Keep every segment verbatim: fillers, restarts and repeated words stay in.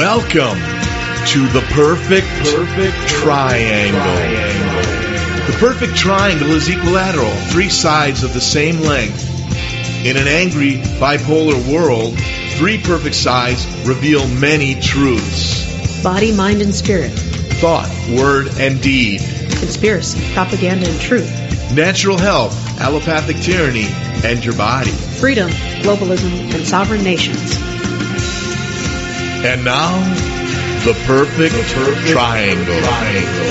Welcome to the perfect, perfect triangle. triangle. The perfect triangle is equilateral, three sides of the same length. In an angry, bipolar world, three perfect sides reveal many truths. Body, mind, and spirit. Thought, word, and deed. Conspiracy, propaganda, and truth. Natural health, allopathic tyranny, and your body. Freedom, globalism, and sovereign nations. And now, the perfect, the perfect triangle. triangle.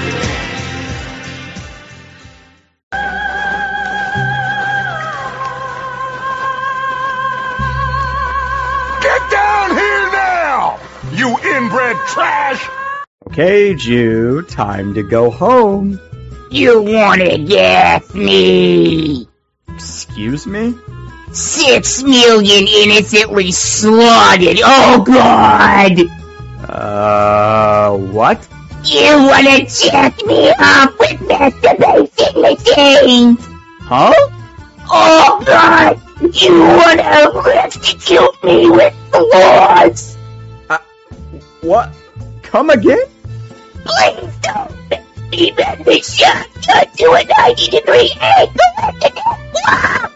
Get down here now, you inbred trash! Okay, Jew, time to go home. You wanna get me? Excuse me? Six million innocently slaughtered. Oh, God! Uh, what? You wanna check me off with masturbation machines? Huh? Oh, God! You wanna electrocute me with floors? Uh, what? Come again? Please don't make me bend the shotgun to a ninety degree angle at the neck.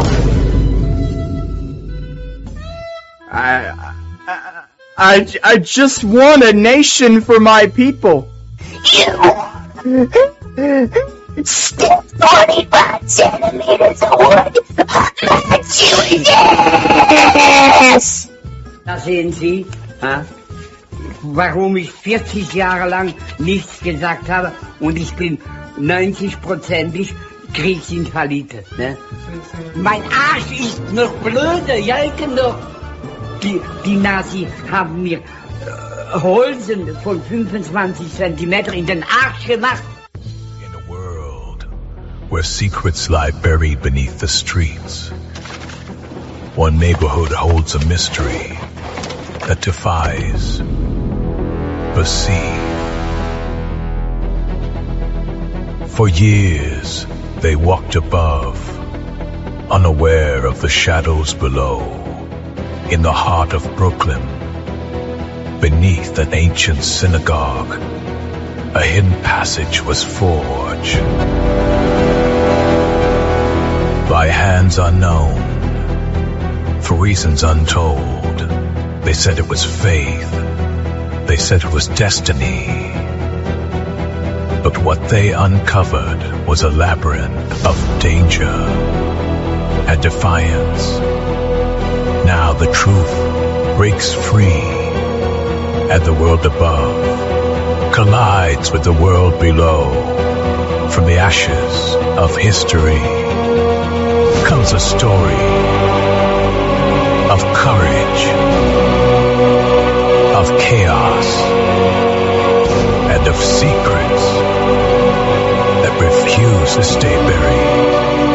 I, I, I, I just want a nation for my people. You stick twenty-five centimeters of wood up my Jewish ass! Da sehen Sie, ha? Warum ich vierzig Jahre lang nichts gesagt habe und ich bin neunzigprozentig Kriegsinvalide, ne? Mein Arsch ist noch blöde, Jalken noch. Die, die Nazi haben mir äh, Holzen von fünfundzwanzig Zentimeter in den Arsch gemacht. In a world where secrets lie buried beneath the streets, one neighborhood holds a mystery that defies perceive. For years they walked above, unaware of the shadows below. In the heart of Brooklyn, beneath an ancient synagogue, a hidden passage was forged. By hands unknown, for reasons untold. They said it was faith. They said it was destiny. But what they uncovered was a labyrinth of danger and defiance. Now the truth breaks free, and the world above collides with the world below. From the ashes of history comes a story of courage, of chaos, and of secrets that refuse to stay buried.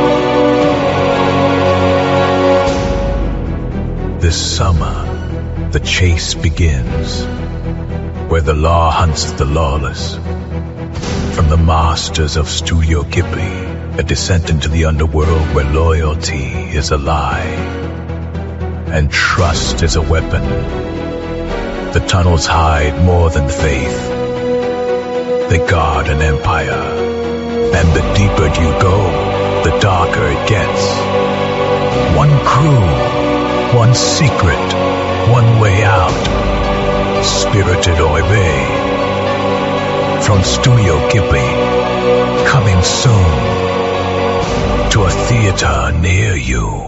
This summer, the chase begins, where the law hunts the lawless. From the masters of Studio Ghibli, a descent into the underworld where loyalty is a lie, and trust is a weapon. The tunnels hide more than faith. They guard an empire, and the deeper you go, the darker it gets. One crew, one secret, one way out. Spirited Oive. From Studio Ghibli. Coming soon to a theater near you.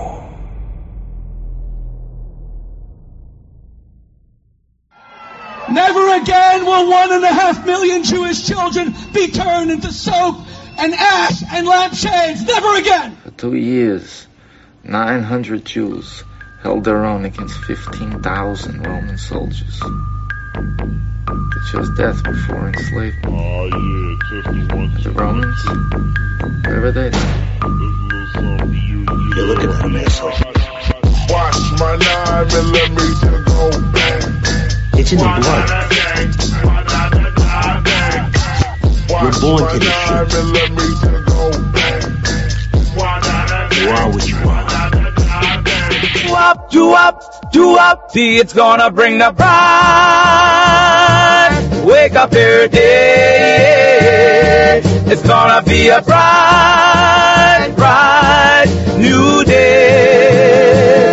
Never again will one and a half million Jewish children be turned into soap and ash and lampshades. Never again! For two years, nine hundred Jews held their own against fifteen thousand Roman soldiers. They chose death before enslavement. Oh, yeah, fifty-one. The Romans? Where were they? You're looking at him, asshole. Watch my nine millimeter go bang. It's in the blood. You're born to this shit. You are what you are. up, do up, do up. See, it's gonna bring the bride. Wake up every day. It's gonna be a bright, bright new day.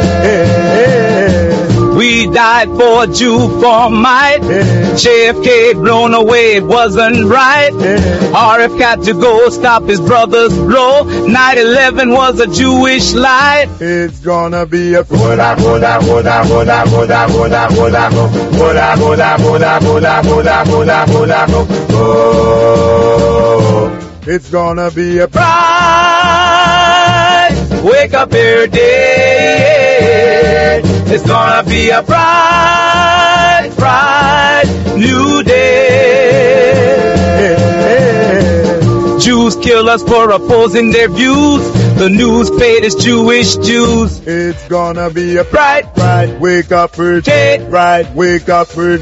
We died for a Jew for might. J F K blown away, it wasn't right. R F got to go stop his brother's blow. nine eleven was a Jewish lie. It's gonna be a Buddha, Buddha, Buddha, Buddha, Buddha, Buddha, Buddha, Buddha, Buddha, Buddha, Buddha, Buddha, Buddha, Buddha, oh, it's gonna be a bright. Wake up every day. It's gonna be a bright, bright new day. Jews kill us for opposing their views. The news fed is Jewish Jews. It's gonna be a bright, bright, wake up for day. Bright, wake up for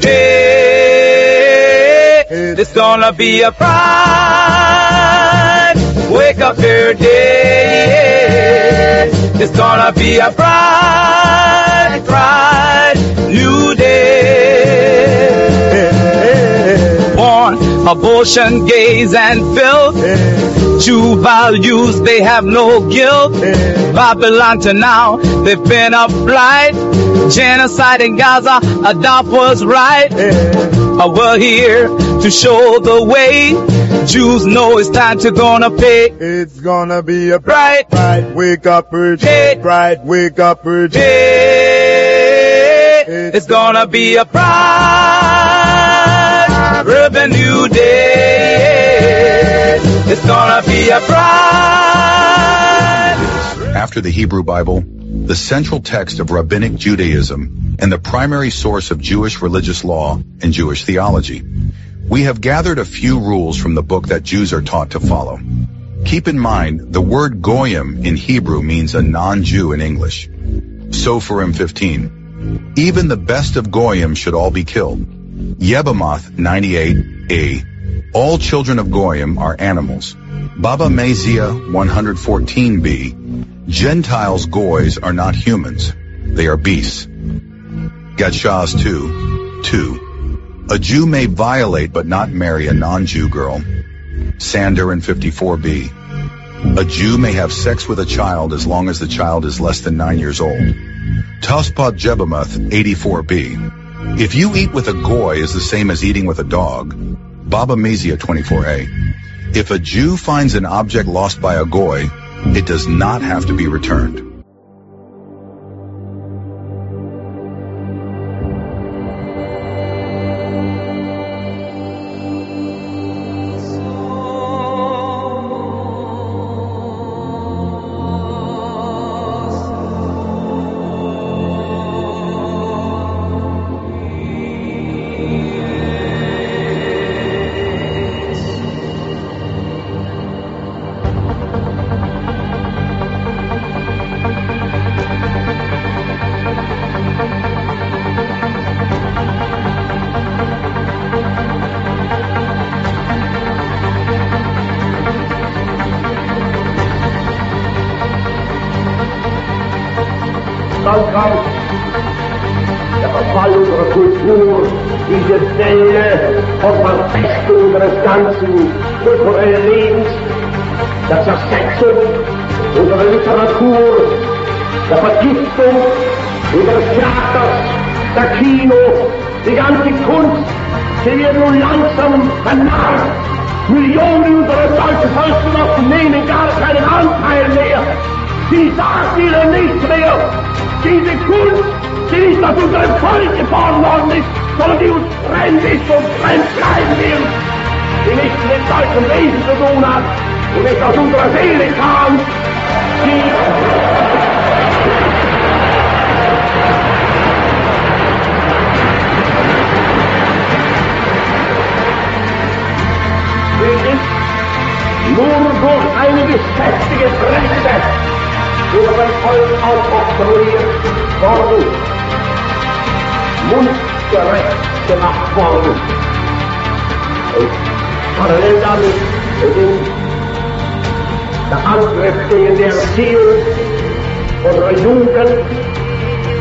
day. It's gonna be a bright, wake up every day. It's gonna be a bright, bright new day. Born, abortion, gays, and filth. Jew values, they have no guilt. Babylon to now, they've been a blight. Genocide in Gaza, adopt was right. Uh, we're here to show the way. Jews know it's time to gonna pay. It's gonna be a bright, bright, wake up for day. Bright, wake up for day. It's gonna be a bright, ribbon new day. It's gonna be a bright. After the Hebrew Bible, the central text of Rabbinic Judaism, and the primary source of Jewish religious law and Jewish theology, we have gathered a few rules from the book that Jews are taught to follow. Keep in mind, the word goyim in Hebrew means a non-Jew in English. Sophorim fifteen. Even the best of goyim should all be killed. Yebamoth ninety-eight a. All children of goyim are animals. Baba Meziah one fourteen b. Gentiles goys are not humans. They are beasts. Gatshaz two two. A Jew may violate but not marry a non-Jew girl. Sanderin fifty-four b. A Jew may have sex with a child as long as the child is less than nine years old. Tospot Jebamoth eighty-four b. If you eat with a goy is the same as eating with a dog. Baba Meziah twenty-four a. If a Jew finds an object lost by a goy, it does not have to be returned. Der Verfall unserer Kultur, diese Welle von Verfestung unseres ganzen kulturellen Lebens, der Zersetzung unserer Literatur, der Vergiftung unseres Theaters, der Kino, die ganze Kunst, sie werden nun langsam vernarrt. Millionen unserer deutschen Volksgenossen nehmen gar keinen Anteil mehr. Sie sagt ihnen nichts mehr. Diese Kunst, die nicht aus unserem Volk geboren worden ist, sondern die uns fremd ist und fremd bleiben wird, die nichts mit dem deutschen Wesen zu tun hat und nicht aus unserer Seele kam, die... nur durch eine geschäftige Presse über das Volk aufoktroyiert worden, mundgerecht gemacht worden. Und parallel damit beginnt der Angriff gegen die Erziehung unserer Jugend,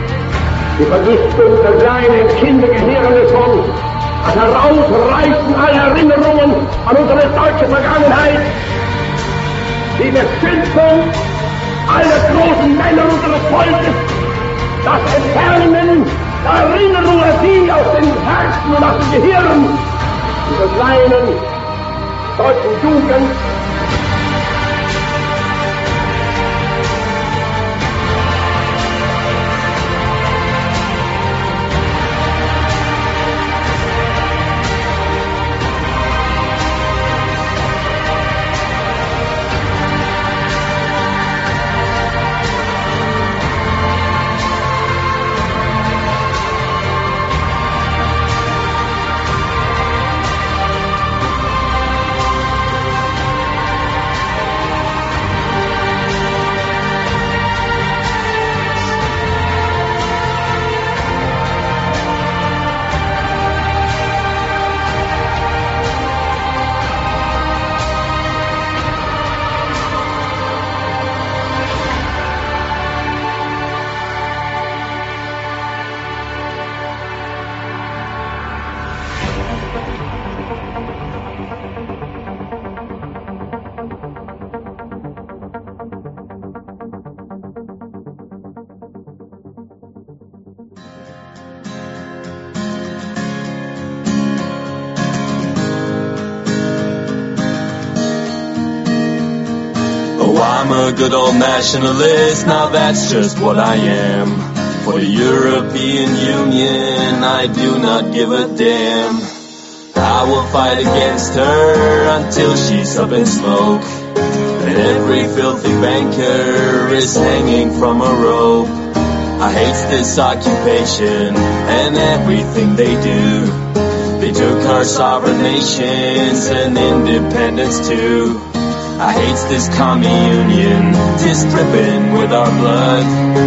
die Vergiftung der kleinen Kindergehirne von, das Herausreißen aller Erinnerungen an unsere deutsche Vergangenheit, die Beschimpfung aller großen Männer unseres Volkes, das Entfernen der Erinnerung an sie aus den Herzen und aus dem Gehirn dieser kleinen deutschen Jugend. I'm a good old nationalist, now that's just what I am. For the European Union, I do not give a damn. I will fight against her until she's up in smoke. And every filthy banker is hanging from a rope. I hate this occupation and everything they do. They took our sovereign nations and independence too. I hate this commune, tis dripping with our blood.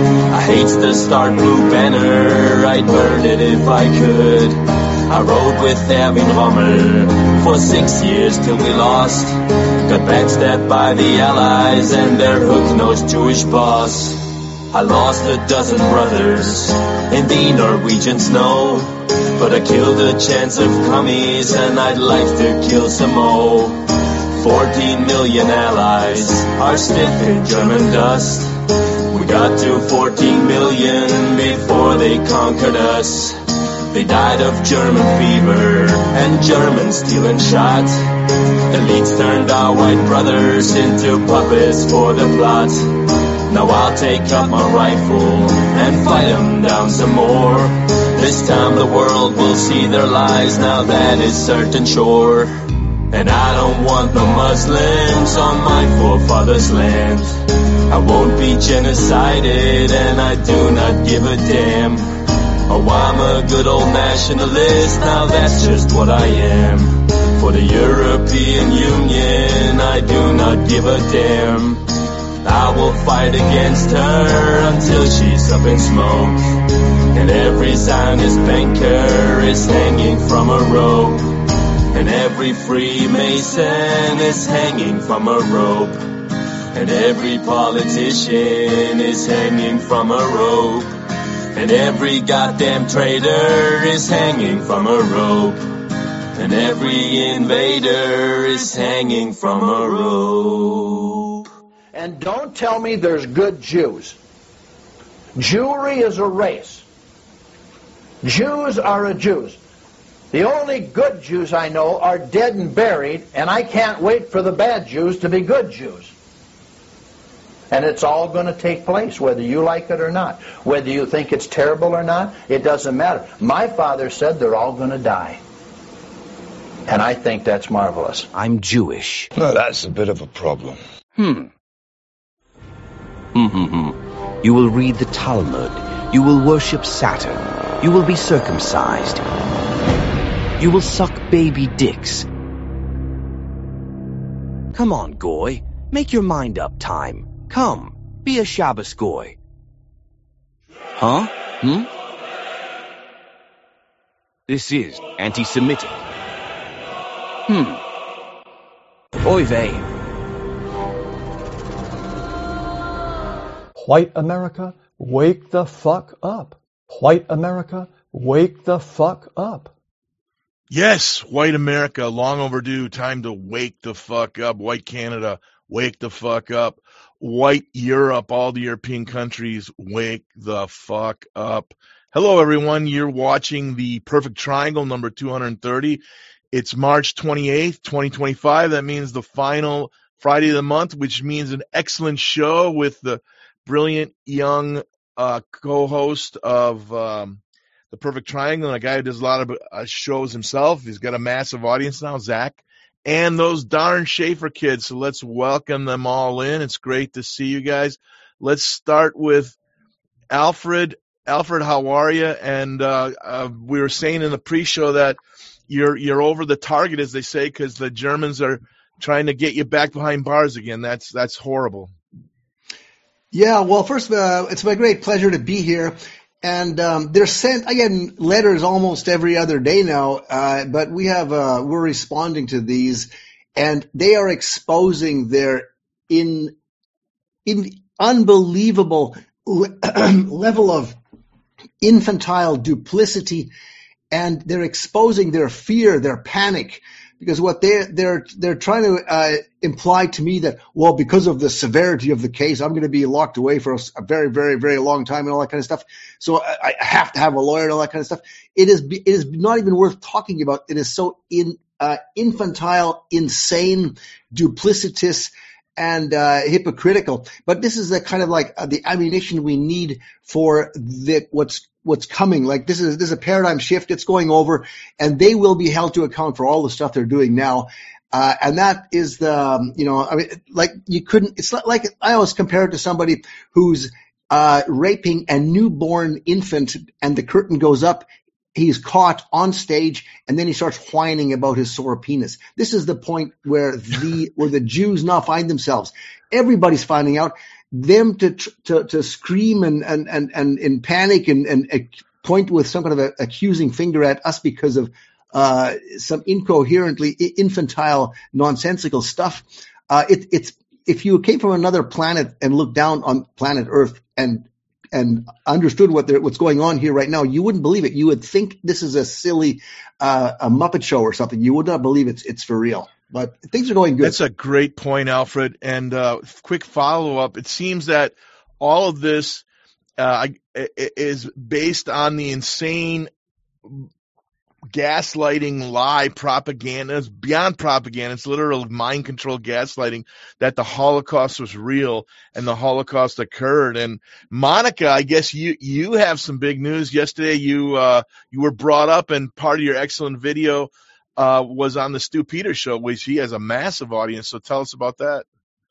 I hate the Star Blue Banner, I'd burn it if I could. I rode with Erwin Rommel for six years till we lost. Got backstabbed by the Allies and their hook-nosed Jewish boss. I lost a dozen brothers in the Norwegian snow, but I killed a chance of commies and I'd like to kill some more. Fourteen million allies are stiff in German dust. We got to fourteen million before they conquered us. They died of German fever and German steel and shot. Elites turned our white brothers into puppets for the plot. Now I'll take up my rifle and fight them down some more. This time the world will see their lies, now that is certain sure. And I don't want no Muslims on my forefathers' land. I won't be genocided and I do not give a damn. Oh, I'm a good old nationalist, now that's just what I am. For the European Union, I do not give a damn. I will fight against her until she's up in smoke. And every Zionist banker is hanging from a rope. And every Freemason is hanging from a rope. And every politician is hanging from a rope. And every goddamn traitor is hanging from a rope. And every invader is hanging from a rope. And don't tell me there's good Jews. Jewry is a race. Jews are a Jews. The only good Jews I know are dead and buried, and I can't wait for the bad Jews to be good Jews. And it's all going to take place, whether you like it or not. Whether you think it's terrible or not, it doesn't matter. My father said they're all going to die. And I think that's marvelous. I'm Jewish. Well, that's a bit of a problem. Hmm. Hmm. You will read the Talmud. You will worship Saturn. You will be circumcised. You will suck baby dicks. Come on, Goy. Make your mind up, time. Come, be a Shabbos Goy. Huh? Hmm? This is anti-Semitic. Hmm. Oy vey. White America, wake the fuck up. White America, wake the fuck up. Yes, white America, long overdue. Time to wake the fuck up. White Canada, wake the fuck up. White Europe, all the European countries, wake the fuck up. Hello, everyone. You're watching the Perfect Triangle number two hundred thirty. It's March twenty-eighth, twenty twenty-five. That means the final Friday of the month, which means an excellent show with the brilliant young uh, co-host of um, the Perfect Triangle, and a guy who does a lot of uh, shows himself. He's got a massive audience now, Zach, and those darn Schaefer kids. So let's welcome them all in. It's great to see you guys. Let's start with Alfred. Alfred, how are you? And uh, uh, we were saying in the pre-show that you're you're over the target, as they say, because the Germans are trying to get you back behind bars again. That's that's horrible. Yeah, well, first, uh, it's my great pleasure to be here. And um, they're sent, I get letters almost every other day now, uh, but we have uh, we're responding to these, and they are exposing their in in unbelievable level of infantile duplicity, and they're exposing their fear, their panic. Because what they're they're they're trying to uh, imply to me that, well, because of the severity of the case, I'm going to be locked away for a, a very very very long time and all that kind of stuff. So I, I have to have a lawyer and all that kind of stuff. It is it is not even worth talking about. It is so in uh, infantile, insane, duplicitous, and uh, hypocritical. But this is the kind of like uh, the ammunition we need for the what's. what's coming. Like this is, this is a paradigm shift. It's going over, and they will be held to account for all the stuff they're doing now. Uh, and that is the, um, you know, I mean, like you couldn't, it's not like, I always compare it to somebody who's, uh, raping a newborn infant, and the curtain goes up. He's caught on stage, and then he starts whining about his sore penis. This is the point where the, where the Jews now find themselves. Everybody's finding out. Them to to to scream and and and, and in panic and, and uh, point with some kind of a accusing finger at us because of uh, some incoherently infantile, nonsensical stuff. Uh, it, it's if you came from another planet and looked down on planet Earth and and understood what what's going on here right now, you wouldn't believe it. You would think this is a silly uh, a Muppet show or something. You would not believe it's it's for real. But things are going good. That's a great point, Alfred. And uh, quick follow-up. It seems that all of this uh, is based on the insane gaslighting, lie, propaganda. It's beyond propaganda. It's literal mind-controlled gaslighting that the Holocaust was real and the Holocaust occurred. And Monica, I guess you you have some big news. Yesterday you uh, you were brought up, and part of your excellent video Uh, was on the Stu Peters show, which he has a massive audience. So tell us about that.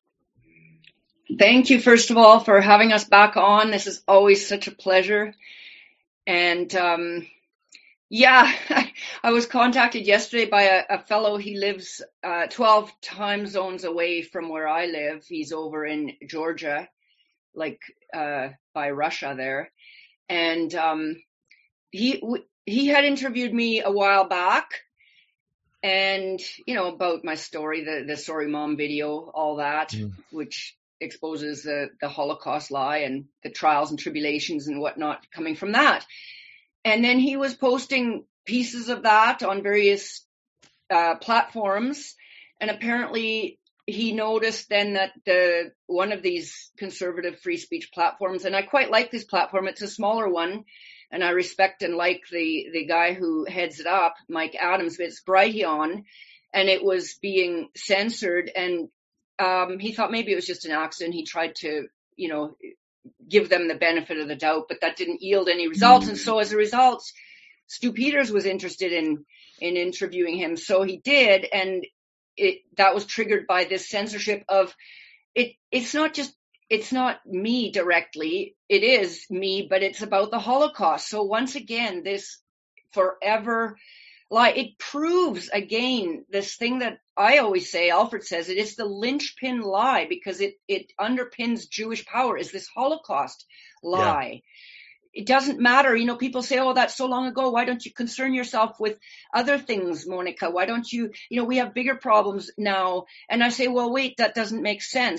Thank you, first of all, for having us back on. This is always such a pleasure. And um, yeah, I was contacted yesterday by a, a fellow. He lives uh, twelve time zones away from where I live. He's over in Georgia, like uh, by Russia there. And um, he he had interviewed me a while back. And, you know, about my story, the, the Sorry Mom video, all that, mm. which exposes the, the Holocaust lie and the trials and tribulations and whatnot coming from that. And then he was posting pieces of that on various uh, platforms. And apparently he noticed then that the one of these conservative free speech platforms, and I quite like this platform, it's a smaller one, and I respect and like the, the guy who heads it up, Mike Adams, but it's Brighteon, and it was being censored. And um, he thought maybe it was just an accident. He tried to, you know, give them the benefit of the doubt, but that didn't yield any results. Mm-hmm. And so as a result, Stu Peters was interested in, in interviewing him. So he did. And it, that was triggered by this censorship of it. It's not just, it's not me directly. It is me, but it's about the Holocaust. So once again, this forever lie, it proves again this thing that I always say, Alfred says it, it's the linchpin lie, because it, it underpins Jewish power, is this Holocaust lie. Yeah. It doesn't matter. You know, people say, oh, that's so long ago. Why don't you concern yourself with other things, Monica? Why don't you, you know, we have bigger problems now. And I say, well, wait, that doesn't make sense.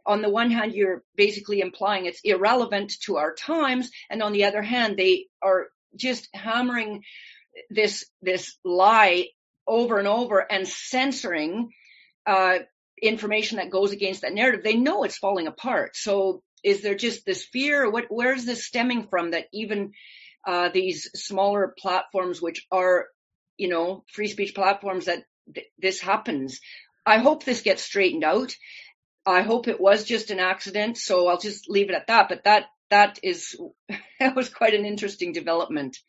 on the one hand, you're basically implying it's irrelevant to our times, and on the other hand, they are just hammering this this lie over and over and censoring uh, information that goes against that narrative. They know it's falling apart. So is there just this fear? What, where is this stemming from that even uh, these smaller platforms, which are, you know, free speech platforms, that th- this happens? I hope this gets straightened out. I hope it was just an accident. So I'll just leave it at that. But that that is that was quite an interesting development.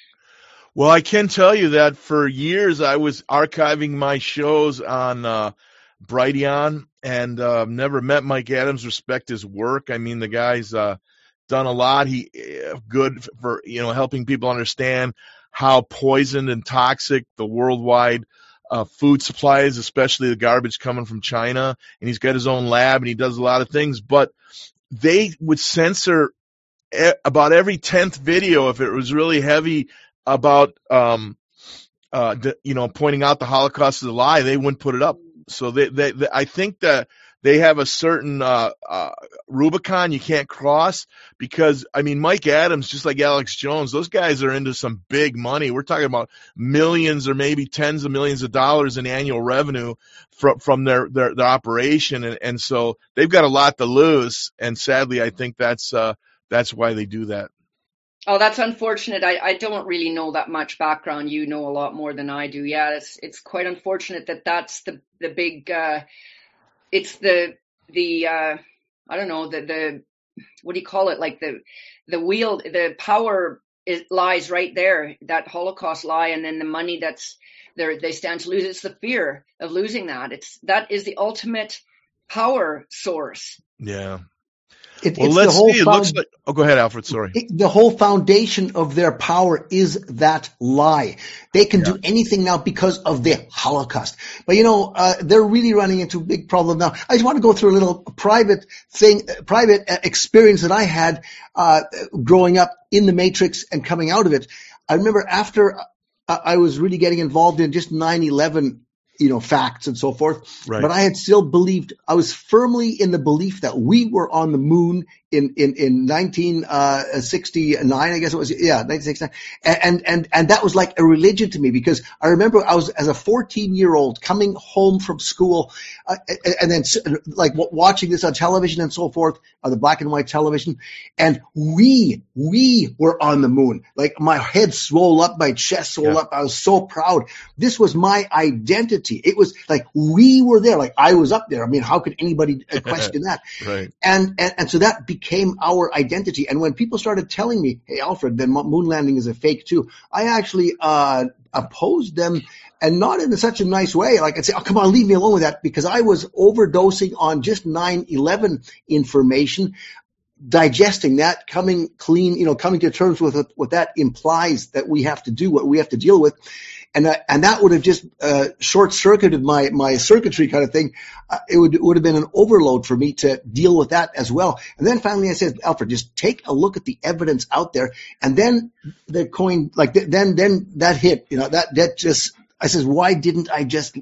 Well, I can tell you that for years I was archiving my shows on uh, Brighteon, and uh, never met Mike Adams. Respect his work. I mean, the guy's uh, done a lot. He uh, good for you know helping people understand how poisoned and toxic the worldwide uh, food supply is, especially the garbage coming from China. And he's got his own lab, and he does a lot of things. But they would censor e- about every tenth video if it was really heavy about, um, uh, the, you know, pointing out the Holocaust as a lie. They wouldn't put it up. So they, they, they I think that they have a certain uh, uh, Rubicon you can't cross, because, I mean, Mike Adams, just like Alex Jones, those guys are into some big money. We're talking about millions or maybe tens of millions of dollars in annual revenue from from their their, their operation, and, and so they've got a lot to lose. And sadly, I think that's uh, that's why they do that. Oh, that's unfortunate. I, I don't really know that much background. You know a lot more than I do. Yeah, it's it's quite unfortunate that that's the the big. Uh, it's the the uh, I don't know the the what do you call it? Like the the wheel, the power is, lies right there. That Holocaust lie, and then the money that's there they stand to lose. It's the fear of losing that. It's that is the ultimate power source. Yeah. It, well, it's let's the whole see. It found- looks like. Oh, go ahead, Alfred. Sorry. It, the whole foundation of their power is that lie. They can yeah. do anything now because of the Holocaust. But you know, uh, they're really running into a big problem now. I just want to go through a little private thing, private experience that I had uh, growing up in the Matrix and coming out of it. I remember after I was really getting involved in just nine eleven. You know, facts and so forth. Right. But I had still believed, I was firmly in the belief that we were on the moon in, in, in nineteen sixty-nine, I guess it was. Yeah, nineteen sixty-nine. And, and, and that was like a religion to me, because I remember I was, as a fourteen year old, coming home from school, uh, and then like watching this on television and so forth, on the black and white television. And we, we were on the moon. Like my head swole up, my chest swole yeah. up. I was so proud. This was my identity. It was like we were there, like I was up there. I mean, how could anybody question that? Right. And, and and so that became our identity. And when people started telling me, "Hey, Alfred, then moon landing is a fake too," I actually uh opposed them, and not in such a nice way. Like I'd say, "Oh, come on, leave me alone with that," because I was overdosing on just nine eleven information, digesting that, coming clean, you know, coming to terms with what, what that implies that we have to do, what we have to deal with. And uh, and that would have just uh, short-circuited my my circuitry kind of thing. Uh, it would it would have been an overload for me to deal with that as well. And then finally I said, Alfred, just take a look at the evidence out there. And then the coin, like th- then then that hit, you know, that that just, I says, why didn't I just,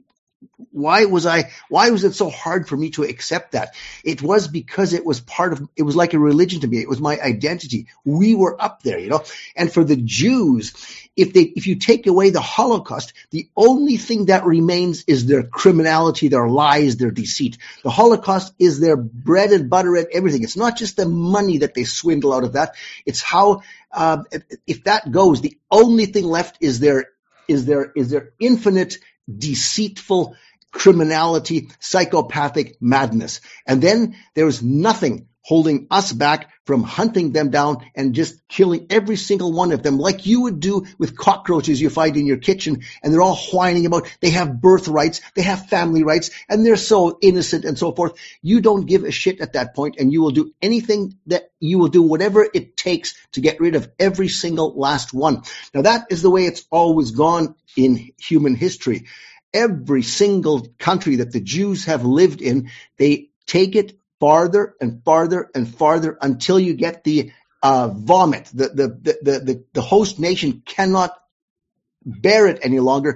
why was I, why was it so hard for me to accept that? It was because it was part of, it was like a religion to me. It was my identity. We were up there, you know. And for the Jews, if they, if you take away the Holocaust, the only thing that remains is their criminality, their lies, their deceit. The Holocaust is their bread and butter and everything. It's not just the money that they swindle out of that. It's how, uh, if that goes, the only thing left is their, is their, is their infinite, deceitful criminality, psychopathic madness. And then there's nothing holding us back from hunting them down and just killing every single one of them, like you would do with cockroaches you find in your kitchen, and they're all whining about they have birthrights, they have family rights, and they're so innocent and so forth. You don't give a shit at that point, and you will do anything that you will do, whatever it takes to get rid of every single last one. Now that is the way it's always gone in human history. Every single country that the Jews have lived in, they take it farther and farther and farther until you get the uh, vomit. The, the, the, the, the host nation cannot bear it any longer.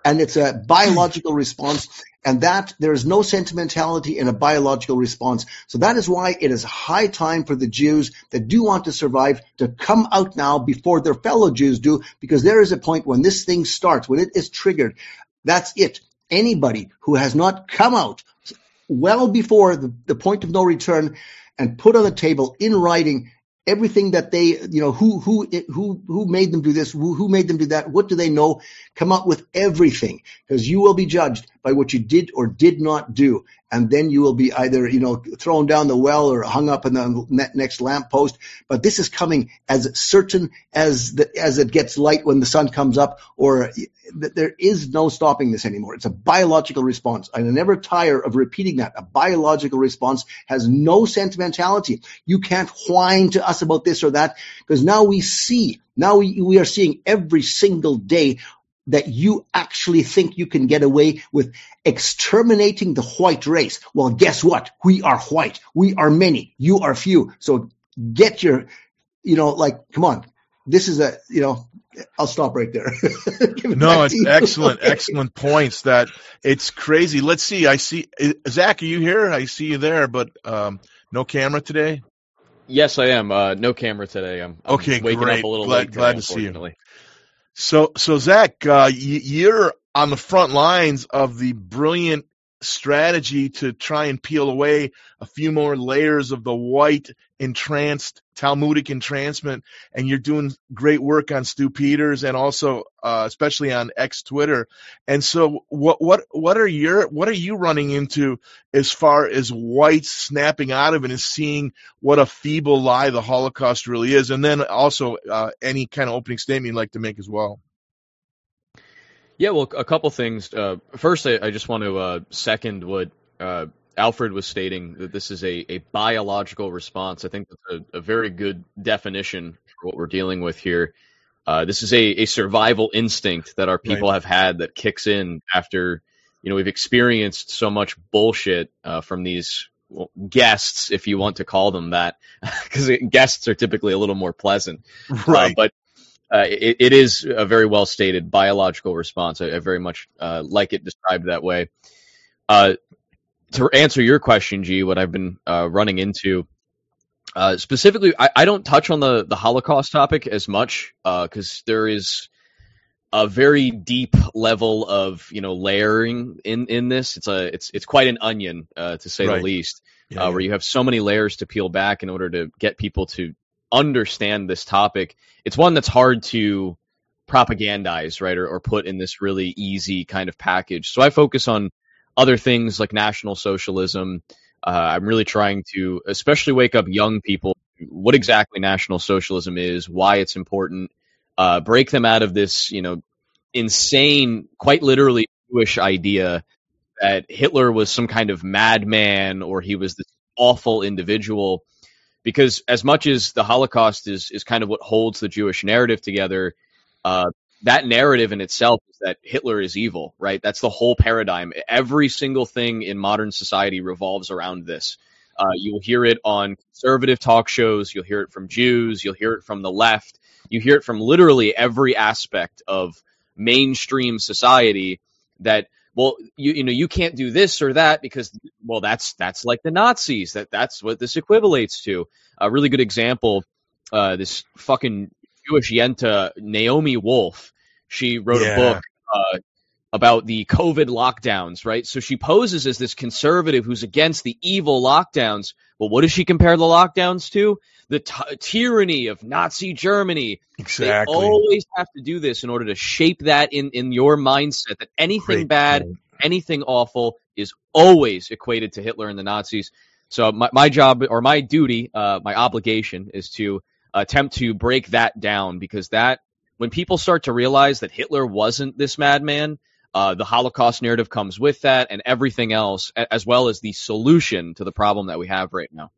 And it's a biological response, and that there is no sentimentality in a biological response. So that is why it is high time for the Jews that do want to survive to come out now before their fellow Jews do, because there is a point when this thing starts, when it is triggered. That's it. Anybody who has not come out well before the, the point of no return and put on the table in writing everything that they, you know, who who who who made them do this, who, who made them do that, what do they know, come up with everything, because you will be judged by what you did or did not do, and then you will be either, you know, thrown down the well or hung up in the next lamppost. But this is coming as certain as the, as it gets light when the sun comes up, or there is no stopping this anymore. It's a biological response. I never tire of repeating that. A biological response has no sentimentality. You can't whine to us about this or that, because now we see, now we, we are seeing every single day that you actually think you can get away with exterminating the white race. Well, guess what? We are white. We are many. You are few. So get your, you know, like, come on. This is a, you know, I'll stop right there. No, it's excellent, excellent points. That it's crazy. Let's see. I see Zach. Are you here? I see you there, but um, no camera today. Yes, I am. Uh, no camera today. I'm, I'm okay. Waking great. up a little glad, late today, glad to see you. So, so Zach, uh, you're on the front lines of the brilliant strategy to try and peel away a few more layers of the white entranced Talmudic entrancement, and you're doing great work on Stu Peters and also uh, especially on X Twitter. And so what what what are your what are you running into as far as whites snapping out of it and seeing what a feeble lie the Holocaust really is, and then also uh, any kind of opening statement you'd like to make as well? Yeah, well, a couple things. Uh, first, I, I just want to uh, second what uh, Alfred was stating, that this is a, a biological response. I think that's a, a very good definition for what we're dealing with here. Uh, this is a, a survival instinct that our people right. have had that kicks in after, you know, we've experienced so much bullshit uh, from these well, guests, if you want to call them that, because guests are typically a little more pleasant. Right. Uh, but Uh, it, it is a very well stated biological response. I, I very much uh, like it described that way. Uh, to answer your question, G, what I've been uh, running into uh, specifically, I, I don't touch on the, the Holocaust topic as much because uh, there is a very deep level of, you know, layering in, in this. It's a it's it's quite an onion uh, to say right. the least, yeah, uh, yeah. where you have so many layers to peel back in order to get people to understand this topic. It's one that's hard to propagandize, right, or, or put in this really easy kind of package. So I focus on other things like National Socialism. Uh, I'm really trying to especially wake up young people what exactly National Socialism is, why it's important, uh, break them out of this, you know, insane, quite literally Jewish idea that Hitler was some kind of madman or he was this awful individual. Because as much as the Holocaust is, is kind of what holds the Jewish narrative together, uh, that narrative in itself is that Hitler is evil, right? That's the whole paradigm. Every single thing in modern society revolves around this. Uh, you'll hear it on conservative talk shows. You'll hear it from Jews. You'll hear it from the left. You hear it from literally every aspect of mainstream society that, well, you you know, you can't do this or that because, well, that's that's like the Nazis. That that's what this equivalates to. A really good example, uh, this fucking Jewish yenta, Naomi Wolf. She wrote yeah. a book uh, about the COVID lockdowns, right? So she poses as this conservative who's against the evil lockdowns. Well, what does she compare the lockdowns to? The t- tyranny of Nazi Germany. Exactly. They always have to do this in order to shape that in, in your mindset that anything Great bad, point. anything awful is always equated to Hitler and the Nazis. So my, my job or my duty, uh, my obligation is to attempt to break that down, because that when people start to realize that Hitler wasn't this madman, uh, the Holocaust narrative comes with that and everything else, as well as the solution to the problem that we have right now.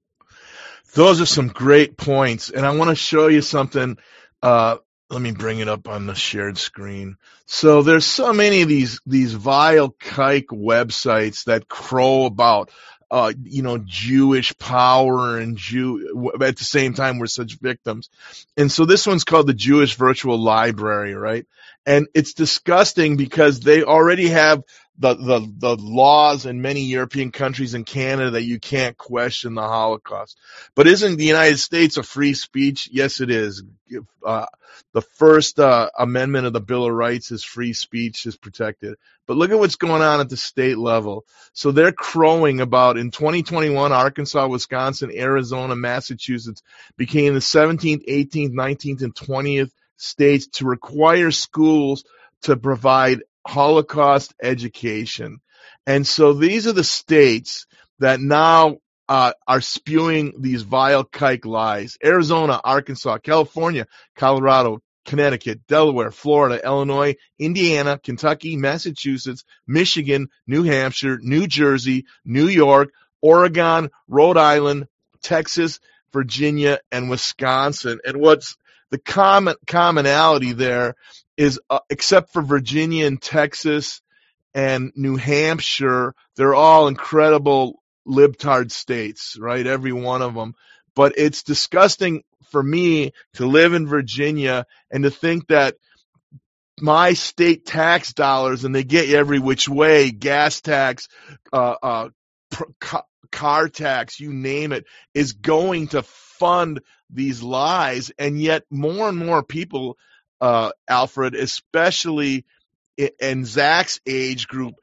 Those are some great points, and I want to show you something. Uh, let me bring it up on the shared screen. So there's so many of these these vile kike websites that crow about uh, you know, Jewish power and Jew at the same time we're such victims. And so this one's called the Jewish Virtual Library, right? And it's disgusting because they already have the, the, the laws in many European countries and Canada that you can't question the Holocaust. But isn't the United States a free speech? Yes, it is. Uh, the first uh, amendment of the Bill of Rights is free speech is protected. But look at what's going on at the state level. So they're crowing about in twenty twenty-one, Arkansas, Wisconsin, Arizona, Massachusetts became the seventeenth, eighteenth, nineteenth, and twentieth states to require schools to provide Holocaust education. And so these are the states that now uh, are spewing these vile kike lies. Arizona, Arkansas, California, Colorado, Connecticut, Delaware, Florida, Illinois, Indiana, Kentucky, Massachusetts, Michigan, New Hampshire, New Jersey, New York, Oregon, Rhode Island, Texas, Virginia, and Wisconsin. And what's the common commonality there is, uh, except for Virginia and Texas and New Hampshire, they're all incredible libtard states, right? Every one of them. But it's disgusting for me to live in Virginia and to think that my state tax dollars, and they get you every which way, gas tax, uh, uh, pr- car tax, you name it, is going to fund these lies. And yet more and more people, uh, Alfred, especially in Zach's age group,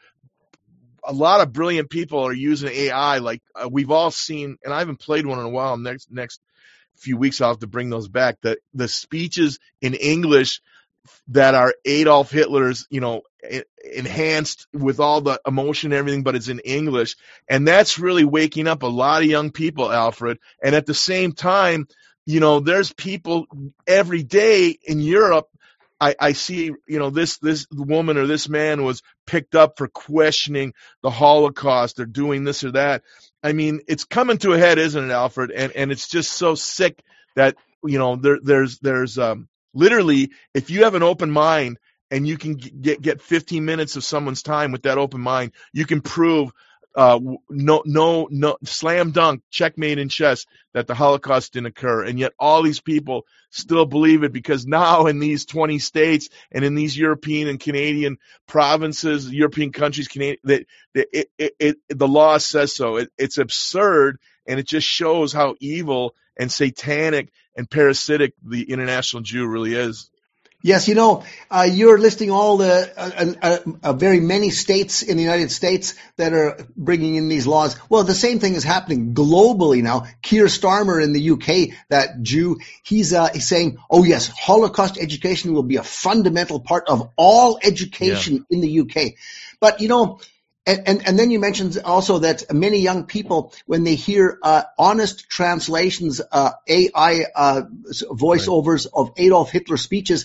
a lot of brilliant people are using A I. Like uh, we've all seen, and I haven't played one in a while. Next next few weeks, I'll have to bring those back. The the speeches in English that are Adolf Hitler's, you know, enhanced with all the emotion and everything, but it's in English, and that's really waking up a lot of young people, Alfred. And at the same time, you know, there's people every day in Europe. I, I see, you know, this this woman or this man was picked up for questioning the Holocaust or doing this or that. I mean, it's coming to a head, isn't it, Alfred? And and it's just so sick that, you know, there there's there's um literally, if you have an open mind and you can get get fifteen minutes of someone's time with that open mind, you can prove uh no no no slam dunk, checkmate in chess, that the Holocaust didn't occur. And yet all these people still believe it, because now in these twenty states and in these European and Canadian provinces, European countries, Canadian, that it, it, it, the law says so. It, it's absurd, and it just shows how evil and satanic and parasitic the international Jew really is. Yes, you know, uh, you're listing all the uh, uh, uh, very many states in the United States that are bringing in these laws. Well, the same thing is happening globally now. Keir Starmer in the U K, that Jew, he's, uh, he's saying, oh yes, Holocaust education will be a fundamental part of all education yeah. in the U K. But, you know, And, and, and then you mentioned also that many young people, when they hear uh, honest translations, uh, A I uh, voiceovers right. of Adolf Hitler speeches,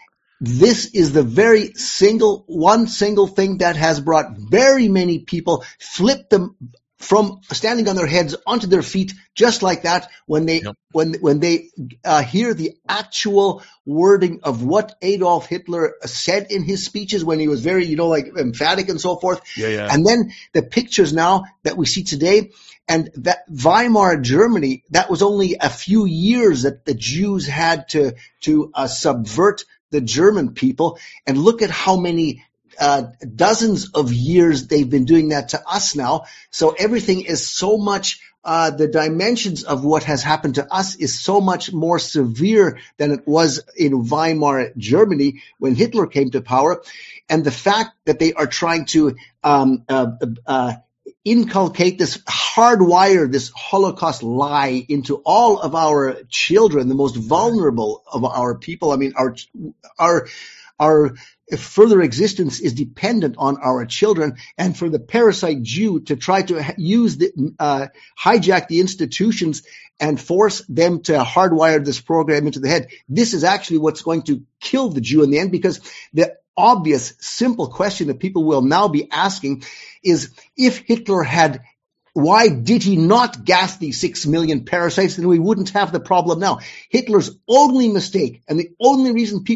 this is the very single, one single thing that has brought very many people, flip them from standing on their heads onto their feet just like that when they yep. when when they uh, hear the actual wording of what Adolf Hitler said in his speeches, when he was very, you know, like emphatic and so forth. Yeah, yeah. And then the pictures now that we see today, and that Weimar Germany, that was only a few years that the Jews had to to uh, subvert the German people, and look at how many Uh, dozens of years they've been doing that to us now. So everything is so much, uh, the dimensions of what has happened to us is so much more severe than it was in Weimar Germany when Hitler came to power. And the fact that they are trying to um, uh, uh, inculcate this, hardwire this Holocaust lie into all of our children, the most vulnerable of our people. I mean, our our our further existence is dependent on our children, and for the parasite Jew to try to use the, uh, hijack the institutions and force them to hardwire this program into the head, this is actually what's going to kill the Jew in the end, because the obvious, simple question that people will now be asking is, if Hitler had, why did he not gas these six million parasites? Then we wouldn't have the problem now. Hitler's only mistake, and the only reason people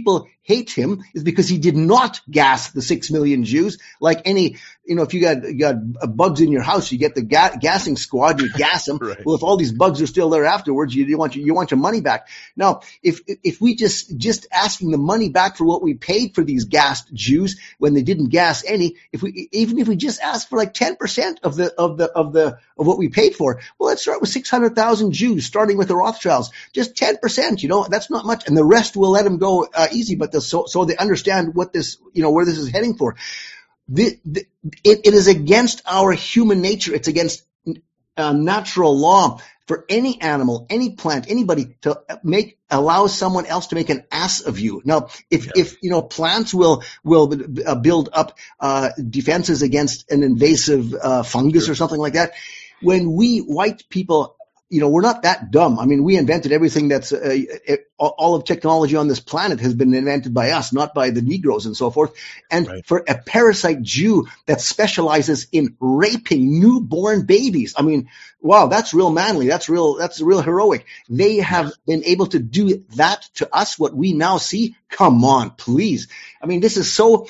hate him is because he did not gas the six million Jews like any, you know, if you got, you got bugs in your house, you get the ga- gassing squad, you gas them. Right. Well, if all these bugs are still there afterwards, you, you want your, you want your money back. Now, if, if we just, just asking the money back for what we paid for these gassed Jews when they didn't gas any, if we, even if we just ask for like ten percent of the, of the, of the, of what we paid for, well, let's start with six hundred thousand Jews, starting with the Rothschilds, just ten percent, you know, that's not much. And the rest will let them go uh, easy, but the, so, so they understand what this, you know, where this is heading for. The, the, it, it is against our human nature. It's against uh, natural law for any animal, any plant, anybody to make, allow someone else to make an ass of you. Now, if, yeah. if, you know, plants will, will uh, build up, uh, defenses against an invasive, uh, fungus sure. or something like that, when we white people, you know, we're not that dumb. I mean, we invented everything that's, uh, it, all of technology on this planet has been invented by us, not by the Negroes and so forth. And right. for a parasite Jew that specializes in raping newborn babies, I mean, wow, that's real manly. That's real, that's real heroic. They have been able to do that to us, what we now see. Come on, please. I mean, this is so,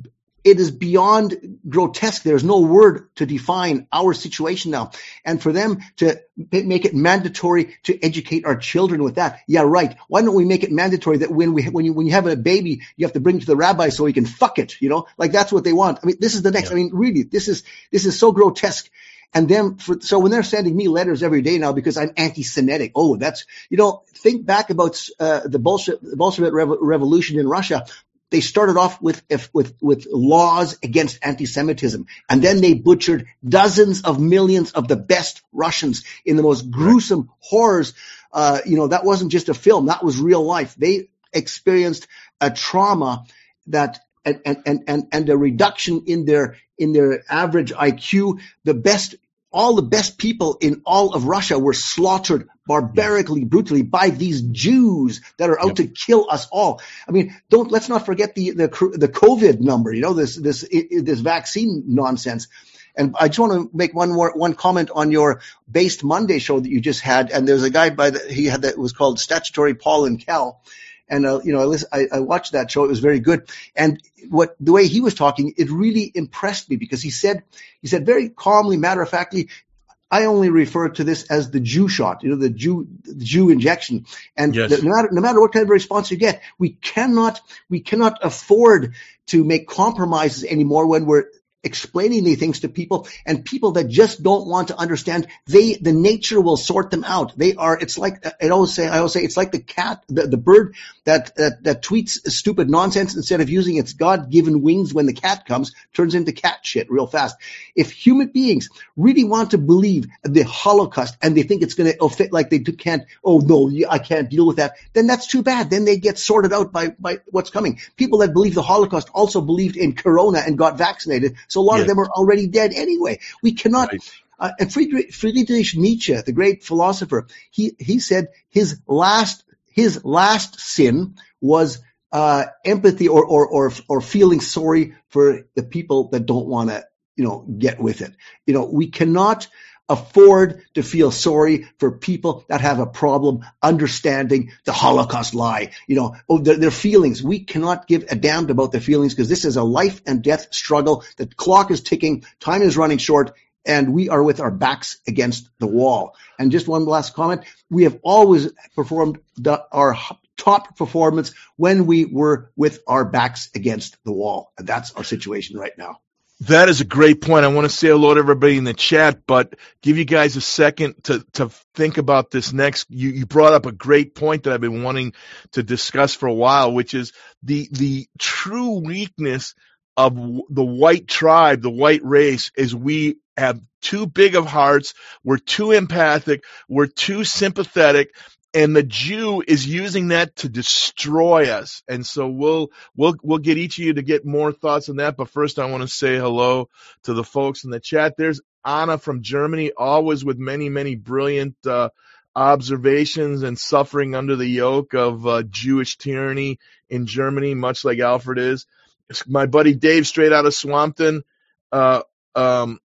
it is beyond grotesque. There's no word to define our situation now. And for them to make it mandatory to educate our children with that. Yeah, right. Why don't we make it mandatory that when we, when you, when you have a baby, you have to bring it to the rabbi so he can fuck it, you know, like that's what they want. I mean, this is the next, yeah. I mean, really, this is, this is so grotesque. And then for, so when they're sending me letters every day now because I'm anti-Semitic, oh, that's, you know, think back about, uh, the Bolshevik, Bolshevik Revo- revolution in Russia. They started off with, with, with laws against anti-Semitism, and then they butchered dozens of millions of the best Russians in the most gruesome horrors. Uh, you know, that wasn't just a film. That was real life. They experienced a trauma that, and, and, and, and a reduction in their, in their average I Q. The best, all the best people in all of Russia were slaughtered barbarically, brutally by these Jews that are out yep. to kill us all. I mean, don't, let's not forget the, the, the COVID number, you know, this, this, this vaccine nonsense. And I just want to make one more, one comment on your Based Monday show that you just had. And there's a guy by the, he had that, it was called Statutory Paul and Cal. And, uh, you know, I, listen, I, I watched that show. It was very good. And what, the way he was talking, it really impressed me because he said, he said very calmly, matter of factly, I only refer to this as the Jew shot, you know, the Jew, the Jew injection. And yes. the, no matter, no matter what kind of response you get, we cannot, we cannot afford to make compromises anymore when we're explaining these things to people, and people that just don't want to understand, they, the nature will sort them out. They are, it's like, I always say, I always say, it's like the cat, the, the bird that, that, that tweets stupid nonsense instead of using its God-given wings when the cat comes, turns into cat shit real fast. If human beings really want to believe the Holocaust and they think it's going to fit, like they can't, oh no, I can't deal with that, then that's too bad. Then they get sorted out by, by what's coming. People that believe the Holocaust also believed in Corona and got vaccinated. So a lot yes. of them are already dead anyway. We cannot, right. uh, and Friedrich, Friedrich Nietzsche, the great philosopher, he, he said his last, his last sin was, uh, empathy or, or, or, or feeling sorry for the people that don't want to, you know, get with it. You know, we cannot afford to feel sorry for people that have a problem understanding the Holocaust lie, you know, oh, their, their feelings. We cannot give a damn about their feelings because this is a life and death struggle. The clock is ticking, time is running short, and we are with our backs against the wall. And just one last comment. We have always performed the, our top performance when we were with our backs against the wall. And that's our situation right now. That is a great point. I want to say hello to everybody in the chat, but give you guys a second to, to think about this next. You, you brought up a great point that I've been wanting to discuss for a while, which is the, the true weakness of the white tribe, the white race, is we have too big of hearts. We're too empathic. We're too sympathetic. And the Jew is using that to destroy us. And so we'll we'll we'll get each of you to get more thoughts on that. But first, I want to say hello to the folks in the chat. There's Anna from Germany, always with many, many brilliant uh, observations and suffering under the yoke of uh, Jewish tyranny in Germany, much like Alfred is. My buddy Dave, straight out of Swampton. Uh, um,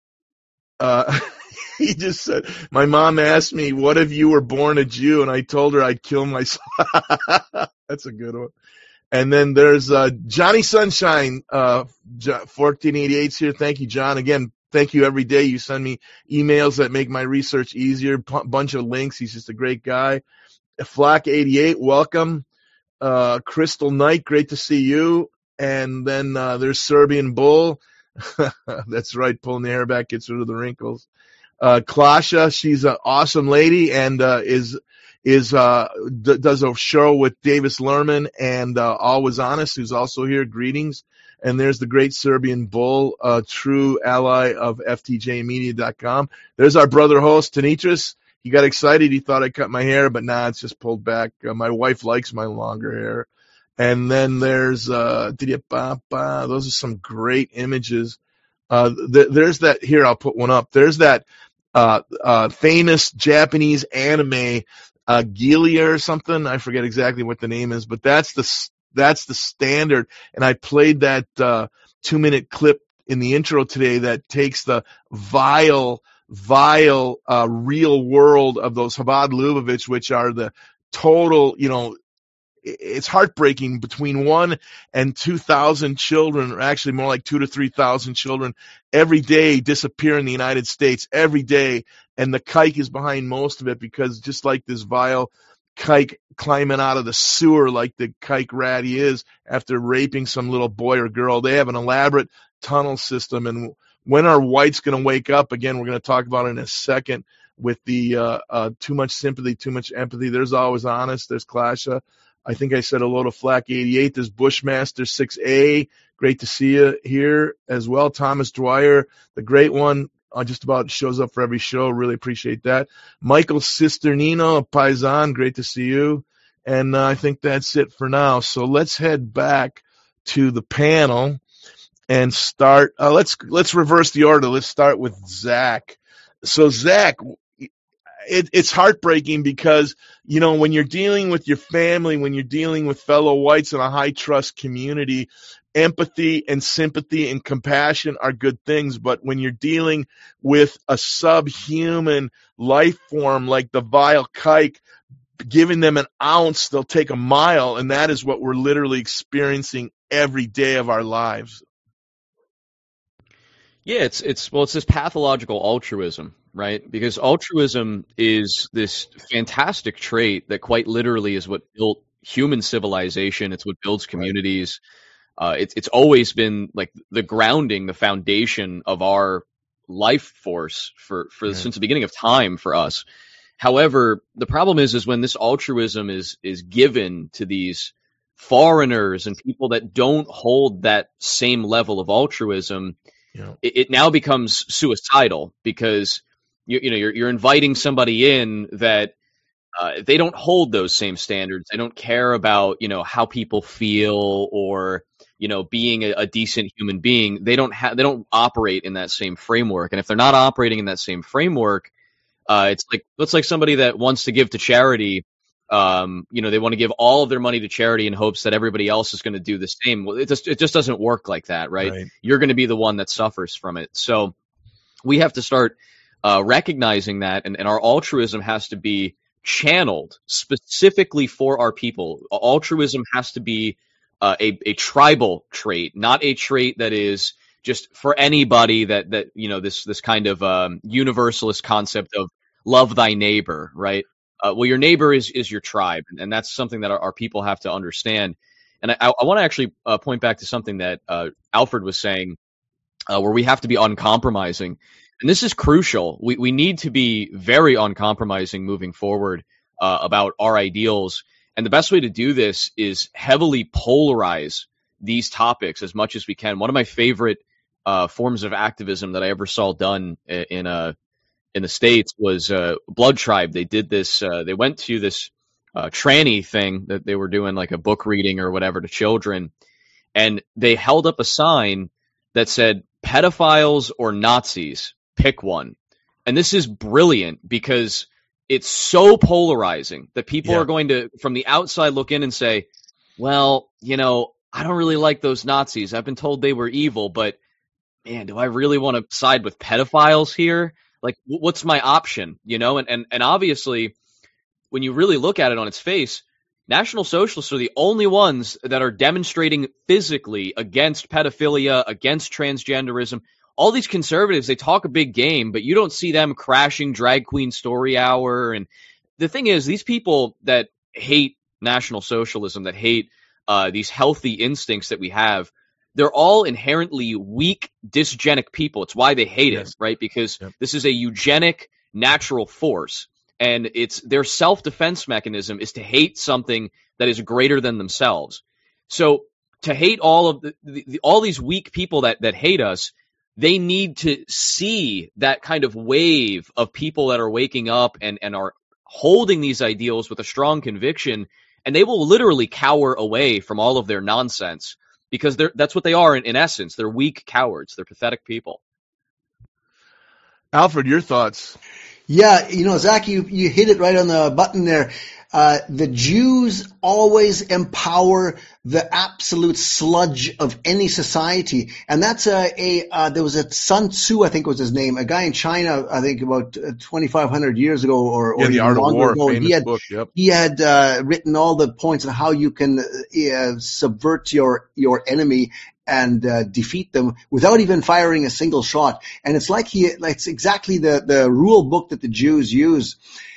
uh, He just said, my mom asked me, what if you were born a Jew? And I told her I'd kill myself. That's a good one. And then there's uh, Johnny Sunshine, uh, fourteen eighty-eight's here. Thank you, John. Again, thank you every day. You send me emails that make my research easier. P- bunch of links. He's just a great guy. Flock eighty-eight, welcome. Uh, Crystal Knight, great to see you. And then uh, there's Serbian Bull. That's right, pulling the hair back gets rid of the wrinkles. Uh, Klasha, she's an awesome lady and uh, is is uh, d- does a show with Davis Lerman and uh, Always Honest, who's also here. Greetings. And there's the great Serbian Bull, uh, true ally of F T J media dot com. There's our brother host, Tanitris. He got excited. He thought I cut my hair, but nah, it's just pulled back. Uh, my wife likes my longer hair. And then there's, uh, those are some great images. Uh, th- there's that, here, I'll put one up. There's that, uh, uh, famous Japanese anime, uh, Gilia or something. I forget exactly what the name is, but that's the, that's the standard. And I played that, uh, two minute clip in the intro today that takes the vile, vile, uh, real world of those Chabad Lubavitch, which are the total, you know, it's heartbreaking. Between one and two thousand children, or actually more like two to three thousand children, every day disappear in the United States every day, and the kike is behind most of it because just like this vile kike climbing out of the sewer, like the kike rat he is after raping some little boy or girl, they have an elaborate tunnel system. And when are whites going to wake up? Again, we're going to talk about it in a second with the uh, uh, too much sympathy, too much empathy. There's Always Honest. There's Klasha. I think I said hello to Flack eighty-eight. There's Bushmaster six A. Great to see you here as well. Thomas Dwyer, the great one, uh, just about shows up for every show. Really appreciate that. Michael Cisternino, Paisan, great to see you. And uh, I think that's it for now. So let's head back to the panel and start. Uh, let's let's reverse the order. Let's start with Zach. So Zach, It, it's heartbreaking because, you know, when you're dealing with your family, when you're dealing with fellow whites in a high trust community, empathy and sympathy and compassion are good things. But when you're dealing with a subhuman life form like the vile kike, giving them an ounce, they'll take a mile. And that is what we're literally experiencing every day of our lives. Yeah, it's it's well, it's this pathological altruism, right? Because altruism is this fantastic trait that quite literally is what built human civilization. It's what builds communities. Uh, it's it's always been like the grounding, the foundation of our life force for for yeah. since the beginning of time for us. However, the problem is is when this altruism is is given to these foreigners and people that don't hold that same level of altruism. Yeah. It, it now becomes suicidal because you, you know you're, you're inviting somebody in that uh, they don't hold those same standards. They don't care about you know how people feel or you know being a, a decent human being. They don't have they don't operate in that same framework. And if they're not operating in that same framework, uh, it's like it's like somebody that wants to give to charity. Um, you know, they want to give all of their money to charity in hopes that everybody else is going to do the same. Well, it just, it just doesn't work like that, right? right? You're going to be the one that suffers from it. So we have to start uh, recognizing that, and, and our altruism has to be channeled specifically for our people. Altruism has to be uh, a, a tribal trait, not a trait that is just for anybody that, that you know, this, this kind of um, universalist concept of love thy neighbor, right? Uh, well, your neighbor is, is your tribe, and that's something that our, our people have to understand. And I, I want to actually uh, point back to something that uh, Alfred was saying, uh, where we have to be uncompromising. And this is crucial. We we need to be very uncompromising moving forward uh, about our ideals. And the best way to do this is heavily polarize these topics as much as we can. One of my favorite uh, forms of activism that I ever saw done in a in the States was uh, Blood Tribe. They did this, uh, they went to this uh, tranny thing that they were doing like a book reading or whatever to children. And they held up a sign that said, pedophiles or Nazis, pick one. And this is brilliant because it's so polarizing that people yeah. are going to, from the outside, look in and say, well, you know, I don't really like those Nazis. I've been told they were evil, but man, do I really want to side with pedophiles here? Like, what's my option, you know? And, and and obviously, when you really look at it on its face, National Socialists are the only ones that are demonstrating physically against pedophilia, against transgenderism. All these conservatives, they talk a big game, but you don't see them crashing Drag Queen Story Hour. And the thing is, these people that hate National Socialism, that hate uh, these healthy instincts that we have, they're all inherently weak, dysgenic people. It's why they hate yes. it, right? Because yep. this is a eugenic, natural force. And it's their self-defense mechanism is to hate something that is greater than themselves. So to hate all of the, the, the all these weak people that, that hate us, they need to see that kind of wave of people that are waking up and, and are holding these ideals with a strong conviction, and they will literally cower away from all of their nonsense because they're, that's what they are in, in essence. They're weak cowards. They're pathetic people. Alfred, your thoughts? Yeah, you know, Zach, you, you hit it right on the button there. Uh, the Jews always empower the absolute sludge of any society. And that's a, a uh, there was a Sun Tzu, I think was his name, a guy in China, I think about twenty-five hundred years ago or, yeah, or The even Art of longer War, ago. famous He had, book, yep. he had uh, written all the points on how you can uh, subvert your, your enemy and uh, defeat them without even firing a single shot. And it's like he, it's exactly the, the rule book that the Jews use.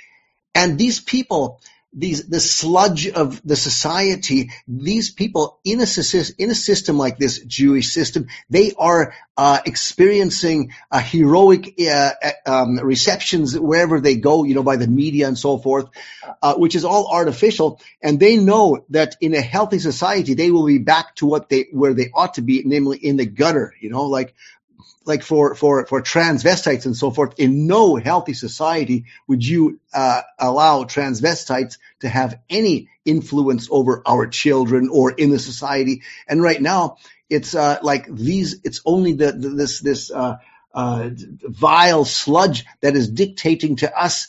And these people, these, the sludge of the society, these people in a, in a system like this Jewish system, they are uh, experiencing a heroic uh, um, receptions wherever they go, you know, by the media and so forth, uh, which is all artificial. And they know that in a healthy society, they will be back to what they, where they ought to be, namely in the gutter, you know, like, like for, for, for transvestites and so forth. In no healthy society would you uh, allow transvestites to have any influence over our children or in the society. And right now, it's uh, like these. It's only the, the this this uh, uh, vile sludge that is dictating to us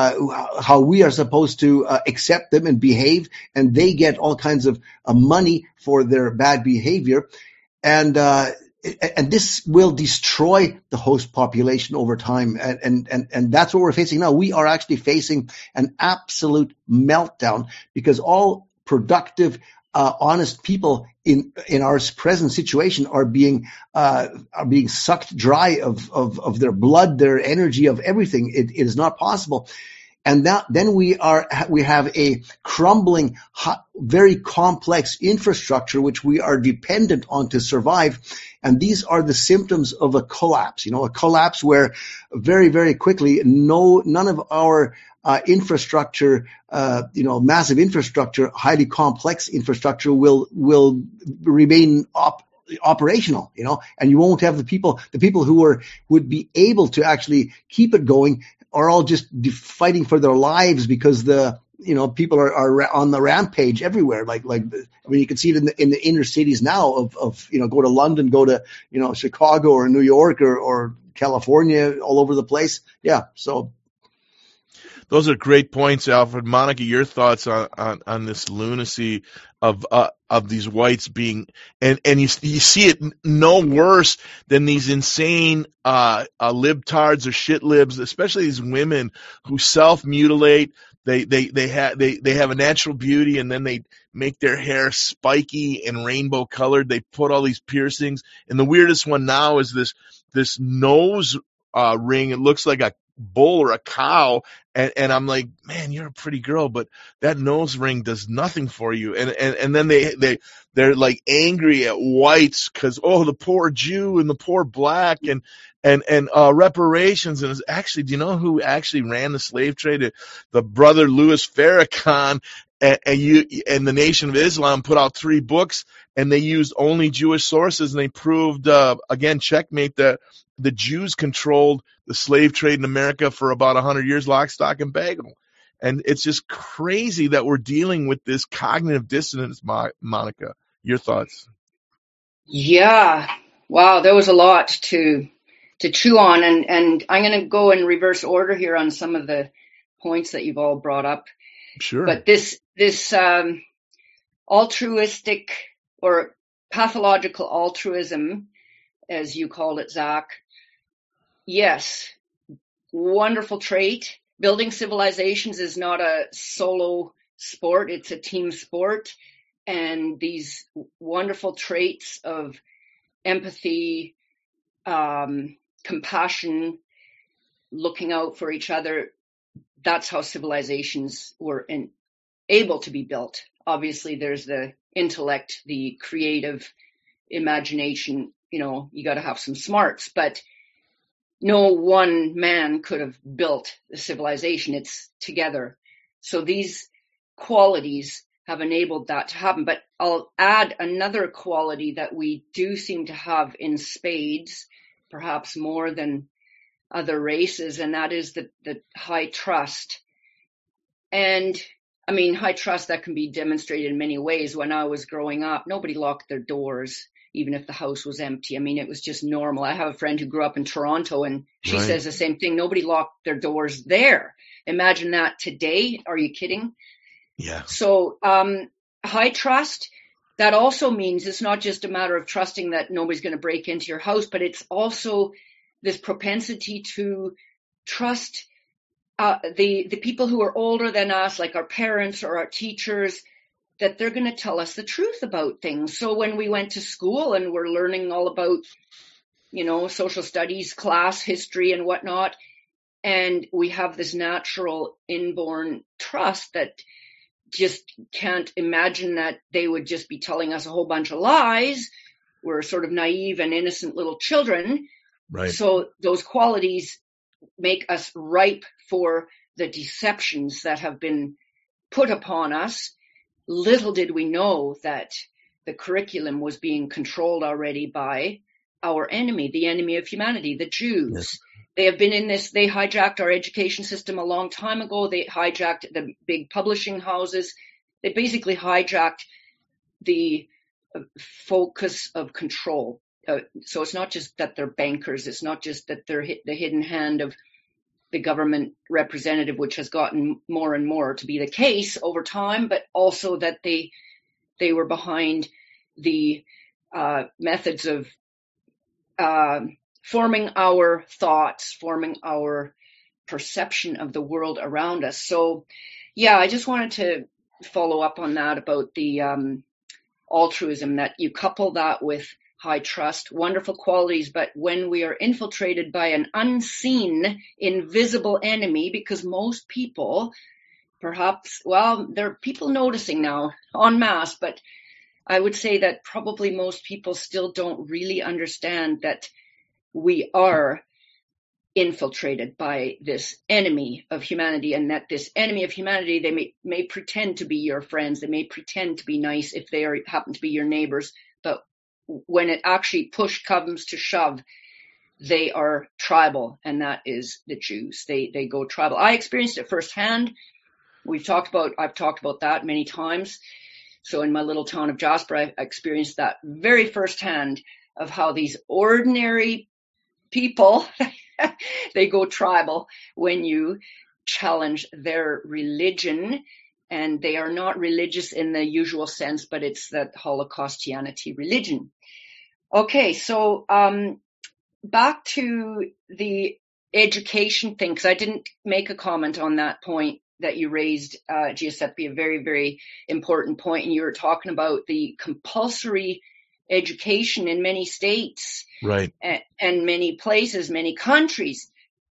uh, how we are supposed to uh, accept them and behave, and they get all kinds of uh, money for their bad behavior, and. Uh, And this will destroy the host population over time. And, and, and that's what we're facing now. We are actually facing an absolute meltdown because all productive, uh, honest people in, in our present situation are being, uh, are being sucked dry of, of, of their blood, their energy, of everything. It, it is not possible. And that, then we are, we have a crumbling, very complex infrastructure, which we are dependent on to survive. And these are the symptoms of a collapse, you know, a collapse where very, very quickly, no, none of our uh, infrastructure, uh, you know, massive infrastructure, highly complex infrastructure will, will remain op- operational, you know, and you won't have the people, the people who are, would be able to actually keep it going are all just fighting for their lives because the, you know, people are, are on the rampage everywhere. Like, like, I mean, you can see it in the, in the inner cities now of, of, you know, go to London, go to, you know, Chicago or New York or, or California, all over the place. Yeah. So. Those are great points, Alfred. Monica, your thoughts on, on, on this lunacy of uh, of these whites being, and, and you you see it no worse than these insane uh, uh, libtards or shit libs, especially these women who self-mutilate. They they they have they, they have a natural beauty, and then they make their hair spiky and rainbow colored. They put all these piercings, and the weirdest one now is this this nose uh, ring. It looks like a bull or a cow, and, and I'm like, man, you're a pretty girl, but that nose ring does nothing for you. And and, and then they they they're like angry at whites because oh, the poor Jew and the poor black and and and uh, reparations. And it's actually, do you know who actually ran the slave trade? The brother Louis Farrakhan. And, and you and the Nation of Islam put out three books, and they used only Jewish sources, and they proved uh, again, checkmate, that the Jews controlled the slave trade in America for about a hundred years, lock, stock, and barrel. And it's just crazy that we're dealing with this cognitive dissonance. Monica, your thoughts? Yeah, wow, there was a lot to to chew on, and and I'm going to go in reverse order here on some of the points that you've all brought up. Sure. But this this um, altruistic or pathological altruism, as you called it, Zach, yes, wonderful trait. Building civilizations is not a solo sport. It's a team sport. And these wonderful traits of empathy, um, compassion, looking out for each other, that's how civilizations were in, able to be built. Obviously, there's the intellect, the creative imagination, you know, you got to have some smarts, but no one man could have built a civilization. It's together. So these qualities have enabled that to happen. But I'll add another quality that we do seem to have in spades, perhaps more than other races, and that is the, the high trust. And I mean, high trust that can be demonstrated in many ways. When I was growing up, nobody locked their doors, even if the house was empty. I mean, it was just normal. I have a friend who grew up in Toronto, and she Right. says the same thing. Nobody locked their doors there. Imagine that today. Are you kidding? Yeah. So um, high trust, that also means it's not just a matter of trusting that nobody's going to break into your house, but it's also this propensity to trust uh, the, the people who are older than us, like our parents or our teachers, that they're going to tell us the truth about things. So when we went to school and we're learning all about, you know, social studies, class history and whatnot, and we have this natural inborn trust that just can't imagine that they would just be telling us a whole bunch of lies. We're sort of naive and innocent little children. Right. So those qualities make us ripe for the deceptions that have been put upon us. Little did we know that the curriculum was being controlled already by our enemy, the enemy of humanity, the Jews. Yes. They have been in this, they hijacked our education system a long time ago. They hijacked the big publishing houses. They basically hijacked the focus of control. Uh, so it's not just that they're bankers. It's not just that they're hit, the hidden hand of the government representative, which has gotten more and more to be the case over time, but also that they they were behind the uh, methods of uh, forming our thoughts, forming our perception of the world around us. So, yeah, I just wanted to follow up on that about the um, altruism, that you couple that with high trust, wonderful qualities, but when we are infiltrated by an unseen, invisible enemy, because most people, perhaps, well, there are people noticing now en masse, but I would say that probably most people still don't really understand that we are infiltrated by this enemy of humanity, and that this enemy of humanity, they may, may pretend to be your friends, they may pretend to be nice if they are happen to be your neighbors, but when it actually push comes to shove, they are tribal, and that is the Jews. They they go tribal. I experienced it firsthand. We've talked about, I've talked about that many times. So in my little town of Jasper, I experienced that very firsthand of how these ordinary people, they go tribal when you challenge their religion. And they are not religious in the usual sense, but it's that Holocaustianity religion. Okay, so um, back to the education thing, because I didn't make a comment on that point that you raised, uh, Giuseppe, a very, very important point. And you were talking about the compulsory education in many states, right, and, and many places, many countries.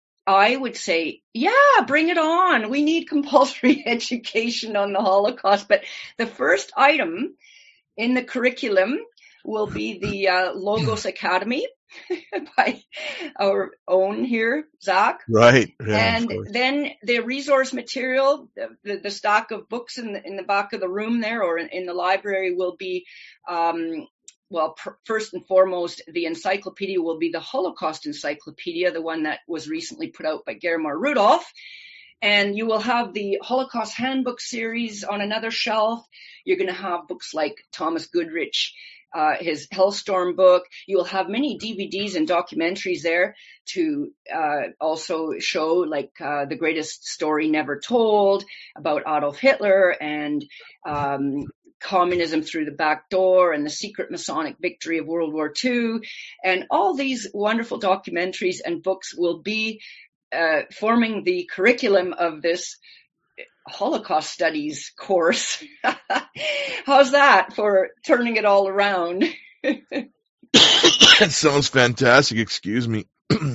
I would say, yeah, bring it on. We need compulsory education on the Holocaust. But the first item in the curriculum will be the uh, Logos Academy by our own here, Zach. Right. Yeah, and then the resource material, the, the stock of books in the, in the back of the room there, or in, in the library, will be um, well, pr- first and foremost, the encyclopedia will be the Holocaust Encyclopedia, the one that was recently put out by Germar Rudolph. And you will have the Holocaust Handbook series on another shelf. You're going to have books like Thomas Goodrich, uh, his Hellstorm book. You will have many D V Ds and documentaries there to uh, also show, like uh, The Greatest Story Never Told, about Adolf Hitler, and um Communism Through the Back Door, and The Secret Masonic Victory of World War Two. And all these wonderful documentaries and books will be uh, forming the curriculum of this Holocaust studies course. How's that for turning it all around? That sounds fantastic. Excuse me.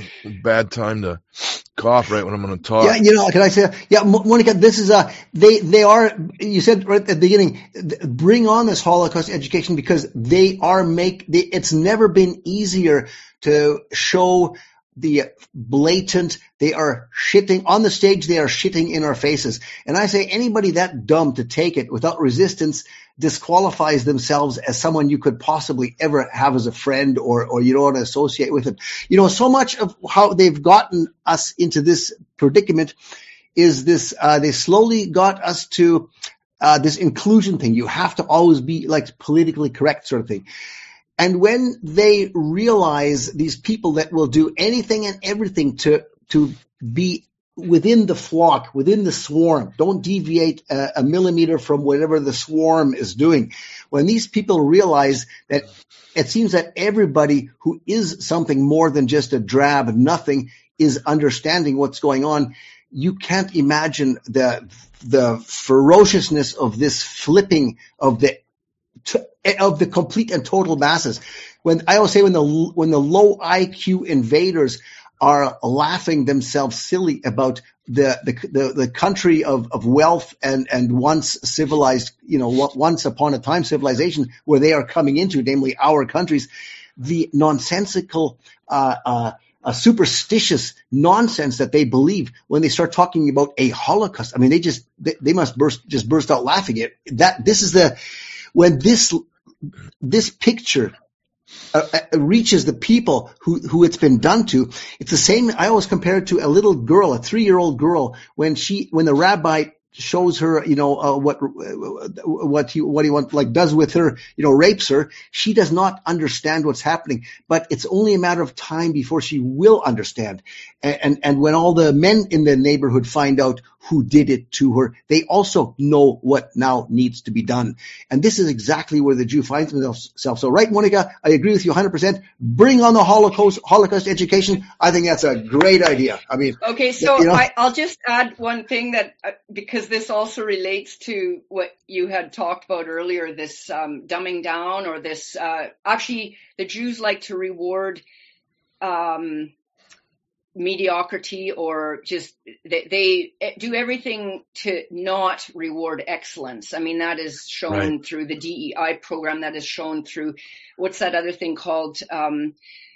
Bad time to cough right when I'm going to talk. Yeah, you know, can I say, yeah, Monica, this is a, they, they are, you said right at the beginning, bring on this Holocaust education because they are make, they, it's never been easier to show the blatant, they are shitting, on the stage they are shitting in our faces. And I say anybody that dumb to take it without resistance disqualifies themselves as someone you could possibly ever have as a friend or, or you don't want to associate with them. You know, so much of how they've gotten us into this predicament is this, uh, they slowly got us to, uh, this inclusion thing. You have to always be like politically correct sort of thing. And when they realize these people that will do anything and everything to, to be within the flock, within the swarm, don't deviate a, a millimeter from whatever the swarm is doing. When these people realize that it seems that everybody who is something more than just a drab nothing is understanding what's going on, you can't imagine the, the ferociousness of this flipping of the To, of the complete and total masses. When I always say when the when the low I Q invaders are laughing themselves silly about the the the, the country of, of wealth and and once civilized, you know, once upon a time civilization where they are coming into, namely our countries, the nonsensical uh uh a superstitious nonsense that they believe when they start talking about a Holocaust. I mean, they just they, they must burst just burst out laughing. It that this is the when this this picture uh, uh, reaches the people who, who it's been done to, it's the same. I always compare it to a little girl, a three-year-old girl, when she when the rabbi shows her, you know, uh, what what he what he wants, like does with her, you know, rapes her. She does not understand what's happening, but it's only a matter of time before she will understand. And and, and when all the men in the neighborhood find out who did it to her, they also know what now needs to be done. And this is exactly where the Jew finds himself. So, right, Monica, I agree with you one hundred percent. Bring on the Holocaust, Holocaust education. I think that's a great idea. I mean, okay, so you know, I, I'll just add one thing that, uh, because this also relates to what you had talked about earlier, this um, dumbing down or this, uh, actually, the Jews like to reward um mediocrity, or just they, they do everything to not reward excellence. I mean, that is shown right. through the D E I program, that is shown through what's that other thing called um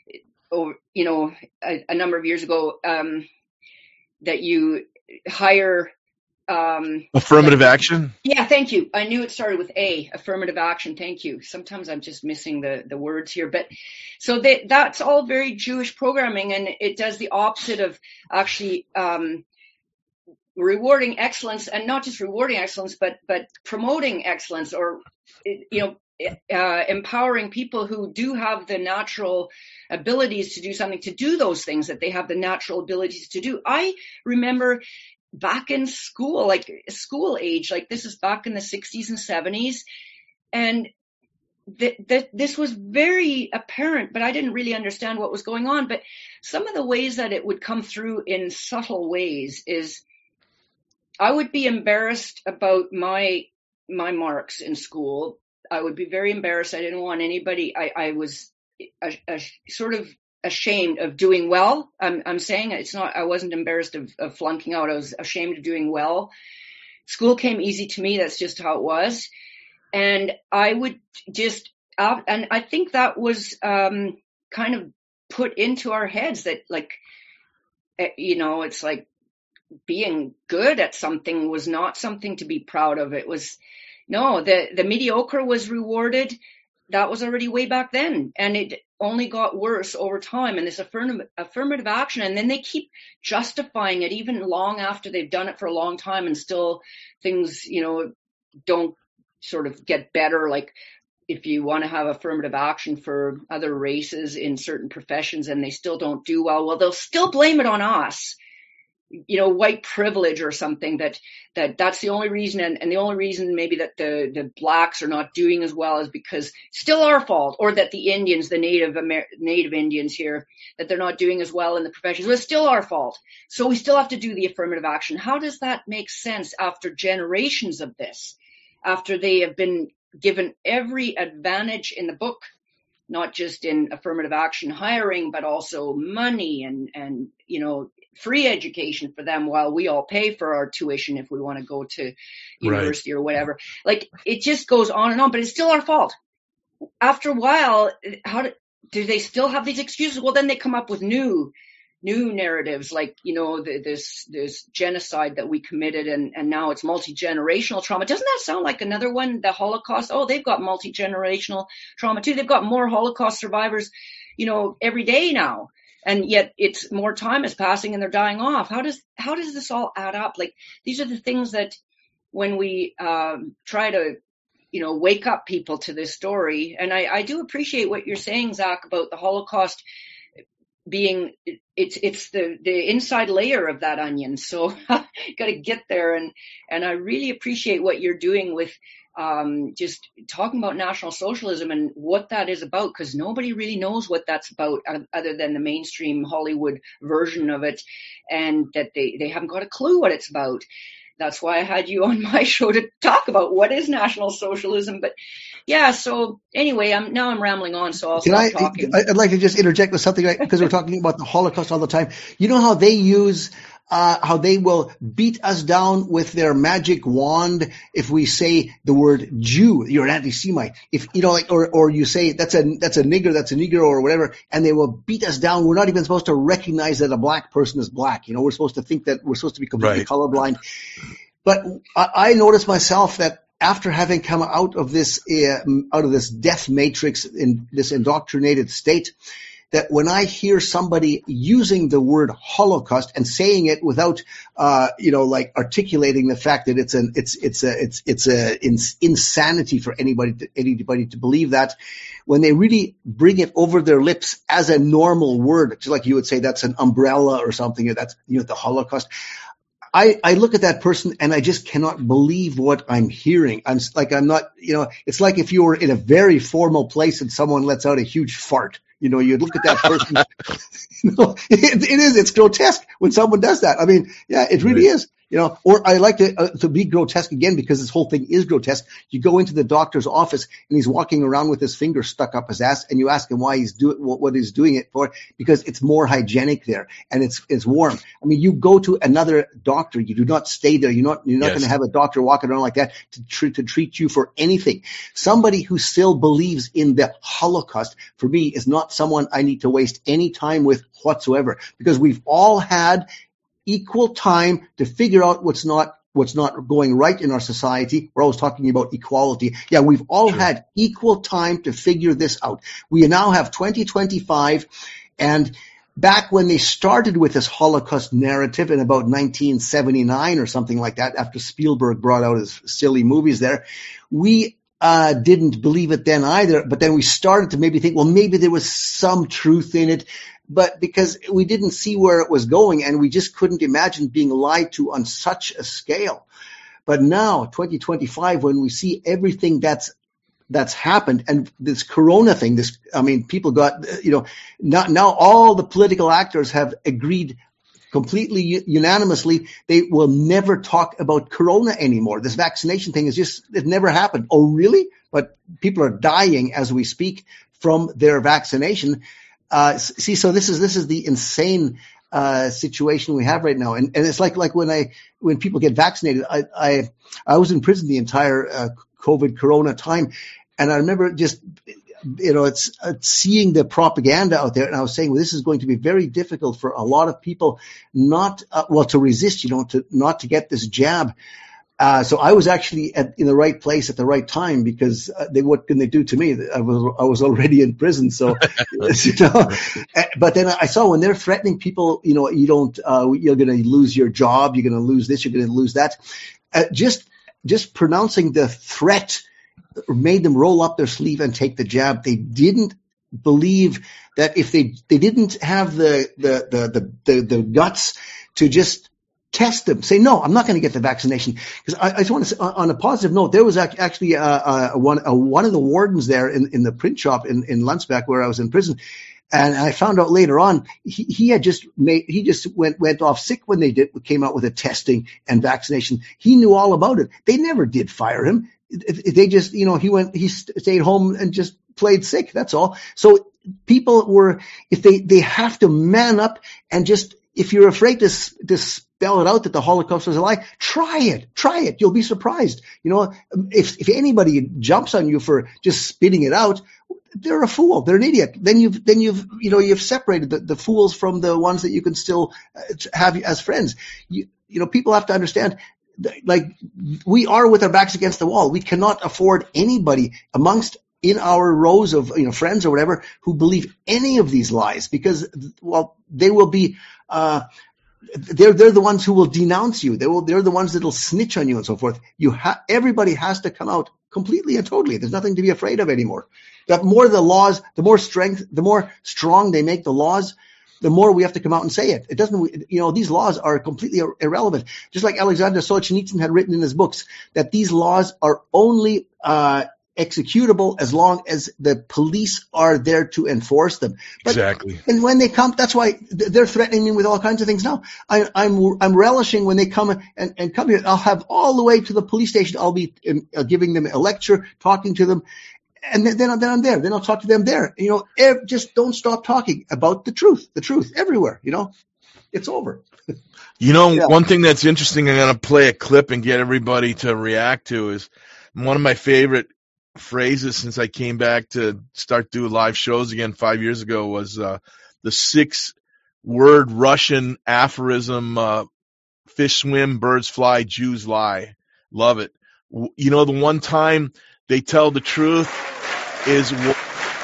or you know a, a number of years ago um that you hire um affirmative like, action. Yeah, thank you. I knew it started with A, affirmative action. Thank you. Sometimes I'm just missing the the words here, but so they, that's all very Jewish programming, and it does the opposite of actually um rewarding excellence, and not just rewarding excellence, but but promoting excellence, or you know uh, empowering people who do have the natural abilities to do something, to do those things that they have the natural abilities to do. I remember back in school, like school age, like this is back in the sixties and seventies. And th- th- this was very apparent, but I didn't really understand what was going on. But some of the ways that it would come through in subtle ways is I would be embarrassed about my, my marks in school. I would be very embarrassed. I didn't want anybody, I, I was a, a sort of ashamed of doing well. I'm, I'm saying it's not, I wasn't embarrassed of, of flunking out. I was ashamed of doing well. School came easy to me. That's just how it was. And I would just, uh, and I think that was um, kind of put into our heads that like, you know, it's like being good at something was not something to be proud of. It was, no, the, the mediocre was rewarded. That was already way back then. And it only got worse over time, and this affirmative, affirmative action. And then they keep justifying it even long after they've done it for a long time, and still things, you know, don't sort of get better. Like if you want to have affirmative action for other races in certain professions and they still don't do well, well, they'll still blame it on us. you know, white privilege or something, that, that that's the only reason. And, and the only reason maybe that the, the blacks are not doing as well is because it's still our fault, or that the Indians, the native Amer- native Indians here, that they're not doing as well in the professions. Well, it's still our fault. So we still have to do the affirmative action. How does that make sense after generations of this, after they have been given every advantage in the book, not just in affirmative action hiring, but also money and, and, you know, free education for them while we all pay for our tuition if we want to go to university right. or whatever. Like, it just goes on and on, but it's still our fault. After a while, how do, do they still have these excuses? Well, then they come up with new, new narratives, like, you know, the, this, this genocide that we committed, and, and now it's multi-generational trauma. Doesn't that sound like another one, the Holocaust? Oh, they've got multi-generational trauma too. They've got more Holocaust survivors, you know, every day now. And yet it's more time is passing and they're dying off. How does, how does this all add up? Like, these are the things that when we, um, try to, you know, wake up people to this story. And I, I do appreciate what you're saying, Zach, about the Holocaust being, it's, it's the, the inside layer of that onion. So you got to get there. And, and I really appreciate what you're doing with, um, just talking about National Socialism and what that is about, because nobody really knows what that's about other than the mainstream Hollywood version of it, and that they, they haven't got a clue what it's about. That's why I had you on my show to talk about what is National Socialism. But yeah, so anyway, I'm now I'm rambling on, so I'll Can stop I, talking. I'd like to just interject with something, because we're talking about the Holocaust all the time. You know how they use, uh, how they will beat us down with their magic wand if we say the word Jew, you're an anti-Semite. If, you know, like, or, or you say that's a, that's a nigger, that's a Negro or whatever, and they will beat us down. We're not even supposed to recognize that a black person is black. You know, we're supposed to think that we're supposed to be completely right. colorblind. But I, I noticed myself that after having come out of this, uh, out of this death matrix in this indoctrinated state, that when I hear somebody using the word Holocaust and saying it without, uh, you know, like articulating the fact that it's an, it's, it's a, it's, it's a ins- insanity for anybody to, anybody to believe that, when they really bring it over their lips as a normal word, just like you would say that's an umbrella or something, or that's, you know, the Holocaust. I, I look at that person and I just cannot believe what I'm hearing. I'm like, I'm not, you know, it's like if you were in a very formal place and someone lets out a huge fart. You know, you'd look at that person. you know, it, it is, it's grotesque when someone does that. I mean, yeah, it really right. is. You know, or I like to uh, to be grotesque again, because this whole thing is grotesque. You go into the doctor's office and he's walking around with his finger stuck up his ass, and you ask him why he's doing what, what he's doing it for, because it's more hygienic there and it's it's warm. I mean, you go to another doctor, you do not stay there. You're not you're not yes. going to have a doctor walking around like that to treat to treat you for anything. Somebody who still believes in the Holocaust, for me, is not someone I need to waste any time with whatsoever, because we've all had equal time to figure out what's not what's not going right in our society. We're always talking about equality. Yeah, we've all sure. had equal time to figure this out. We now have twenty twenty-five, and back when they started with this Holocaust narrative in about nineteen seventy-nine or something like that, after Spielberg brought out his silly movies there, we uh didn't believe it then either, but then we started to maybe think, well, maybe there was some truth in it. But because we didn't see where it was going, and we just couldn't imagine being lied to on such a scale. But now, twenty twenty-five, when we see everything that's that's happened, and this Corona thing, this, I mean, people got, you know, now, now all the political actors have agreed completely unanimously they will never talk about Corona anymore. This vaccination thing is just, it never happened. Oh, really? But people are dying as we speak from their vaccination. Uh, see, so this is, this is the insane, uh, situation we have right now. And, and it's like, like when I, when people get vaccinated, I, I, I was in prison the entire, uh, COVID Corona time. And I remember just, you know, it's, it's seeing the propaganda out there. And I was saying, well, this is going to be very difficult for a lot of people not, uh, well, to resist, you know, to not to get this jab. Uh, so I was actually at, in the right place at the right time, because uh, they, what can they do to me? I was, I was already in prison. So, you know, but then I saw when they're threatening people, you know, you don't, uh, you're going to lose your job. You're going to lose this. You're going to lose that. Uh, just, just pronouncing the threat made them roll up their sleeve and take the jab. They didn't believe that if they, they didn't have the, the, the, the, the, the guts to just test them. Say, no, I'm not going to get the vaccination. Because I, I just want to say, on a positive note, there was actually uh, uh, one uh, one of the wardens there in, in the print shop in, in Landsbeck where I was in prison. And I found out later on, he, he had just made, he just went, went off sick when they did, came out with the testing and vaccination. He knew all about it. They never did fire him. They just, you know, he went, he stayed home and just played sick. That's all. So people were, if they, they have to man up and just, if you're afraid to, to spell it out that the Holocaust was a lie, try it, try it. You'll be surprised. You know, if, if anybody jumps on you for just spitting it out, they're a fool. They're an idiot. Then you've, then you've, you know, you've separated the, the fools from the ones that you can still have as friends. You, you know, people have to understand, like, we are with our backs against the wall. We cannot afford anybody amongst in our rows of, you know, friends or whatever who believe any of these lies, because, well, they will be, uh, they're, they're the ones who will denounce you. They will, they're the ones that'll snitch on you and so forth. You ha- everybody has to come out completely and totally. There's nothing to be afraid of anymore. The more the laws, the more strength, the more strong they make the laws, the more we have to come out and say it. It doesn't, you know, these laws are completely ir- irrelevant. Just like Alexander Solzhenitsyn had written in his books that these laws are only, uh, executable as long as the police are there to enforce them. But, exactly. And when they come, that's why they're threatening me with all kinds of things now. I, I'm I'm relishing when they come and, and come here. I'll have all the way to the police station. I'll be um, uh, giving them a lecture, talking to them, and then, then, then I'm there. Then I'll talk to them there. You know, ev- just don't stop talking about the truth, the truth everywhere. You know, it's over. You know, Yeah. one thing that's interesting, I'm going to play a clip and get everybody to react to, is one of my favorite phrases since I came back to start doing live shows again five years ago was uh, the six-word Russian aphorism, uh, fish swim, birds fly, Jews lie. Love it. W- You know, the one time they tell the truth is... w-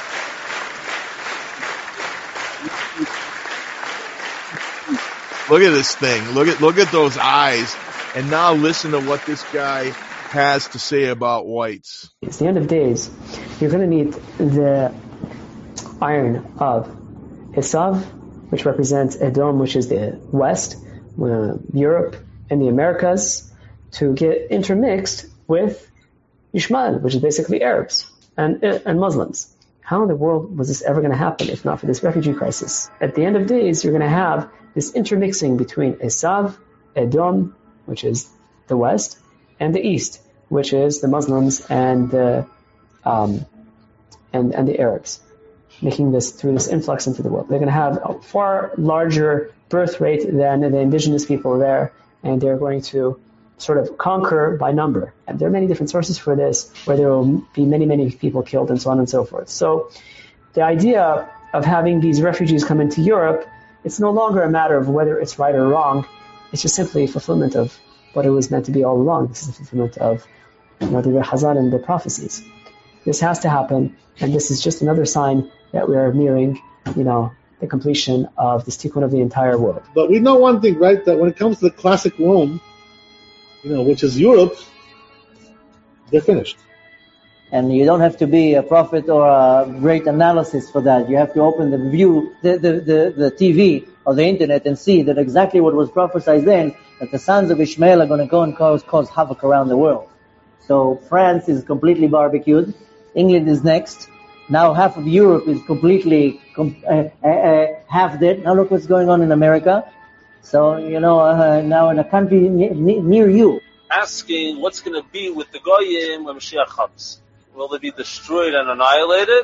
Look at this thing. Look at look at those eyes. And now listen to what this guy has to say about whites. It's the end of days. You're going to need the iron of Esav, which represents Edom, which is the West, uh, Europe, and the Americas, to get intermixed with Ishmael, which is basically Arabs and and Muslims. How in the world was this ever going to happen if not for this refugee crisis? At the end of days, you're going to have this intermixing between Esav, Edom, which is the West, and the East, which is the Muslims and the um, and and the Arabs, making this through this influx into the world. They're going to have a far larger birth rate than the indigenous people there, and they're going to sort of conquer by number. And there are many different sources for this, where there will be many, many people killed and so on and so forth. So the idea of having these refugees come into Europe, it's no longer a matter of whether it's right or wrong. It's just simply a fulfillment of what it was meant to be all along. This is the fulfillment of, you know, the Hazal and the prophecies. This has to happen, and this is just another sign that we are nearing, you know, the completion of this tikkun of the entire world. But we know one thing, right? That when it comes to the classic Rome, you know, which is Europe, they're finished. And you don't have to be a prophet or a great analysis for that. You have to open the view, the, the, the, the T V or the internet and see that exactly what was prophesied then, that the sons of Ishmael are going to go and cause, cause havoc around the world. So France is completely barbecued. England is next. Now half of Europe is completely com- uh, uh, uh, half dead. Now look what's going on in America. So, you know, uh, now in a country ne- ne- near you. Asking what's going to be with the Goyim when Mashiach comes. Will they be destroyed and annihilated?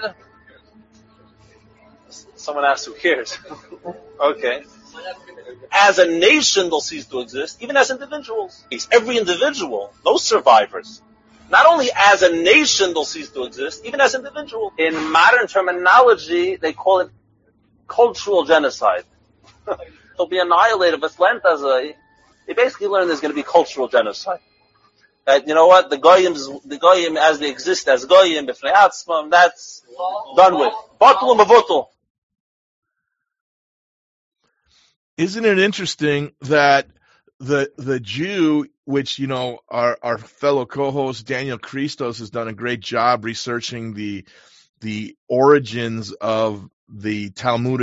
Someone asked, who cares? Okay. As a nation, they'll cease to exist, even as individuals. Every individual, no survivors. Not only as a nation, they'll cease to exist, even as individuals. In modern terminology, they call it cultural genocide. They'll be annihilated. But Lent as a, they basically learn there's going to be cultural genocide. That, you know what, the Goyim, the Goyim as they exist as Goyim, b'fnei atzmam, that's done with. Batul u'mavutul. Isn't it interesting that the the Jew, which, you know, our, our fellow co-host Daniel Christos has done a great job researching the the origins of the Talmudic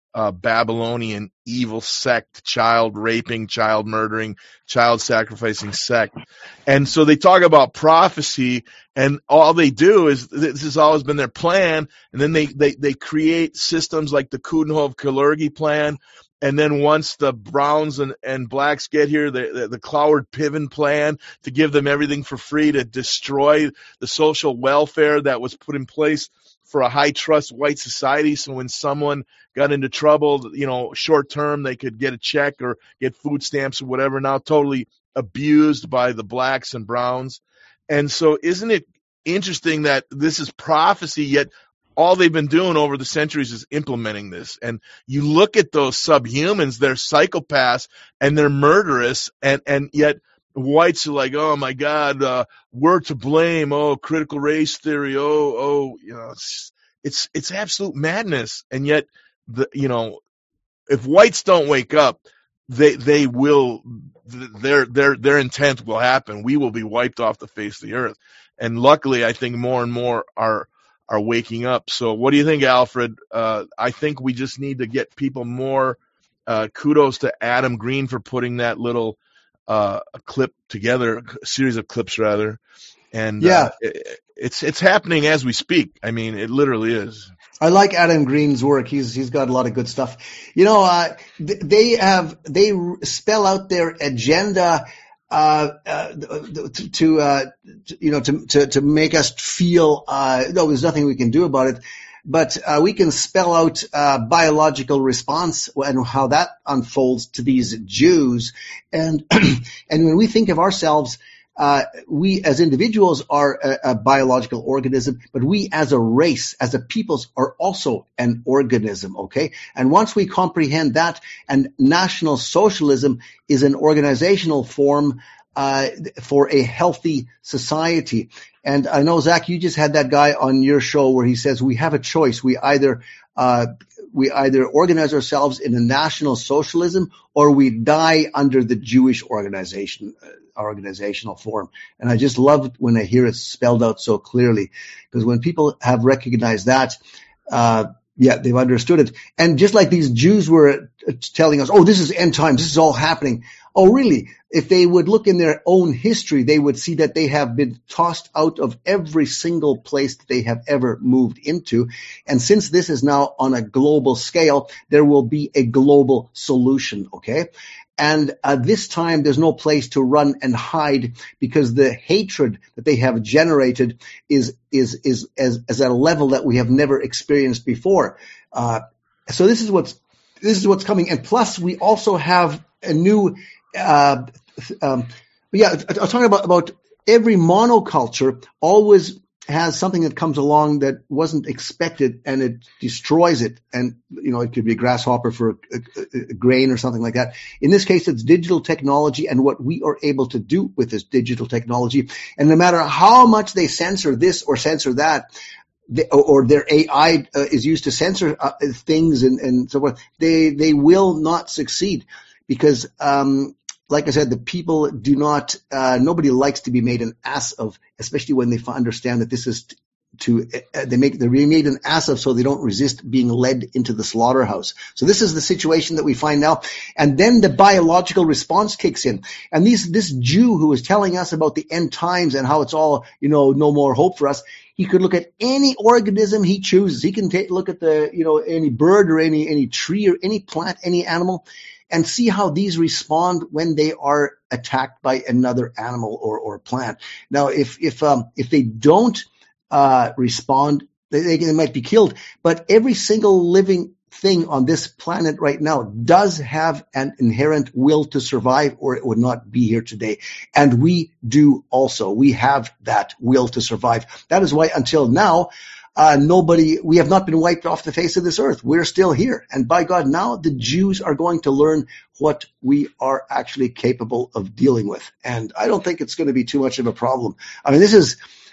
uh, Babylonian evil sect, child raping, child murdering, child sacrificing sect. And so they talk about prophecy, and all they do is, this has always been their plan, and then they, they, they create systems like the Coudenhove-Kalergi plan. And then once the Browns and, and blacks get here, the, the, the Cloward-Piven plan to give them everything for free, to destroy the social welfare that was put in place for a high-trust white society. So when someone got into trouble, you know, short-term, they could get a check or get food stamps or whatever, now totally abused by the blacks and browns. And so isn't it interesting that this is prophecy, yet all they've been doing over the centuries is implementing this? And you look at those subhumans, they're psychopaths and they're murderous, and, and yet whites are like, oh my God, uh, we're to blame. Oh, critical race theory. Oh, oh, you know, it's, it's, it's absolute madness. And yet, the, you know, if whites don't wake up, they, they will, their, their, their intent will happen. We will be wiped off the face of the earth. And luckily, I think more and more are, are waking up. So what do you think, Alfred? Uh, I think we just need to get people more, uh, kudos to Adam Green for putting that little, uh, a clip together, a series of clips rather. And, yeah, uh, it, it's, it's happening as we speak. I mean, it literally is. I like Adam Green's work. He's, he's got a lot of good stuff. You know, uh, they have, they spell out their agenda, Uh, uh, to, to uh, you know, to, to, to make us feel, uh, no, there's nothing we can do about it, but, uh, we can spell out, uh, biological response and how that unfolds to these Jews. And, and when we think of ourselves, uh, we as individuals are a, a biological organism, but we as a race, as a peoples, are also an organism, okay? And once we comprehend that, and National Socialism is an organizational form uh, for a healthy society. And I know, Zach, you just had that guy on your show where he says we have a choice. We either uh, we either organize ourselves in a National Socialism or we die under the Jewish organization. Uh, organizational form. And I just love when I hear it spelled out so clearly, because when people have recognized that, uh, yeah, they've understood it. And just like these Jews were telling us, oh, this is end times, this is all happening. Oh, really? If they would look in their own history, they would see that they have been tossed out of every single place that they have ever moved into. And since this is now on a global scale, there will be a global solution, okay? And uh, this time there's no place to run and hide, because the hatred that they have generated is is is as, as at a level that we have never experienced before. Uh, so this is what's this is what's coming. And plus, we also have a new. Uh, um, yeah, I was talking about about every monoculture always has something that comes along that wasn't expected, and it destroys it. And, you know, it could be a grasshopper for a, a, a grain or something like that. In this case, it's digital technology and what we are able to do with this digital technology. And no matter how much they censor this or censor that, they, or their A I uh, is used to censor uh, things and, and so forth, they, they will not succeed, because, um, like I said, the people do not, uh, nobody likes to be made an ass of, especially when they understand that this is to, uh, they make, they're being made an ass of so they don't resist being led into the slaughterhouse. So this is the situation that we find now. And then the biological response kicks in. And these, this Jew who was telling us about the end times and how it's all, you know, no more hope for us, he could look at any organism he chooses. He can take, look at the, you know, any bird or any, any tree or any plant, any animal, and see how these respond when they are attacked by another animal or, or plant. Now, if if um, if they don't uh, respond, they, they might be killed. But every single living thing on this planet right now does have an inherent will to survive, or it would not be here today. And we do also. We have that will to survive. That is why until now, Uh, nobody, we have not been wiped off the face of this earth. We're still here. And by God, now the Jews are going to learn what we are actually capable of dealing with. And I don't think it's going to be too much of a problem. I mean, this is,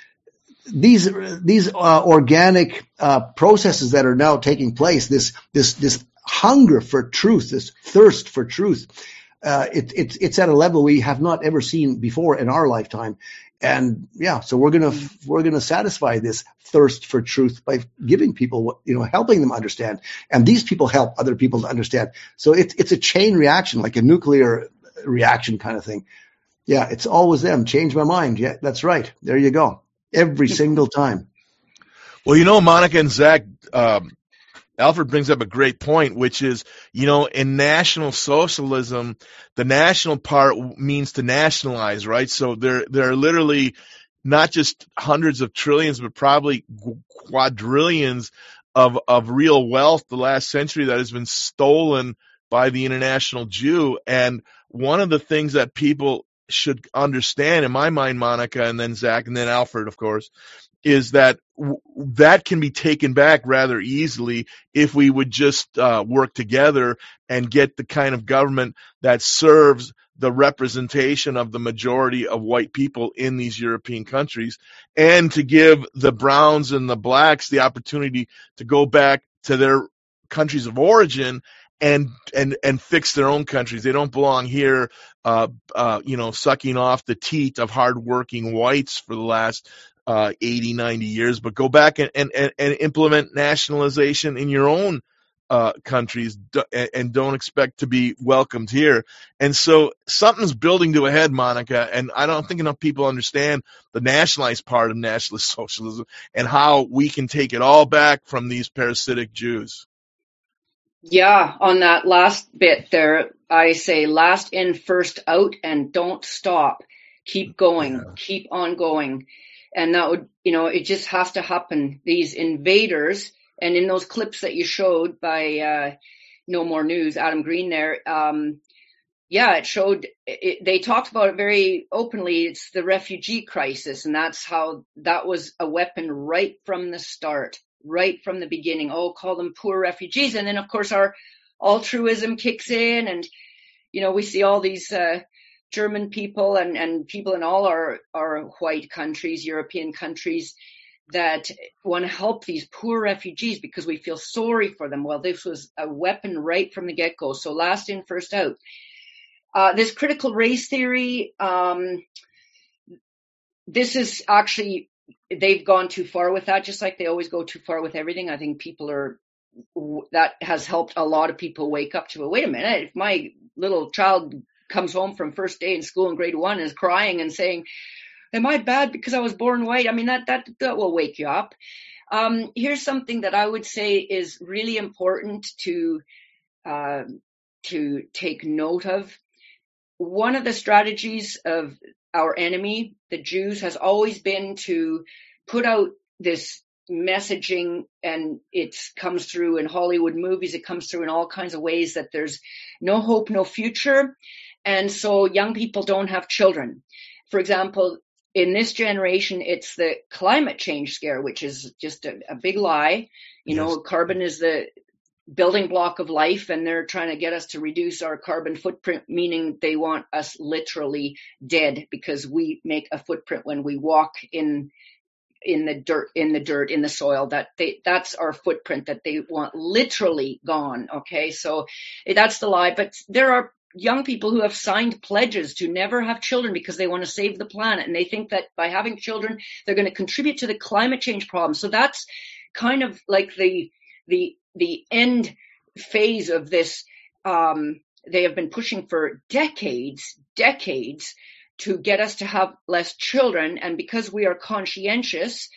these, these, uh, organic, uh, processes that are now taking place, this, this, this hunger for truth, this thirst for truth, uh, it, it, it's at a level we have not ever seen before in our lifetime. And yeah, so we're gonna we're gonna satisfy this thirst for truth by giving people what, you know, helping them understand, and these people help other people to understand. So it's it's a chain reaction, like a nuclear reaction kind of thing. Yeah, it's always them. Change my mind. Yeah, that's right. There you go. Every single time. Well, you know, Monica and Zach, um, Alfred brings up a great point, which is, you know, in National Socialism, the national part means to nationalize, right? So there, there are literally not just hundreds of trillions, but probably quadrillions of, of real wealth the last century that has been stolen by the international Jew. And one of the things that people should understand, in my mind, Monica, and then Zach, and then Alfred, of course, is that w- that can be taken back rather easily if we would just uh, work together and get the kind of government that serves the representation of the majority of white people in these European countries, and to give the browns and the blacks the opportunity to go back to their countries of origin and and and fix their own countries. They don't belong here, uh, uh, you know, sucking off the teat of hardworking whites for the last uh, eighty, ninety years, but go back and, and, and implement nationalization in your own uh, countries and don't expect to be welcomed here. And so something's building to a head, Monica, and I don't think enough people understand the nationalized part of nationalist socialism and how we can take it all back from these parasitic Jews. Yeah, on that last bit there, I say last in, first out, and don't stop. Keep going. Yeah. Keep on going. And that would, you know, it just has to happen. These invaders, and in those clips that you showed by uh, No More News, Adam Green there, um, yeah, it showed, it, they talked about it very openly. It's the refugee crisis, and that's how that was a weapon right from the start. Right from the beginning. Oh, call them poor refugees. And then, of course, our altruism kicks in, and, you know, we see all these uh, German people and, and people in all our, our white countries, European countries, that want to help these poor refugees because we feel sorry for them. Well, this was a weapon right from the get-go. So last in, first out. Uh, this critical race theory, um, this is actually... they've gone too far with that, just like they always go too far with everything. I think people are, that has helped a lot of people wake up to it. Wait a minute, if my little child comes home from first day in school in grade one and is crying and saying, am I bad because I was born white? I mean, that, that, that will wake you up. Um, here's something that I would say is really important to, uh, to take note of. One of the strategies of our enemy, the Jews, has always been to put out this messaging, and it comes through in Hollywood movies, it comes through in all kinds of ways, that there's no hope, no future, and so young people don't have children. For example, in this generation, it's the climate change scare, which is just a, a big lie. You yes. know, carbon is the building block of life, and they're trying to get us to reduce our carbon footprint, meaning they want us literally dead because we make a footprint when we walk in in the dirt, in the dirt, in the soil. That they, that's our footprint that they want literally gone. Okay, so that's the lie. But there are young people who have signed pledges to never have children because they want to save the planet, and they think that by having children, they're going to contribute to the climate change problem. So that's kind of like the the the end phase of this. Um, they have been pushing for decades, decades to get us to have less children. And because we are conscientious,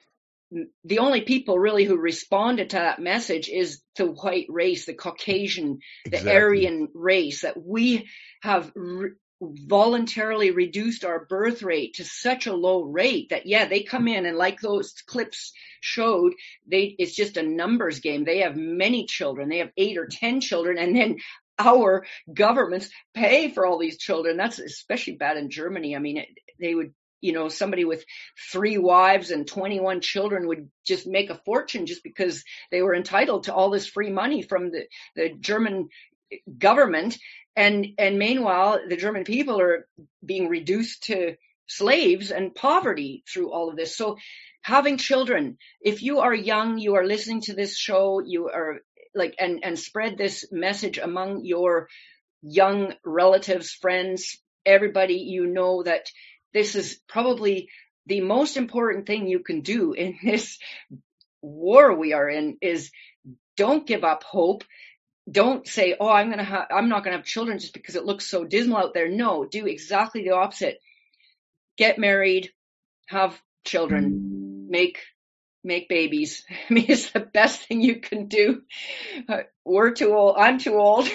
the only people really who responded to that message is the white race, the Caucasian, the exactly. Aryan race, that we have re- voluntarily reduced our birth rate to such a low rate that, yeah, they come in and, like those clips showed, they it's just a numbers game. They have many children. They have eight or ten children, and then our governments pay for all these children. That's especially bad in Germany. I mean, it, they would, you know, somebody with three wives and twenty-one children would just make a fortune just because they were entitled to all this free money from the, the German government. And, and meanwhile, the German people are being reduced to slaves and poverty through all of this. So having children, if you are young, you are listening to this show, you are like, and, and spread this message among your young relatives, friends, everybody, you know that this is probably the most important thing you can do in this war we are in, is don't give up hope. Don't say, oh, I'm going to have, I'm not going to have children just because it looks so dismal out there. No, do exactly the opposite. Get married, have children, make, make babies. I mean, it's the best thing you can do. Uh, we're too old. I'm too old.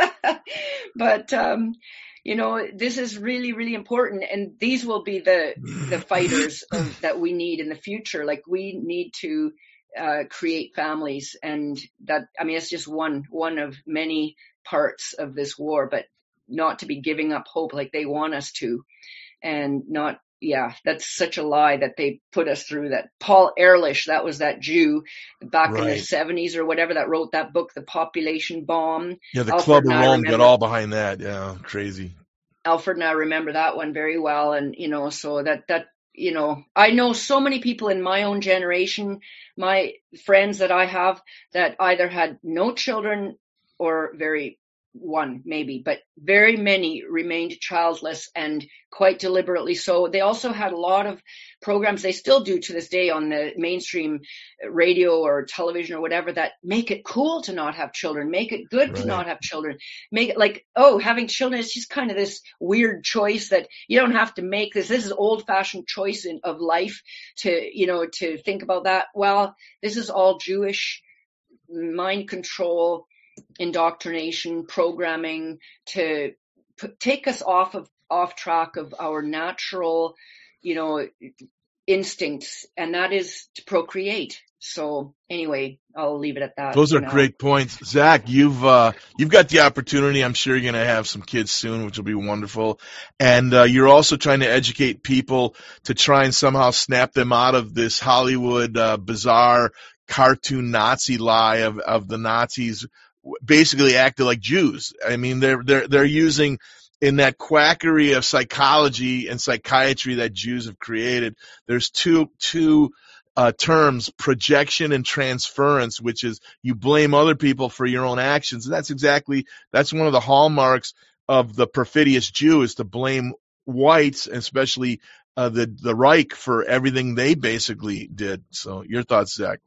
But, um, you know, this is really, really important. And these will be the, the fighters of, that we need in the future. Like, we need to uh, create families, and that, I mean, it's just one, one of many parts of this war, but not to be giving up hope like they want us to. And not, yeah, that's such a lie that they put us through. That Paul Ehrlich, that was that Jew back right. in the seventies or whatever, that wrote that book, The Population Bomb. Yeah, the Alfred Club of Rome got all behind that. Yeah, crazy. Alfred and I remember that one very well. And, you know, so that, that, you know, I know so many people in my own generation, my friends that I have, that either had no children or very one maybe, but very many remained childless, and quite deliberately so. They also had a lot of programs, they still do to this day on the mainstream radio or television or whatever, that make it cool to not have children, make it good right. to not have children, make it like, oh, having children is just kind of this weird choice that you don't have to make this. This is old fashioned choice in, of life to, you know, to think about that. Well, this is all Jewish mind control, indoctrination, programming to p- take us off of off track of our natural, you know, instincts, and that is to procreate. So anyway, I'll leave it at that. Those are now. Great points. Zach, you've uh, you've got the opportunity. I'm sure you're going to have some kids soon, which will be wonderful. And uh, you're also trying to educate people to try and somehow snap them out of this Hollywood uh, bizarre cartoon Nazi lie of, of the Nazis basically acted like Jews. I mean, they're they're they're using, in that quackery of psychology and psychiatry that Jews have created, there's two two uh, terms, projection and transference, which is you blame other people for your own actions. And that's exactly, that's one of the hallmarks of the perfidious Jew, is to blame whites, especially uh, the, the Reich, for everything they basically did. So your thoughts, Zach?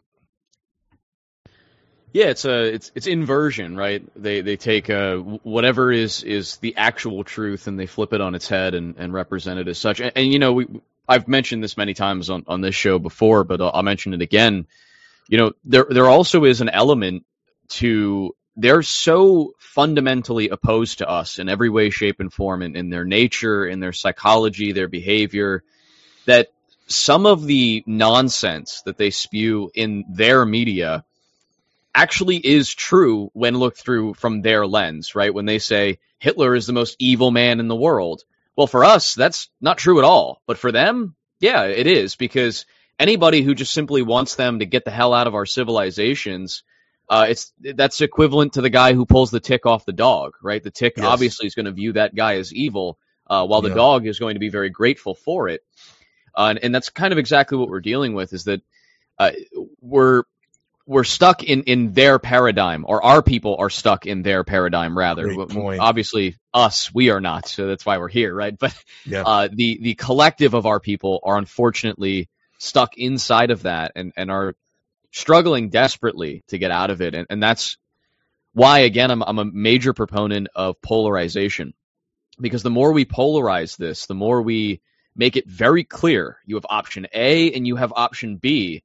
Yeah, it's a it's it's inversion, right? They they take uh, whatever is is the actual truth and they flip it on its head and, and represent it as such. And, and you know, we I've mentioned this many times on, on this show before, but I'll, I'll mention it again. You know, there there also is an element to, they're so fundamentally opposed to us in every way, shape, and form, in, in their nature, in their psychology, their behavior, that some of the nonsense that they spew in their media actually is true when looked through from their lens, right? When they say Hitler is the most evil man in the world. Well, for us, that's not true at all. But for them, yeah, it is, because anybody who just simply wants them to get the hell out of our civilizations, uh, it's that's equivalent to the guy who pulls the tick off the dog, right? The tick yes. obviously is going to view that guy as evil, uh, while the yeah. dog is going to be very grateful for it. Uh, and, and that's kind of exactly what we're dealing with, is that uh, we're We're stuck in, in their paradigm, or our people are stuck in their paradigm, rather. Obviously, us, we are not, so that's why we're here, right? But yeah. uh, the the collective of our people are unfortunately stuck inside of that, and, and are struggling desperately to get out of it. And, and that's why, again, I'm, I'm a major proponent of polarization, because the more we polarize this, the more we make it very clear. You have option A and you have option B.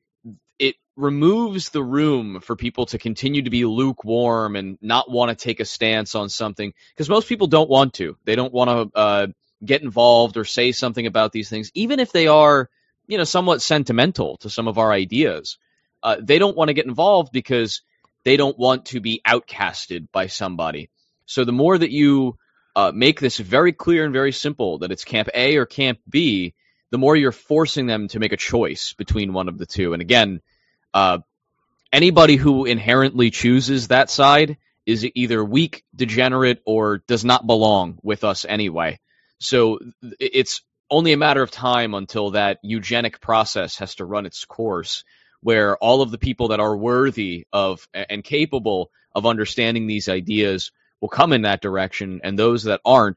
Removes the room for people to continue to be lukewarm and not want to take a stance on something, because most people don't want to. They don't want to uh, get involved or say something about these things, even if they are, you know, somewhat sentimental to some of our ideas. Uh, they don't want to get involved because they don't want to be outcasted by somebody. So the more that you uh, make this very clear and very simple, that it's Camp A or Camp B, the more you're forcing them to make a choice between one of the two. And again, Uh, anybody who inherently chooses that side is either weak, degenerate, or does not belong with us anyway. So it's only a matter of time until that eugenic process has to run its course, where all of the people that are worthy of and capable of understanding these ideas will come in that direction, and those that aren't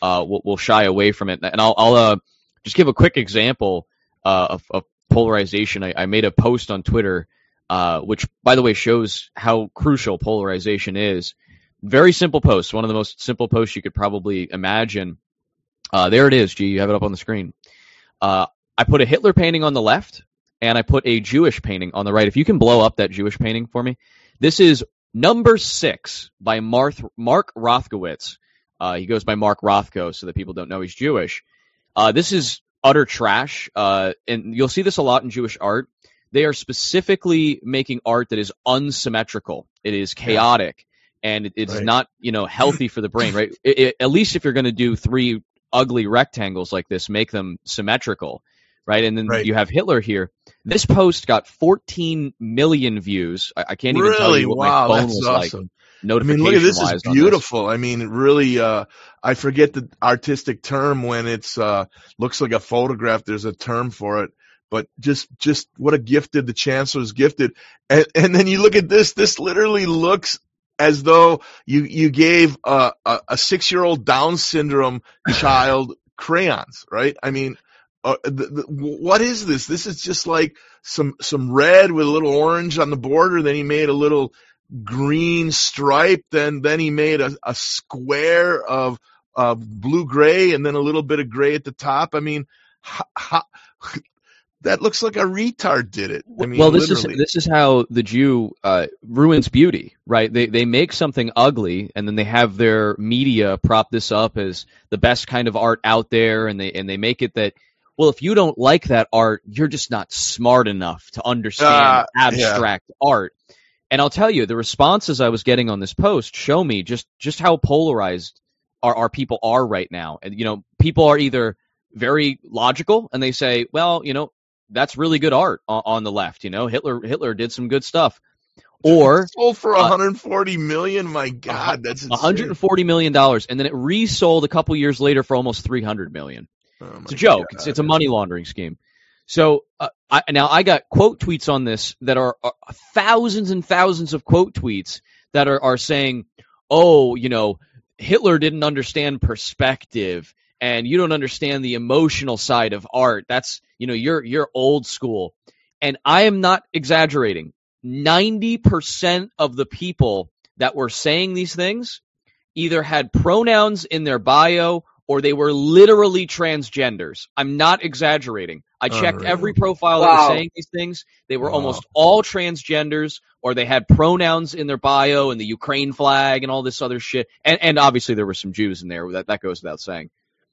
uh, will, will shy away from it. And I'll, I'll uh, just give a quick example uh, of, of polarization. I, I made a post on Twitter, uh, which, by the way, shows how crucial polarization is. Very simple post, one of the most simple posts you could probably imagine. Uh, there it is, G. You have it up on the screen. Uh, I put a Hitler painting on the left, and I put a Jewish painting on the right. If you can blow up that Jewish painting for me. This is Number Six by Mark, Mark Rothkowitz. Uh, he goes by Mark Rothko, so that people don't know he's Jewish. Uh, this is utter trash, uh, and you'll see this a lot in Jewish art. They are specifically making art that is unsymmetrical. It is chaotic, and it, it's Right. not, you know, healthy for the brain, right? It, it, at least if you're going to do three ugly rectangles like this, make them symmetrical, right? And then Right. you have Hitler here. This post got fourteen million views. I, I can't even tell Really? you what Wow, my phone that's was awesome. like. I mean, look at Notification this. wise Is on this. beautiful. I mean, really, uh, I forget the artistic term when it's uh, looks like a photograph. There's a term for it, but just just what a gifted the chancellor's gifted. And, and then you look at this. This literally looks as though you you gave a, a, a six year old Down syndrome child crayons, right? I mean, uh, the, the, what is this? This is just like some some red with a little orange on the border. Then he made a little green stripe. Then then he made a, a square of of blue gray, and then a little bit of gray at the top. I mean, how, how, that looks like a retard did it. I mean, well, this literally. is this is how the Jew uh, ruins beauty, right? They they make something ugly, and then they have their media prop this up as the best kind of art out there, and they and they make it that, well, if you don't like that art, you're just not smart enough to understand Uh, abstract art. And I'll tell you, the responses I was getting on this post show me just just how polarized our, our people are right now. And you know, people are either very logical and they say, well, you know, that's really good art on, on the left. You know, Hitler Hitler did some good stuff. Or sold for uh, one hundred forty million. My God, that's one hundred forty million dollars, and then it resold a couple years later for almost three hundred million dollars. Oh it's a joke. It's, it's a money laundering scheme. So uh, I, now I got quote tweets on this that are, are thousands and thousands of quote tweets that are, are saying, oh, you know, Hitler didn't understand perspective, and you don't understand the emotional side of art. That's, you know, you're you're old school. And I am not exaggerating. ninety percent of the people that were saying these things either had pronouns in their bio or they were literally transgenders. I'm not exaggerating. I checked Unreal. every profile that Wow. was saying these things. They were Wow. almost all transgenders, or they had pronouns in their bio and the Ukraine flag and all this other shit. And, and obviously there were some Jews in there. That, that goes without saying.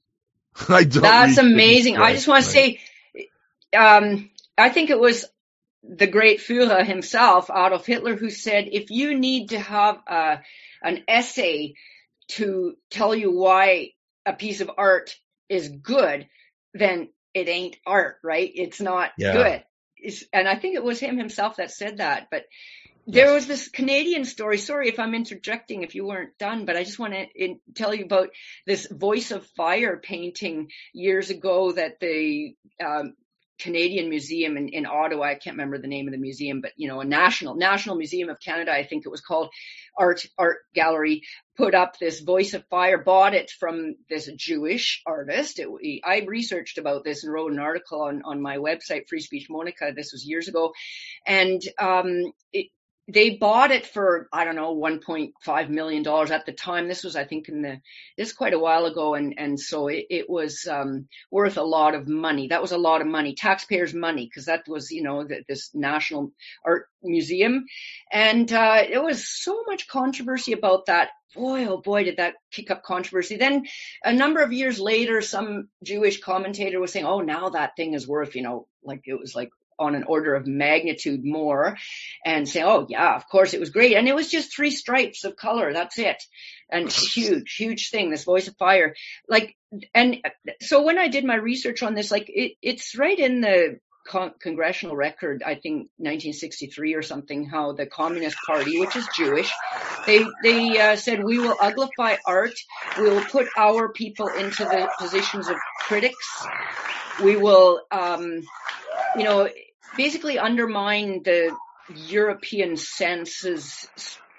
I don't That's read amazing. things I just want to right. say, um, I think it was the great Führer himself, Adolf Hitler, who said, if you need to have uh, an essay to tell you why a piece of art is good, then it ain't art, right? It's not Yeah. good. It's, and I think it was him himself that said that. But there was this Canadian story. Sorry if I'm interjecting if you weren't done, but I just want to in, tell you about this Voice of Fire painting years ago that the um, Canadian Museum in, in Ottawa, I can't remember the name of the museum, but, you know, a national, National Museum of Canada, I think it was called, art, art gallery, put up this Voice of Fire, bought it from this Jewish artist. It, I researched about this and wrote an article on, on my website, Free Speech Monica. This was years ago. And, um, it, they bought it for, I don't know, one point five million dollars at the time. This was, I think, in the, this is quite a while ago. And, and so it, it was, um, worth a lot of money. That was a lot of money, taxpayers' money, because that was, you know, the, this National Art Museum. And, uh, there was so much controversy about that. Boy, oh boy, did that kick up controversy. Then a number of years later, some Jewish commentator was saying, oh, now that thing is worth, you know, like it was like on an order of magnitude more, and say, oh yeah, of course it was great. And it was just three stripes of color. That's it. And huge, huge thing, this Voice of Fire. Like, and so when I did my research on this, like it, it's right in the con- congressional record, I think nineteen sixty-three or something, how the Communist Party, which is Jewish, they, they uh, said, we will uglify art. We will put our people into the positions of critics. We will, um, you know, basically undermine the European senses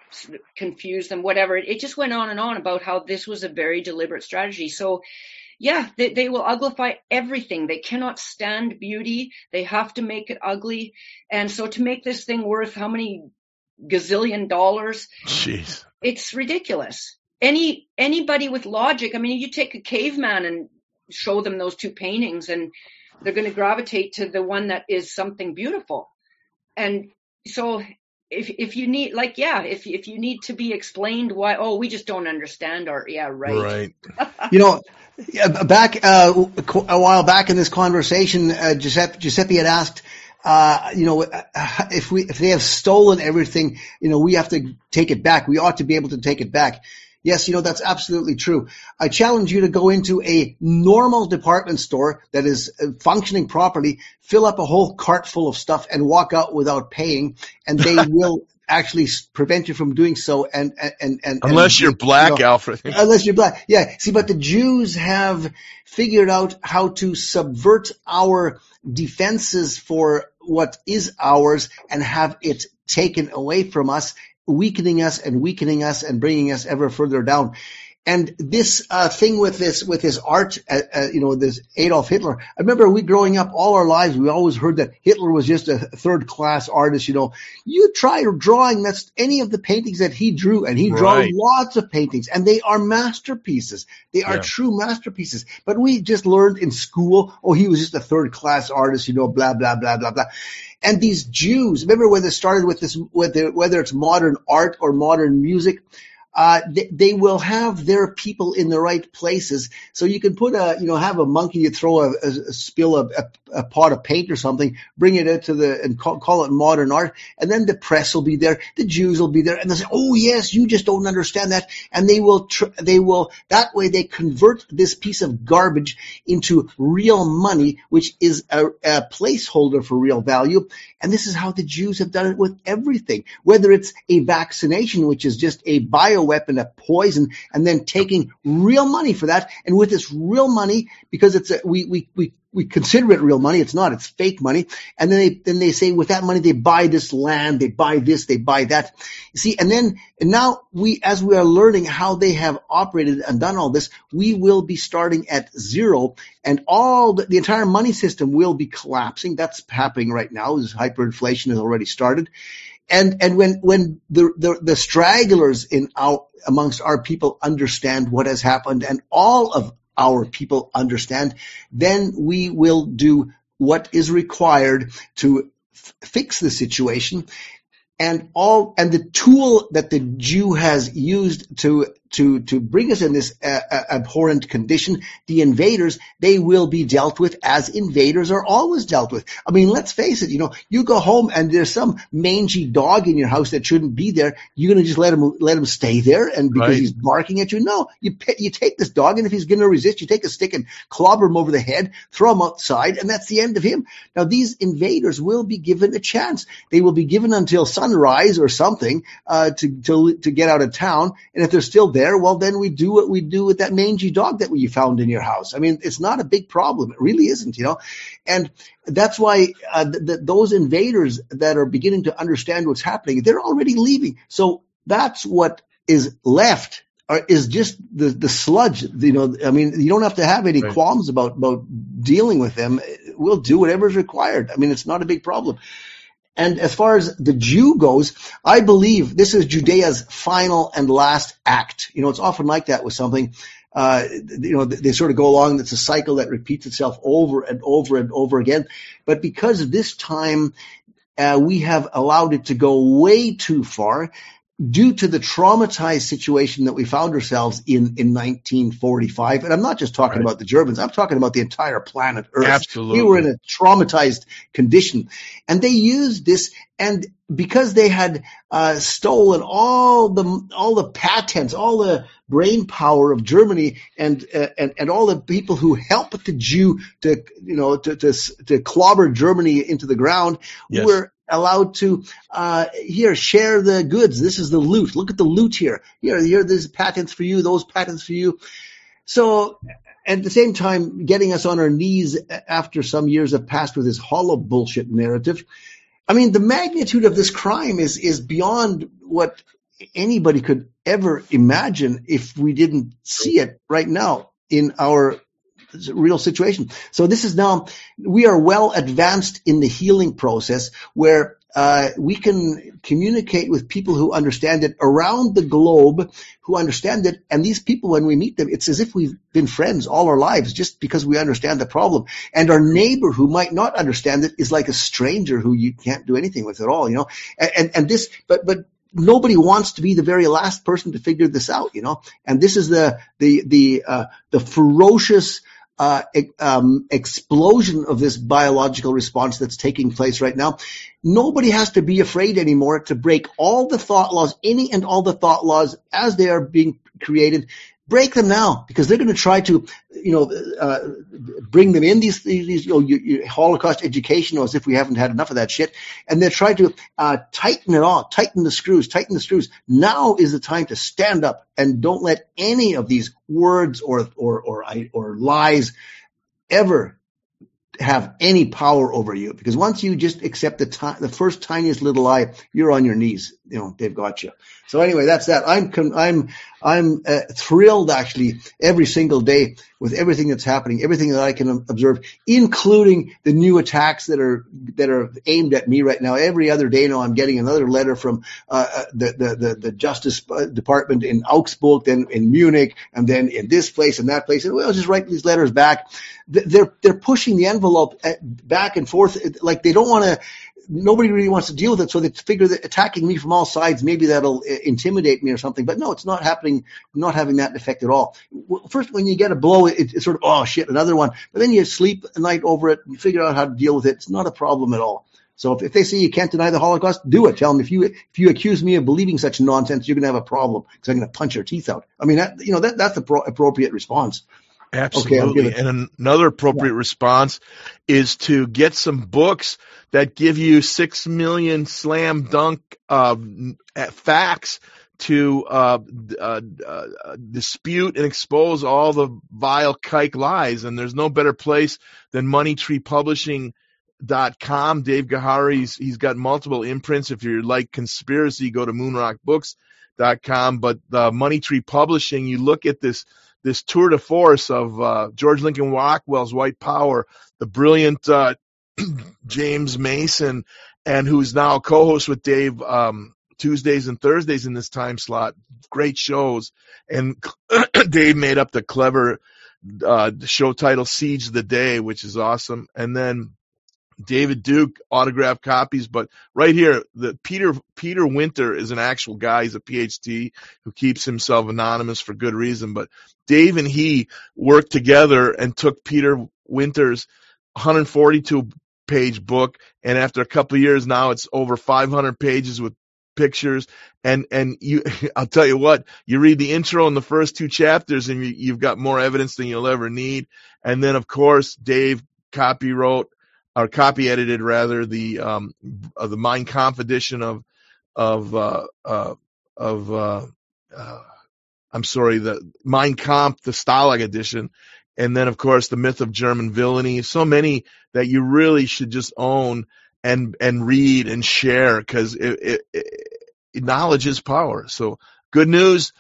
confuse them, whatever. It just went on and on about how this was a very deliberate strategy. So yeah, they, they will uglify everything. They cannot stand beauty. They have to make it ugly. And so to make this thing worth how many gazillion dollars? Jeez. It's ridiculous. Any anybody with logic, I mean, you take a caveman and show them those two paintings and they're going to gravitate to the one that is something beautiful. And so if if you need, like, yeah, if if you need to be explained why, oh, we just don't understand art. Yeah, right. Right. You know, back uh, a while back in this conversation, uh, Giuseppe, Giuseppe had asked, uh, you know, if we if they have stolen everything, you know, we have to take it back. We ought to be able to take it back. Yes, you know, that's absolutely true. I challenge you to go into a normal department store that is functioning properly, fill up a whole cart full of stuff and walk out without paying, and they will actually prevent you from doing so. And, and, and, unless and, you're black, you know, Alfred. Unless you're black. Yeah. See, but the Jews have figured out how to subvert our defenses for what is ours and have it taken away from us, weakening us and weakening us and bringing us ever further down. And this uh, thing with this with this art, uh, uh, you know, this Adolf Hitler. I remember we growing up all our lives, we always heard that Hitler was just a third-class artist. You know, you try drawing that's any of the paintings that he drew, and he draws Right. lots of paintings, and they are masterpieces. They are Yeah. true masterpieces. But we just learned in school, oh, he was just a third-class artist. You know, blah blah blah blah blah. And these Jews, remember when they started with this, whether, whether it's modern art or modern music, uh, they, they will have their people in the right places. So you can put a, you know, have a monkey, you throw a, a, a spill a, a, a pot of paint or something, bring it into the, and call, call it modern art. And then the press will be there. The Jews will be there and they'll say, oh yes, you just don't understand that. And they will, tr- they will, that way they convert this piece of garbage into real money, which is a, a placeholder for real value. And this is how the Jews have done it with everything, whether it's a vaccination, which is just a bioweapon, a poison, and then taking real money for that. And with this real money, because it's a, we, we, we, we consider it real money. It's not, it's fake money. And then they, then they say with that money, they buy this land, they buy this, they buy that. You see, and then, and now we, as we are learning how they have operated and done all this, we will be starting at zero and all the, the entire money system will be collapsing. That's happening right now. This hyperinflation has already started. And, and when, when the, the, the stragglers in our, amongst our people understand what has happened and all of our people understand, then we will do what is required to f- fix the situation. And all, and the tool that the Jew has used to, to, to bring us in this uh, uh, abhorrent condition, the invaders, they will be dealt with as invaders are always dealt with. I mean, let's face it, you know, you go home and there's some mangy dog in your house that shouldn't be there. You're going to just let him, let him stay there and because Right. he's barking at you? No, you, pe- you take this dog and if he's going to resist, you take a stick and clobber him over the head, throw him outside, and that's the end of him. Now, these invaders will be given a chance. They will be given until sunrise or something, uh, to, to, to get out of town. And if they're still there, well, then we do what we do with that mangy dog that we found in your house. I mean, it's not a big problem. It really isn't, you know. And that's why uh, th- th- those invaders that are beginning to understand what's happening, they're already leaving. So that's what is left uh, is just the, the sludge. You know, I mean, you don't have to have any Right. qualms about, about dealing with them. We'll do whatever is required. I mean, it's not a big problem. And as far as the Jew goes, I believe this is Judea's final and last act. You know, it's often like that with something. Uh, you know, they sort of go along. It's a cycle that repeats itself over and over and over again. But because this time uh, we have allowed it to go way too far, due to the traumatized situation that we found ourselves in in nineteen forty-five, and I'm not just talking Right. about the Germans, I'm talking about the entire planet Earth. Absolutely. We were in a traumatized condition. And they used this, and because they had uh, stolen all the all the patents, all the brain power of Germany, and uh, and and all the people who helped the Jew to you know to to, to clobber Germany into the ground, Yes. were allowed to uh here share the goods. This is the loot. Look at the loot here. Here, here, there's patents for you, those patents for you. So at the same time, getting us on our knees after some years have passed with this hollow bullshit narrative. I mean, the magnitude of this crime is is beyond what anybody could ever imagine if we didn't see it right now in our real situation. So this is now, we are well advanced in the healing process where uh, we can communicate with people who understand it around the globe, who understand it. And these people, when we meet them, it's as if we've been friends all our lives just because we understand the problem. And our neighbor who might not understand it is like a stranger who you can't do anything with at all, you know. And, and, and this, but, but, nobody wants to be the very last person to figure this out, you know. And this is the the the uh, the ferocious uh, um, explosion of this biological response that's taking place right now. Nobody has to be afraid anymore to break all the thought laws, any and all the thought laws as they are being created. Break them now, because they're going to try to, you know, uh, bring them in these, these, you know, you, you Holocaust education, as if we haven't had enough of that shit. And they're trying to uh, tighten it all, tighten the screws, tighten the screws. Now is the time to stand up and don't let any of these words or or or, or lies ever have any power over you. Because once you just accept the ti- the first tiniest little lie, you're on your knees. You know, they've got you. So anyway, that's that. I'm con- I'm I'm uh, thrilled actually every single day with everything that's happening, everything that I can observe, including the new attacks that are that are aimed at me right now. Every other day now, I'm getting another letter from uh, the, the the the Justice Department in Augsburg, then in Munich, and then in this place and that place. And we'll just write these letters back. They're they're pushing the envelope back and forth like they don't want to. Nobody really wants to deal with it, so they figure that attacking me from all sides, maybe that'll intimidate me or something. But no, it's not happening, not having that effect at all. First, when you get a blow, it, it's sort of, oh shit, another one. But then you sleep a night over it, you figure out how to deal with it. It's not a problem at all. So if, if they say you can't deny the Holocaust, do it. Tell them, if you if you accuse me of believing such nonsense, you're going to have a problem because I'm going to punch your teeth out. I mean, that, you know, that that's the pro- appropriate response. Absolutely. Okay, and another appropriate yeah. response is to get some books that give you six million slam dunk uh, facts to uh, uh, uh, dispute and expose all the vile kike lies. And there's no better place than Money Tree Publishing dot com. Dave Gahari's, he's got multiple imprints. If you like conspiracy, go to moonrock books dot com. But uh, Money Tree Publishing, you look at this this tour de force of uh, George Lincoln Rockwell's White Power, the brilliant uh, James Mason, and who's now co-host with Dave um, Tuesdays and Thursdays in this time slot. Great shows. And Dave made up the clever uh, show title Siege of the Day, which is awesome. And then David Duke, autographed copies, but right here, the Peter Peter Winter is an actual guy. He's a P H D who keeps himself anonymous for good reason. But Dave and he worked together and took Peter Winter's one hundred forty-two page book, and after a couple of years now, it's over five hundred pages with pictures. And and you, I'll tell you what, you read the intro in the first two chapters, and you, you've got more evidence than you'll ever need. And then, of course, Dave copy wrote. Or copy edited rather the um uh, the Mein Kampf edition of of uh, uh of uh, uh I'm sorry the Mein Kampf, the Stalag edition, and then of course the Myth of German Villainy. So many that you really should just own and and read and share, because it, it, it, knowledge is power. So good news.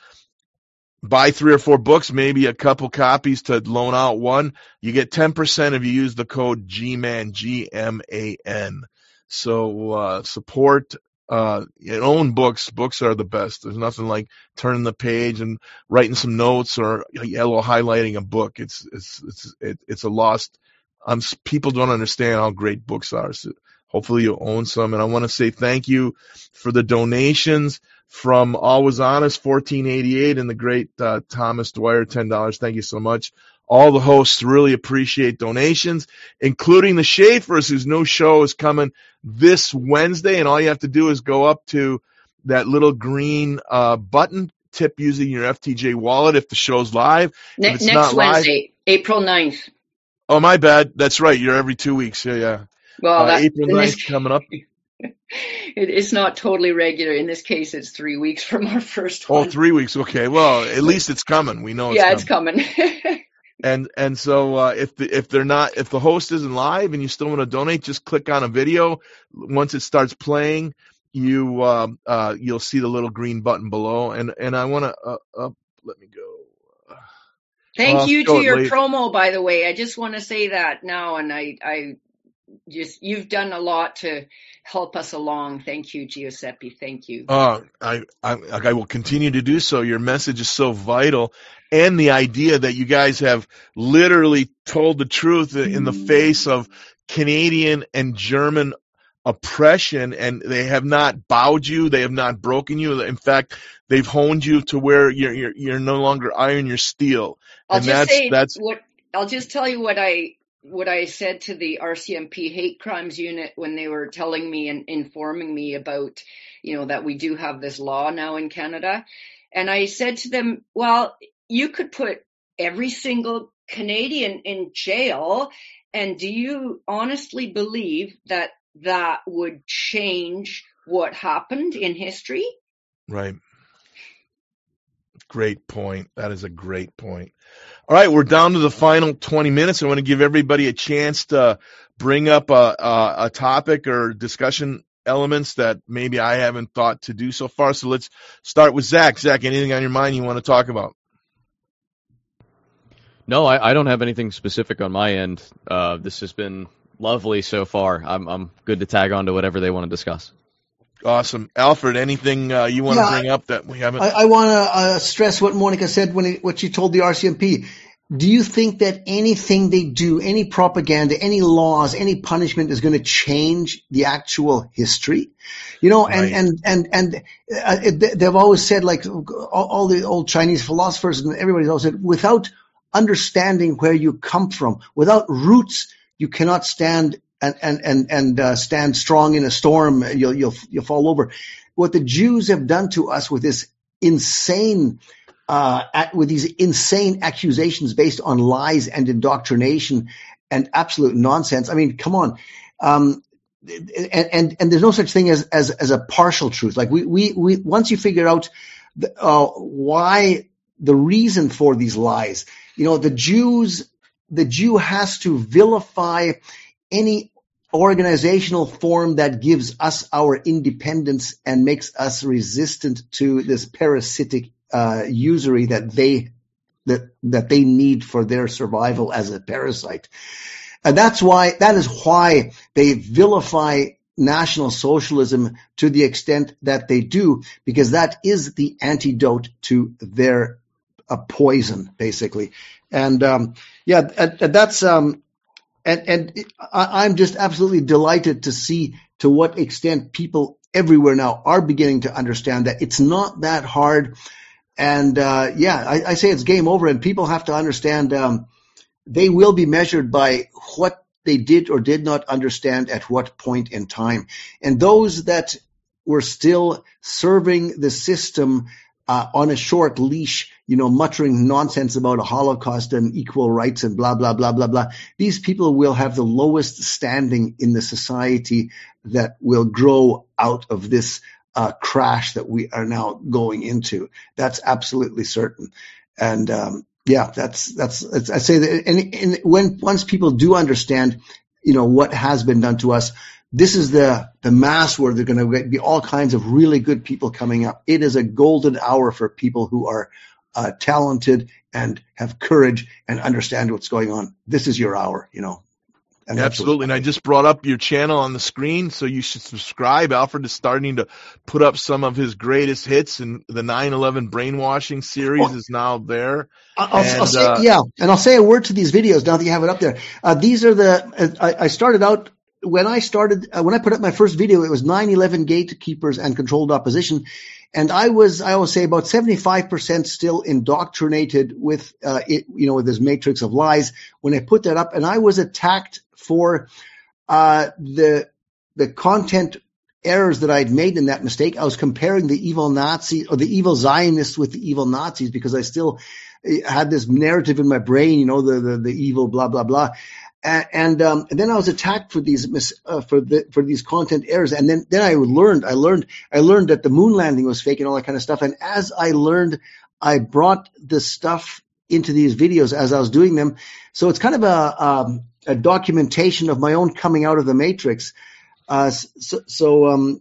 Buy three or four books, maybe a couple copies to loan out one. You get ten percent if you use the code G M A N, G M A N. So uh, support uh, your own books. Books are the best. There's nothing like turning the page and writing some notes or yellow highlighting a book. It's it's it's it, it's a lost. Um, people don't understand how great books are. So hopefully you own some. And I want to say thank you for the donations. From Always Honest, fourteen eighty-eight, and the great uh, Thomas Dwyer, ten dollars. Thank you so much. All the hosts really appreciate donations, including the Schaefers, whose new show is coming this Wednesday. And all you have to do is go up to that little green uh, button, tip using your F T J wallet if the show's live. Ne- if it's next not Wednesday, live, April ninth. Oh, my bad. That's right. You're every two weeks. Yeah, yeah. Well, uh, that, April ninth this... coming up. It, it's not totally regular. In this case, it's three weeks from our first one. Oh, three weeks. Okay. Well, at least it's coming. We know it's yeah, coming. it's coming. and and so uh, if the, if they're not, if the host isn't live and you still want to donate, just click on a video. Once it starts playing, you uh, uh, you'll see the little green button below, and and I want to uh, uh, let me go. Thank I'll you show to it your later. promo, by the way. I just want to say that now, and I, I just you've done a lot to help us along. Thank you, Giuseppe. Thank you. Uh, I, I I will continue to do so. Your message is so vital, and the idea that you guys have literally told the truth in the face of Canadian and German oppression, and they have not bowed you, they have not broken you. In fact, they've honed you to where you're you're, you're no longer iron, you're steel. I'll and just that's say that's what I'll just tell you what I what I said to the R C M P hate crimes unit when they were telling me and informing me about, you know, that we do have this law now in Canada. And I said to them, well, you could put every single Canadian in jail. And do you honestly believe that that would change what happened in history? right. Great point. That is a great point. All right, we're down to the final twenty minutes. I want to give everybody a chance to bring up a, a, a topic or discussion elements that maybe I haven't thought to do so far. So let's start with Zach. Zach, anything on your mind you want to talk about? No, I, I don't have anything specific on my end. Uh, this has been lovely so far. I'm I'm good to tag on to whatever they want to discuss. Awesome. Alfred, anything uh, you want Yeah, to bring up that we haven't? I, I want to uh, stress what Monica said when it, what she told the R C M P. Do you think that anything they do, any propaganda, any laws, any punishment is going to change the actual history? You know, and, Right. and, and, and uh, it- they've always said, like all, all the old Chinese philosophers and everybody's always said, without understanding where you come from, without roots, you cannot stand and, and, and, and uh, stand strong in a storm. You'll, you'll, you'll fall over. What the Jews have done to us with this insane Uh, at, with these insane accusations based on lies and indoctrination and absolute nonsense. I mean, come on. Um, and, and, and there's no such thing as, as, as a partial truth. Like we, we, we, once you figure out the, uh, why the reason for these lies, you know, the Jews, the Jew has to vilify any organizational form that gives us our independence and makes us resistant to this parasitic uh, usury that they that that they need for their survival as a parasite. And that's why that is why they vilify National Socialism to the extent that they do, because that is the antidote to their uh, poison, basically. And um, yeah, and, and that's um, and and it, I, I'm just absolutely delighted to see to what extent people everywhere now are beginning to understand that it's not that hard. And uh, yeah, I, I say it's game over, and people have to understand um, they will be measured by what they did or did not understand at what point in time. And those that were still serving the system uh, on a short leash, you know, muttering nonsense about a Holocaust and equal rights and blah, blah, blah, blah, blah, these people will have the lowest standing in the society that will grow out of this uh, crash that we are now going into. That's absolutely certain. And um, yeah, that's that's. It's, I say that, and, and when once people do understand, you know, what has been done to us, this is the the mass where there are going to be all kinds of really good people coming up. It is a golden hour for people who are uh, talented and have courage and understand what's going on. This is your hour, you know. And that's Absolutely. And I just brought up your channel on the screen, so you should subscribe. Alfred is starting to put up some of his greatest hits, and the nine eleven Brainwashing series Oh. is now there. I'll, and, I'll say, uh, yeah, and I'll say a word to these videos now that you have it up there. Uh, these are the, uh, I, I started out, when I started, uh, when I put up my first video, it was nine eleven gatekeepers and controlled opposition. And I was, I always say about seventy-five percent still indoctrinated with, uh, it, you know, with this matrix of lies when I put that up. And I was attacked for, uh, the, the content errors that I'd made in that mistake. I was comparing the evil Nazi or the evil Zionists with the evil Nazis because I still had this narrative in my brain, you know, the, the, the evil blah, blah, blah. And, and, um, and then I was attacked for these, mis, uh, for the, for these content errors. And then, then I learned, I learned, I learned that the moon landing was fake and all that kind of stuff. And as I learned, I brought the stuff into these videos as I was doing them. So it's kind of a, um, a documentation of my own coming out of the matrix. Uh, so, so, um,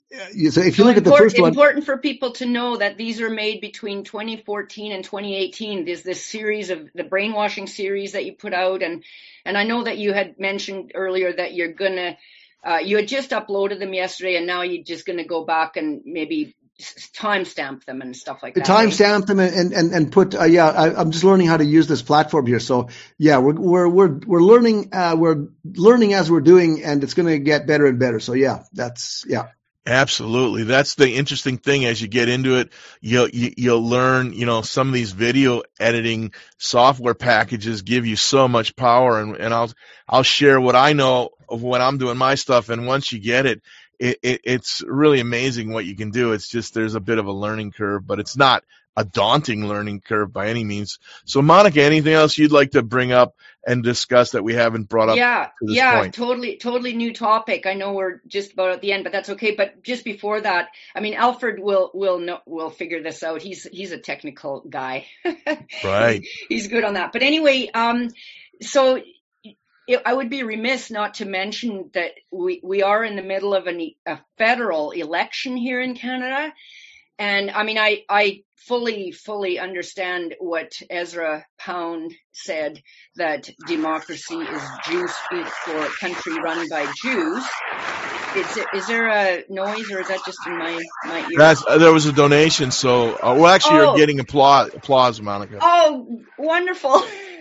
Yeah, so if you So look at the import, first one, important for people to know that these are made between twenty fourteen and twenty eighteen. There's this series of the brainwashing series that you put out, and and I know that you had mentioned earlier that you're gonna uh, you had just uploaded them yesterday, and now you're just gonna go back and maybe timestamp them and stuff like the that. right? timestamp them and and and put uh, yeah, I, I'm just learning how to use this platform here. So yeah, we're we're we're we're learning uh, we're learning as we're doing, and it's going to get better and better. So yeah, that's yeah. Absolutely. That's the interesting thing. As you get into it, you'll, you, you'll learn, you know, some of these video editing software packages give you so much power. And, and I'll, I'll share what I know of when I'm doing my stuff. And once you get it, it, it, it's really amazing what you can do. It's just, there's a bit of a learning curve, but it's not a daunting learning curve by any means. So Monica, anything else you'd like to bring up and discuss that we haven't brought up Yeah, to this yeah, point? totally, totally new topic. I know we're just about at the end, but that's okay. But just before that, I mean, Alfred will will know, will figure this out. He's he's a technical guy. Right. He's good on that. But anyway, um, so it, I would be remiss not to mention that we we are in the middle of an, a federal election here in Canada. And I mean, I, I fully, fully understand what Ezra Pound said, that democracy is Jew speak for a country run by Jews. Is, it, is there a noise, or is that just in my, my ear? That's, uh, there was a donation, so uh, well, actually, Oh. you're getting applause, applause, Monica. Oh, wonderful.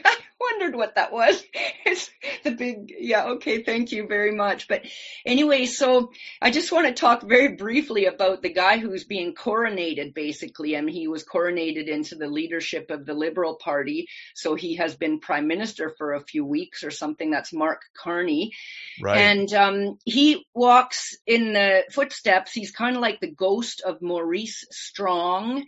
I wondered what that was. It's the big, yeah, okay, thank you very much. But anyway, so I just want to talk very briefly about the guy who's being coronated, basically. I mean, he was coronated into the leadership of the Liberal Party, so he has been prime minister for a few weeks or something. That's Mark Carney. Right. And um, he walks in the footsteps. He's kind of like the ghost of Maurice Strong.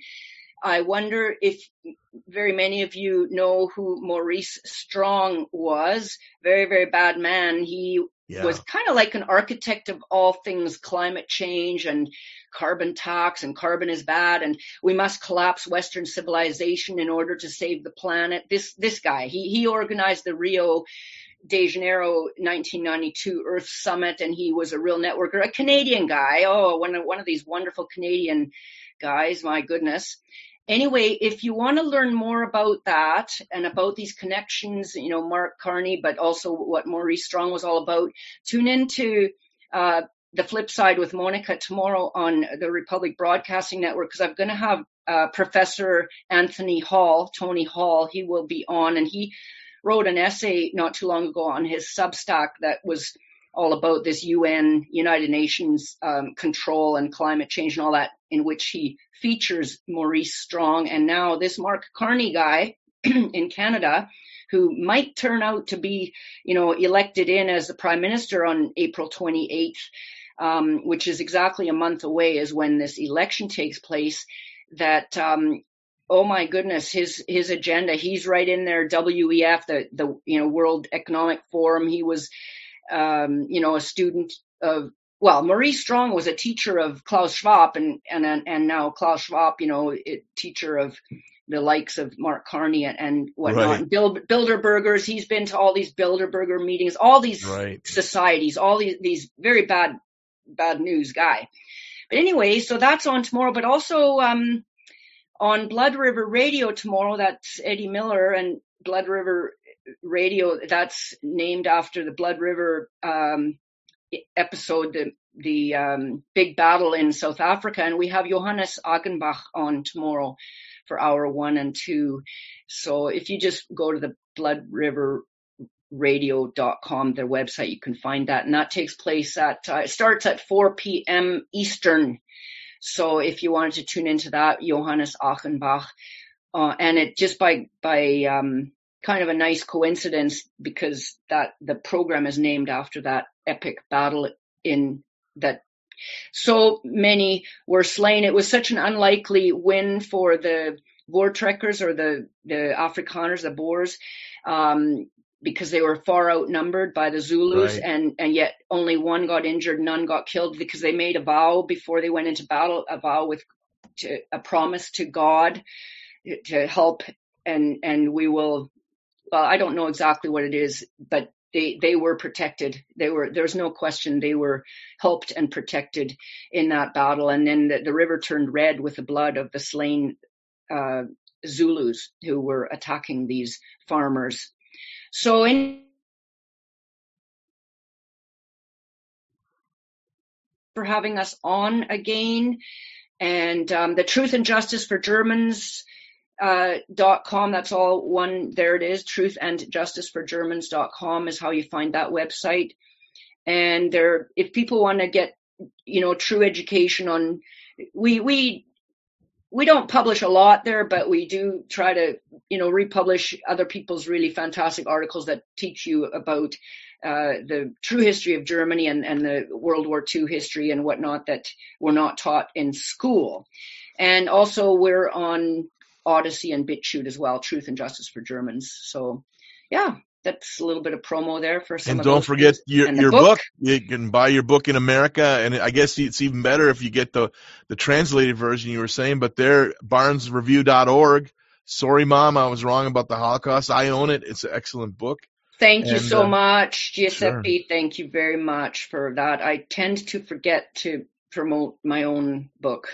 I wonder if very many of you know who Maurice Strong was. Very, very bad man. He Yeah. was kind of like an architect of all things climate change and carbon tax, and carbon is bad, and we must collapse Western civilization in order to save the planet. This this guy, he he organized the Rio de Janeiro nineteen ninety-two Earth Summit, and he was a real networker, a Canadian guy. Oh, one of, one of these wonderful Canadian guys, my goodness. Anyway, if you want to learn more about that and about these connections, you know, Mark Carney, but also what Maurice Strong was all about, tune into uh, The Flip Side with Monica tomorrow on the Republic Broadcasting Network, because I'm going to have uh, Professor Anthony Hall, Tony Hall, he will be on, and he wrote an essay not too long ago on his Substack that was all about this U N, United Nations um, control and climate change and all that, in which he features Maurice Strong and now this Mark Carney guy in Canada, who might turn out to be, you know, elected in as the prime minister on April twenty-eighth, um, which is exactly a month away is when this election takes place. That, um, oh my goodness, his his agenda, he's right in there, W E F, the, the you know, World Economic Forum. He was, um, you know, a student of, well, Maurice Strong was a teacher of Klaus Schwab, and and and now Klaus Schwab, you know, a teacher of the likes of Mark Carney and, and whatnot. Right. Bill, Bilderbergers, he's been to all these Bilderberger meetings, all these Right. societies, all these these very bad bad news guy. But anyway, so that's on tomorrow, but also um, on Blood River Radio tomorrow. That's Eddie Miller and Blood River Radio. That's named after the Blood River um, episode, the, the um, big battle in South Africa. And we have Johannes Agenbach on tomorrow for hour one and two. So if you just go to the blood river radio dot com, their website, you can find that. And that takes place at, uh, it starts at four p.m. Eastern. So if you wanted to tune into that, Johannes Achenbach, uh, and it just by, by, um, kind of a nice coincidence, because that the program is named after that epic battle in that so many were slain. It was such an unlikely win for the Voortrekkers, or the, the Afrikaners, the Boers, um, because they were far outnumbered by the Zulus, Right. and, and yet only one got injured, none got killed, because they made a vow before they went into battle, a vow with to, a promise to God to help, and, and we will, well, I don't know exactly what it is, but they they were protected. They were there's no question they were helped and protected in that battle. And then the, the river turned red with the blood of the slain uh, Zulus who were attacking these farmers. So in for having us on again, and um, the Truth and Justice for Germans uh, dot com. That's all one. There it is. Truth and Justice for Germans dot com is how you find that website. And there, if people want to get, you know, true education on, we we we don't publish a lot there, but we do try to, you know, republish other people's really fantastic articles that teach you about uh, the true history of Germany and, and the World War Two history and whatnot that were not taught in school. And also we're on Odyssey and BitChute as well, Truth and Justice for Germans. So yeah, that's a little bit of promo there for some and of don't those forget things. your, And the your book. book. You can buy your book in America, and I guess it's even better if you get the, the translated version you were saying, but there, barnes review dot org. Sorry, Mom, I was wrong about the Holocaust. I own it. It's an excellent book. Thank you And, so uh, much, Giuseppe. sure. Thank you very much for that. I tend to forget to promote my own book.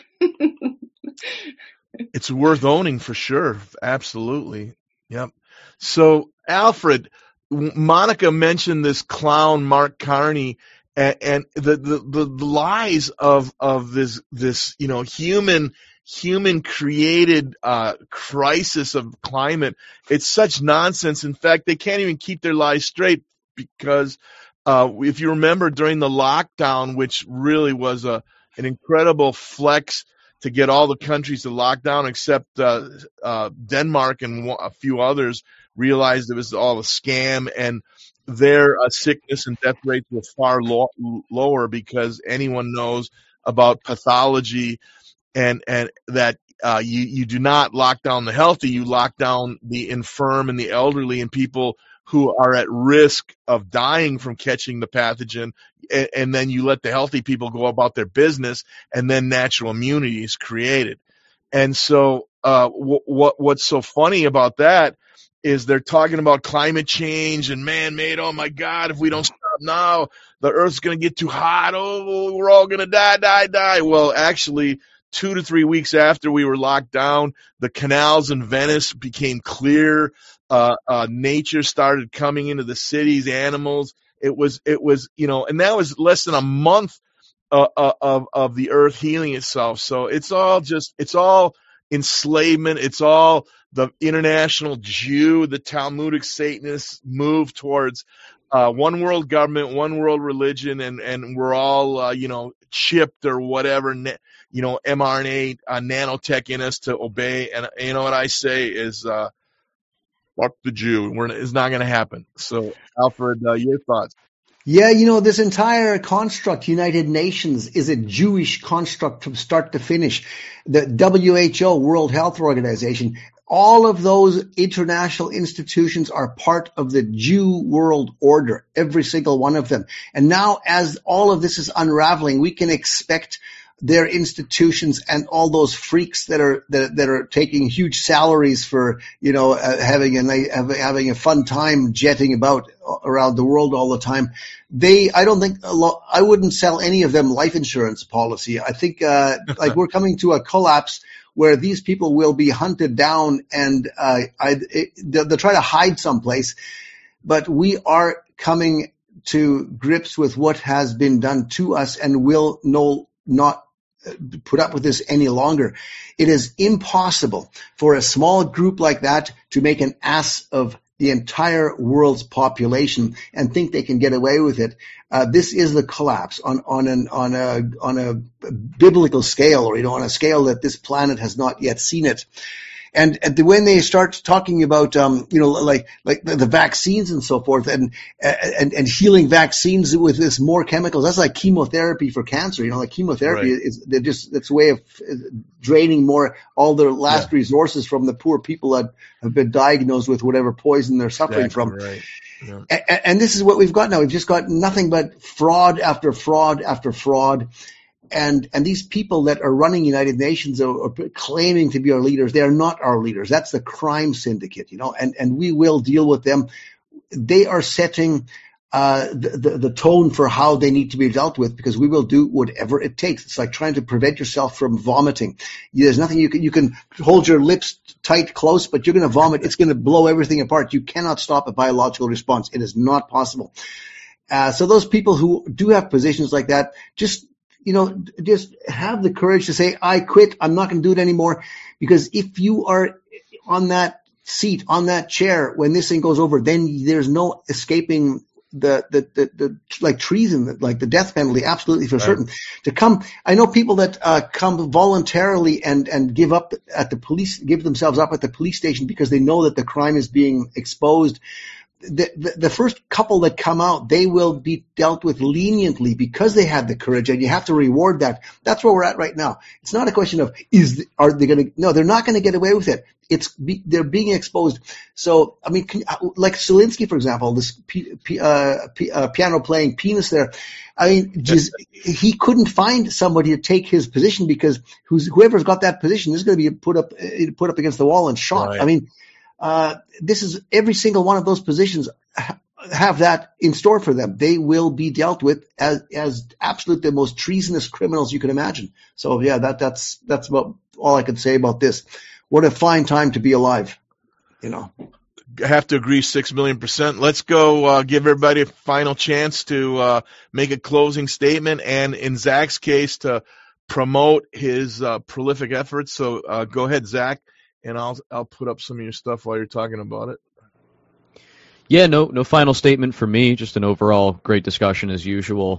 It's worth owning for sure. Absolutely. Yep. So, Alfred, w- Monica mentioned this clown, Mark Carney, and, and the, the, the lies of, of this, this, you know, human, human created, uh, crisis of climate. It's such nonsense. In fact, they can't even keep their lies straight because, uh, if you remember during the lockdown, which really was a, an incredible flex to get all the countries to lock down except uh, uh, Denmark and a few others realized it was all a scam, and their uh, sickness and death rates were far lo- lower because anyone knows about pathology and and that uh, you, you do not lock down the healthy, you lock down the infirm and the elderly and people who are at risk of dying from catching the pathogen, and, and then you let the healthy people go about their business, and then natural immunity is created. And so uh, w- what what's so funny about that is they're talking about climate change and man-made. Oh, my God, if we don't stop now, the Earth's going to get too hot. Oh, we're all going to die, die, die. Well, actually, two to three weeks after we were locked down, the canals in Venice became clear. Uh, uh, nature started coming into the cities, animals. It was, it was, you know, and that was less than a month uh, uh, of, of the earth healing itself. So it's all just, it's all enslavement. It's all the international Jew, the Talmudic Satanists move towards uh, one world government, one world religion, and, and we're all, uh, you know, chipped or whatever, you know, mRNA, uh, nanotech in us to obey. And you know what I say is, uh, fuck the Jew. We're, it's not going to happen. So, Alfred, uh, your thoughts? Yeah, you know, this entire construct, United Nations, is a Jewish construct from start to finish. The W H O, World Health Organization, all of those international institutions are part of the Jew world order, every single one of them. And now as all of this is unraveling, we can expect their institutions and all those freaks that are that, that are taking huge salaries for, you know, uh, having a having a fun time jetting about around the world all the time. They, I don't think, a lot, I wouldn't sell any of them life insurance policy. I think, uh, like we're coming to a collapse where these people will be hunted down and uh, I, it, they'll, they'll try to hide someplace. But we are coming to grips with what has been done to us and will no not put up with this any longer. It is impossible for a small group like that to make an ass of the entire world's population and think they can get away with it. Uh, this is the collapse on, on an, on a, on a biblical scale, or, you know, on a scale that this planet has not yet seen it. And, and when they start talking about, um, you know, like, like the, the vaccines and so forth, and, and, and healing vaccines with this more chemicals, that's like chemotherapy for cancer. You know, like chemotherapy right. is they're just, it's a way of draining more, all their last yeah. resources from the poor people that have been diagnosed with whatever poison they're suffering exactly from. Right. Yeah. And, and this is what we've got now. We've just got nothing but fraud after fraud after fraud. And, and these people that are running United Nations are, are claiming to be our leaders, they are not our leaders. That's the crime syndicate, you know, and, and we will deal with them. they are setting uh, the, the the tone for how they need to be dealt with, because we will do whatever it takes. It's like trying to prevent yourself from vomiting. There's nothing you can you can hold your lips tight, close, but you're going to vomit. It's going to blow everything apart. You cannot stop a biological response. It is not possible. Uh, so those people who do have positions like that, just you know, just have the courage to say, I quit. I'm not going to do it anymore. Because if you are on that seat, on that chair, when this thing goes over, then there's no escaping the, the, the, the like treason, like the death penalty, absolutely for Right. certain. To come, I know people that uh, come voluntarily and, and give up at the police, give themselves up at the police station because they know that the crime is being exposed. The, the, the first couple that come out, they will be dealt with leniently because they had the courage, and you have to reward that. That's where we're at right now. It's not a question of is the, are they going to? No, they're not going to get away with it. It's be, they're being exposed. So I mean, can, like Zelensky, for example, this p, p, uh, p, uh, piano playing penis there. I mean, just, he couldn't find somebody to take his position because who's, whoever's got that position is going to be put up put up against the wall and shot. Right. I mean. Uh, this is every single one of those positions ha- have that in store for them. They will be dealt with as as absolute the most treasonous criminals you can imagine. So yeah, that that's that's about all I can say about this. What a fine time to be alive, you know. I have to agree six million percent. Let's go uh, give everybody a final chance to uh, make a closing statement, and in Zach's case, to promote his uh, prolific efforts. So uh, go ahead, Zach. And I'll I'll put up some of your stuff while you're talking about it. Yeah, no no final statement for me. Just an overall great discussion as usual.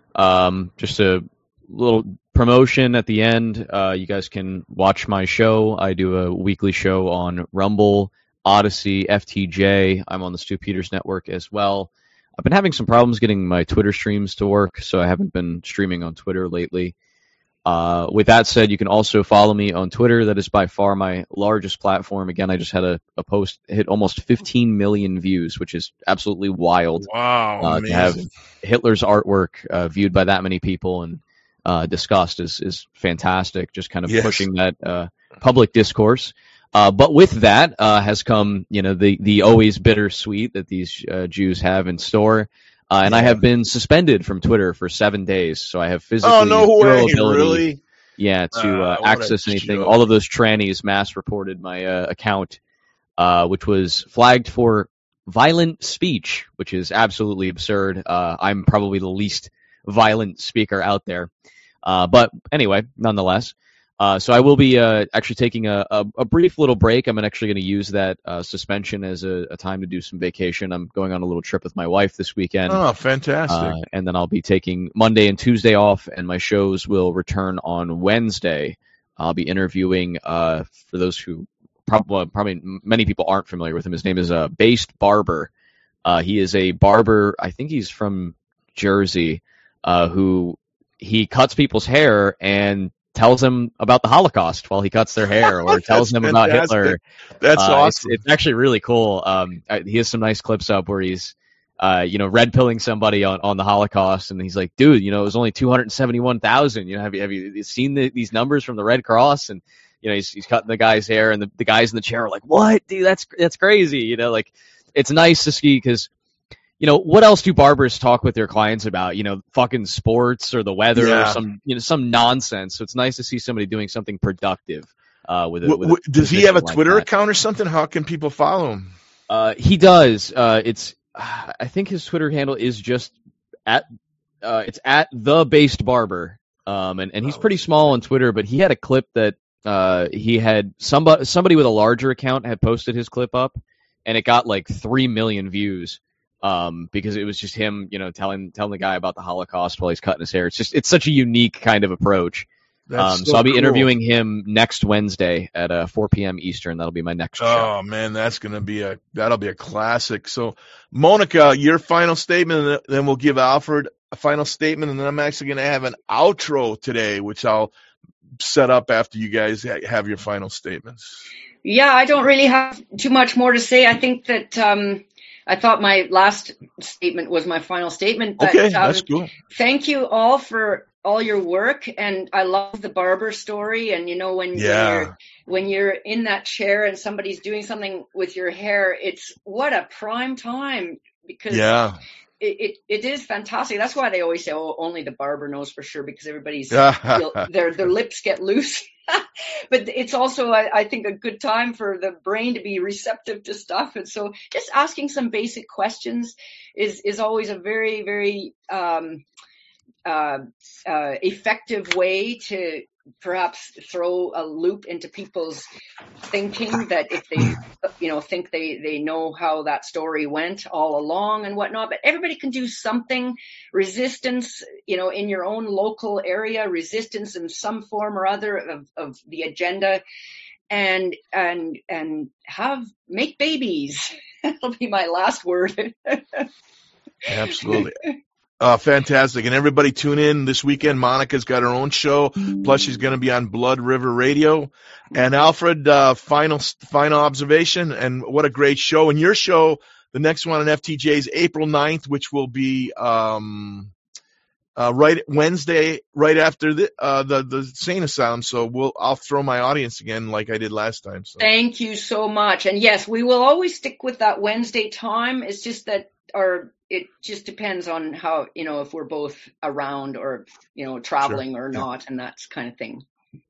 Um, just a little promotion at the end. Uh, you guys can watch my show. I do a weekly show on Rumble, Odyssey, F T J. I'm on the Stu Peters Network as well. I've been having some problems getting my Twitter streams to work, so I haven't been streaming on Twitter lately. Uh, with that said, you can also follow me on Twitter. That is by far my largest platform. Again, I just had a, a post hit almost fifteen million views, which is absolutely wild. Wow, uh, to have Hitler's artwork uh, viewed by that many people and uh, discussed is, is fantastic. Just kind of Yes. pushing that uh, public discourse. Uh, but with that uh, has come, you know, the, the always bittersweet that these uh, Jews have in store. Uh, and I have been suspended from Twitter for seven days, so I have physically Oh, no zero way, ability, really? yeah, to Uh, uh, what a access anything. joke. All of those trannies mass reported my uh, account, uh, which was flagged for violent speech, which is absolutely absurd. Uh, I'm probably the least violent speaker out there, uh, but anyway, nonetheless. Uh, so I will be uh, actually taking a, a, a brief little break. I'm actually going to use that uh, suspension as a, a time to do some vacation. I'm going on a little trip with my wife this weekend. Oh, fantastic. Uh, and then I'll be taking Monday and Tuesday off, and my shows will return on Wednesday. I'll be interviewing, uh, for those who probably, probably many people aren't familiar with him, his name is uh, Based Barber. Uh, he is a barber, I think he's from Jersey, uh, who he cuts people's hair and tells them about the Holocaust while he cuts their hair, or tells them about fantastic. Hitler. That's uh, awesome. It's, it's actually really cool. Um, I, he has some nice clips up where he's, uh, you know, red pilling somebody on, on the Holocaust, and he's like, "Dude, you know, it was only two hundred seventy-one thousand. You know, have you have you seen the, these numbers from the Red Cross?" And you know, he's he's cutting the guy's hair, and the, the guys in the chair are like, "What, dude? That's that's crazy." You know, like it's nice to see because. You know, what else do barbers talk with their clients about? You know, fucking sports or the weather Yeah. or some, you know, some nonsense. So it's nice to see somebody doing something productive. Uh, with, a, W- with w- a does he have a position like Twitter that. account or something? How can people follow him? Uh, he does. Uh, it's, I think his Twitter handle is just at, uh, it's at the Based Barber. Um, and, and he's pretty small on Twitter, but he had a clip that, uh, he had somebody, somebody with a larger account had posted his clip up, and it got like three million views. Um, because it was just him, you know, telling telling the guy about the Holocaust while he's cutting his hair. It's just it's such a unique kind of approach. That's Um, so so I'll be cool. interviewing him next Wednesday at uh, four p.m. Eastern. That'll be my next show. Oh man, that's gonna be a that'll be a classic. So, Monica, your final statement, and then we'll give Alfred a final statement, and then I'm actually gonna have an outro today, which I'll set up after you guys ha- have your final statements. Yeah, I don't really have too much more to say. I think that um, I thought my last statement was my final statement. But, Okay, um, that's cool. Thank you all for all your work, and I love the barber story. And you know, when, Yeah. when you're when you're in that chair and somebody's doing something with your hair, it's what a prime time, because Yeah. it, it, it is fantastic. That's why they always say, oh, only the barber knows for sure, because everybody's feel, their their lips get loose. But it's also, I, I think, a good time for the brain to be receptive to stuff. And so just asking some basic questions is, is always a very, very um, uh, uh, effective way to perhaps throw a loop into people's thinking, that if they, you know, think they, they know how that story went all along and whatnot. But everybody can do something. Resistance, you know, in your own local area, resistance in some form or other of, of the agenda, and and and have make babies. That'll be my last word. Absolutely. Uh, fantastic. And everybody tune in this weekend. Monica's got her own show. Plus, she's going to be on Blood River Radio. And Alfred, uh, final final observation. And what a great show. And your show, the next one on F T J, is April ninth, which will be um, uh, right Wednesday, right after the uh, the the Sane Asylum. So we'll I'll throw my audience again like I did last time. So. Thank you so much. And yes, we will always stick with that Wednesday time. It's just that our it just depends on how, you know, if we're both around or, you know, traveling Sure. or Yeah. not, and that kind of thing.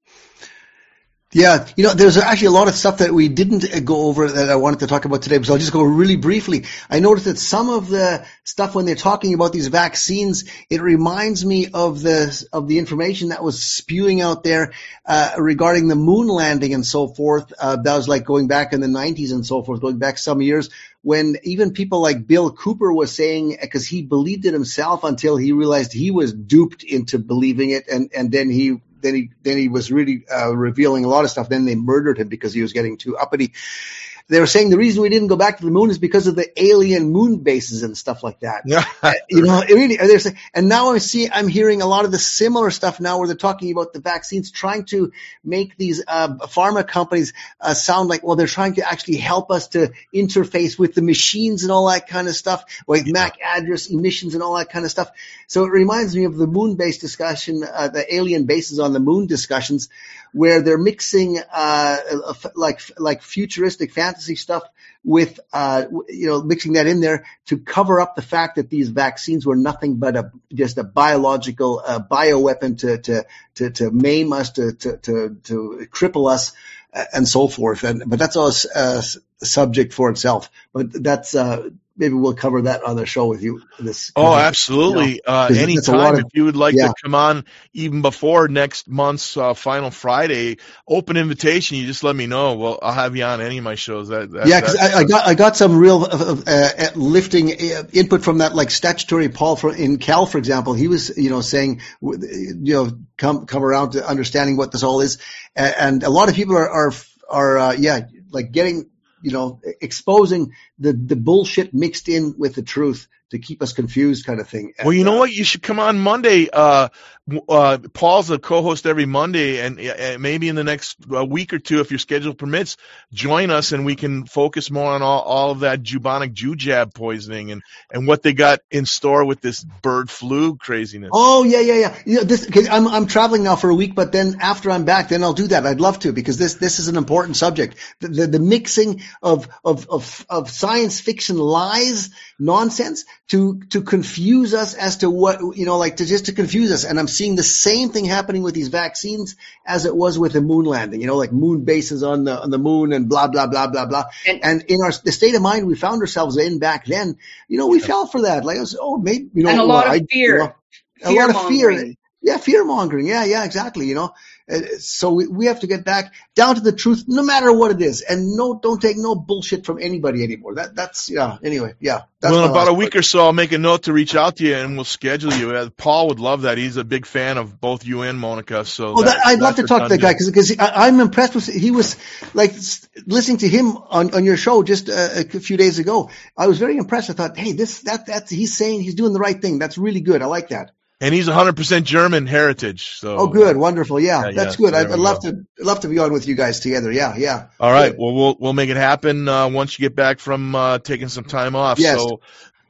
Yeah, you know, there's actually a lot of stuff that we didn't uh, go over that I wanted to talk about today, so I'll just go really briefly. I noticed that some of the stuff when they're talking about these vaccines, it reminds me of the of the information that was spewing out there uh, regarding the moon landing and so forth. Uh, that was like going back in the nineties and so forth, going back some years, when even people like Bill Cooper was saying, because he believed it himself until he realized he was duped into believing it, and and then he. Then he then he was really uh, revealing a lot of stuff. Then they murdered him because he was getting too uppity. They were saying the reason we didn't go back to the moon is because of the alien moon bases and stuff like that. Yeah. Uh, you know, it really, they're saying, and now I'm seeing, I'm hearing a lot of the similar stuff now where they're talking about the vaccines, trying to make these uh, pharma companies uh, sound like, well, they're trying to actually help us to interface with the machines and all that kind of stuff, like M A C address emissions and all that kind of stuff. So it reminds me of the moon-based discussion, uh, the alien bases on the moon discussions, where they're mixing uh, like like futuristic fantasy stuff with uh, you know mixing that in there to cover up the fact that these vaccines were nothing but a just a biological uh, bioweapon to to to to maim us, to to to, to cripple us, uh, and so forth. And but that's all a, a subject for itself. But that's uh, maybe we'll cover that on the show with you. This Oh, absolutely. You know, uh, 'cause that's a anytime, lot of- if you would like yeah. to come on even before next month's uh, final Friday, open invitation, you just let me know. Well, I'll have you on any of my shows. That, that Yeah, because that's- I, I got I got some real uh, uh, lifting uh, input from that, like statutory Paul from, in Cal, for example. He was, you know, saying, you know, come come around to understanding what this all is, and, and a lot of people are are are uh, yeah, like getting, you know, exposing the the bullshit mixed in with the truth to keep us confused, kind of thing. Well, you know what? You should come on Monday. Uh, uh, Paul's a co-host every Monday, and uh, maybe in the next uh, week or two, if your schedule permits, join us and we can focus more on all, all of that bubonic Jew jab poisoning and, and what they got in store with this bird flu craziness. Oh yeah, yeah, yeah. You know, this, cause I'm I'm traveling now for a week, but then after I'm back, then I'll do that. I'd love to, because this this is an important subject. The the, the mixing of, of of of science fiction lies, nonsense, to to confuse us as to what, you know, like to just to confuse us. And I'm seeing the same thing happening with these vaccines as it was with the moon landing. You know, like moon bases on the on the moon and blah blah blah blah blah. And, and in our the state of mind we found ourselves in back then, you know, we fell for that. Like, I was, oh, maybe, you know, And a lot well, of I, fear. you know, a lot of fear. Fear-mongering. Yeah, fear mongering. Yeah, yeah, exactly. You know, uh, so we, we have to get back down to the truth, no matter what it is, and no, don't take no bullshit from anybody anymore. That that's yeah. Anyway, yeah. That's Well, in my about last a week or so, I'll make a note to reach out to you, and we'll schedule you. Uh, Paul would love that. He's a big fan of both you and Monica. So Oh, that, I'd love to that's a talk to done that guy, deal. because I'm impressed with. He was like s- listening to him on, on your show just uh, a few days ago. I was very impressed. I thought, hey, this that that's he's saying he's doing the right thing. That's really good. I like that. And he's one hundred percent German heritage. So Oh, good, wonderful. Yeah, Yeah, that's yeah, good. there I'd, we I'd love go. to love to be on with you guys together. Yeah, yeah. All right. Good. Well, we'll we'll make it happen uh, once you get back from uh, taking some time off. Yes. So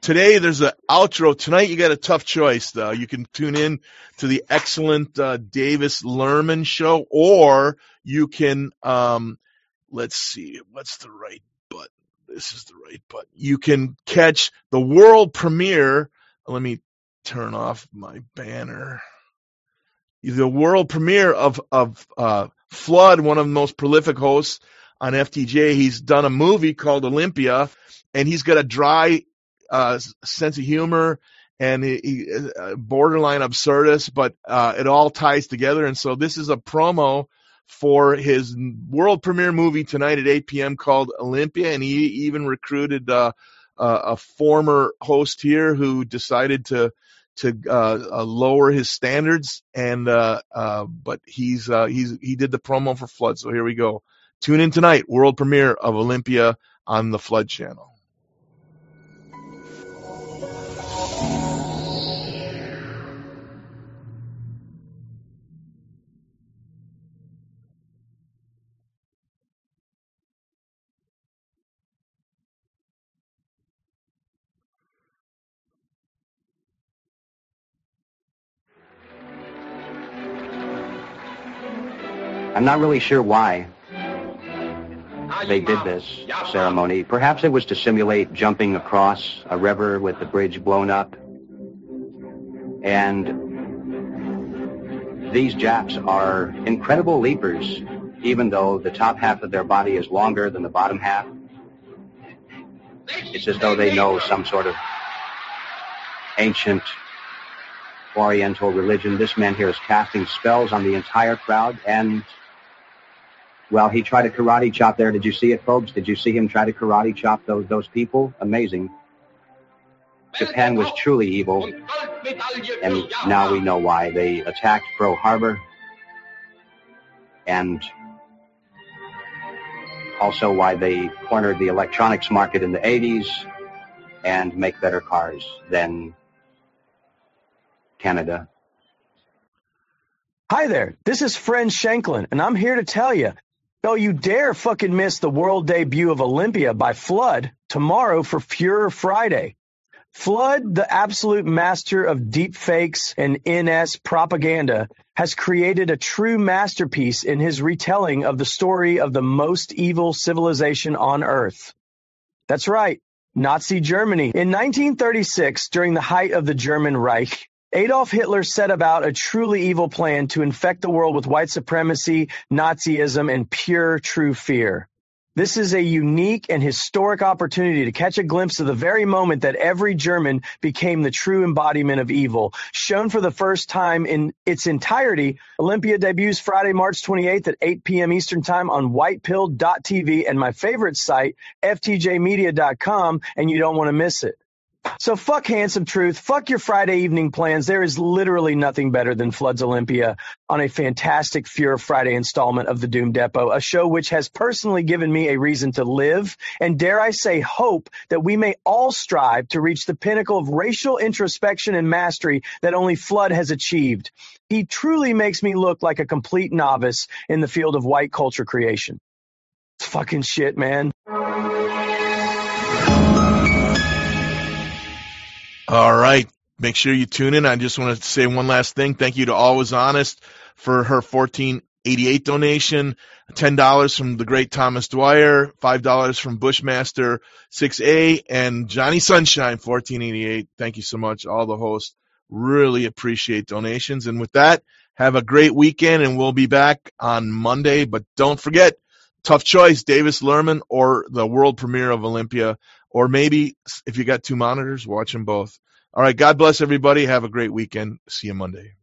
today there's an outro. Tonight you got a tough choice, though. You can tune in to the excellent uh, Davis Lerman show, or you can, um, let's see, what's the right button? This is the right button. You can catch the world premiere. Let me turn off my banner. The world premiere of, of uh, Flood, one of the most prolific hosts on F T J. He's done a movie called Olympia, and he's got a dry uh, sense of humor and he, he, uh, borderline absurdist, but uh, it all ties together. And so this is a promo for his world premiere movie tonight at eight p.m. called Olympia, and he even recruited uh, uh, a former host here who decided to to uh, uh, lower his standards, and uh, uh, but he's uh, he's he did the promo for Flood. So here we go. Tune in tonight, world premiere of Olympia on the Flood channel. I'm not really sure why they did this ceremony. Perhaps it was to simulate jumping across a river with the bridge blown up. And these Japs are incredible leapers, even though the top half of their body is longer than the bottom half. It's as though they know some sort of ancient Oriental religion. This man here is casting spells on the entire crowd, and well, he tried a karate chop there. Did you see it, folks? Did you see him try to karate chop those those people? Amazing. Japan was truly evil, and now we know why. They attacked Pearl Harbor, and also why they cornered the electronics market in the eighties and make better cars than Canada. Hi there, this is Friend Shanklin, and I'm here to tell you, don't you dare fucking miss the world debut of Olympia by Flood tomorrow for Furor Friday. Flood, the absolute master of deep fakes and N S propaganda, has created a true masterpiece in his retelling of the story of the most evil civilization on Earth. That's right, Nazi Germany. In nineteen thirty-six, during the height of the German Reich, Adolf Hitler set about a truly evil plan to infect the world with white supremacy, Nazism, and pure true fear. This is a unique and historic opportunity to catch a glimpse of the very moment that every German became the true embodiment of evil. Shown for the first time in its entirety, Olympia debuts Friday, March twenty-eighth at eight p.m. Eastern Time on white pill dot t v and my favorite site, f t j media dot com, and you don't want to miss it. So fuck Handsome Truth, fuck your Friday evening plans. There is literally nothing better than Flood's Olympia on a fantastic Furor Friday installment of the Doom Depot, a show which has personally given me a reason to live and, dare I say, hope that we may all strive to reach the pinnacle of racial introspection and mastery that only Flood has achieved. He truly makes me look like a complete novice in the field of white culture creation. It's fucking shit, man. All right. Make sure you tune in. I just want to say one last thing. Thank you to Always Honest for her fourteen eighty-eight donation, ten dollars from the great Thomas Dwyer, five dollars from Bushmaster six A, and Johnny Sunshine fourteen eighty-eight. Thank you so much, all the hosts. Really appreciate donations. And with that, have a great weekend, and we'll be back on Monday. But don't forget, tough choice, Davis Lerman or the world premiere of Olympia. Or maybe if you got two monitors, watch them both. All right. God bless everybody. Have a great weekend. See you Monday.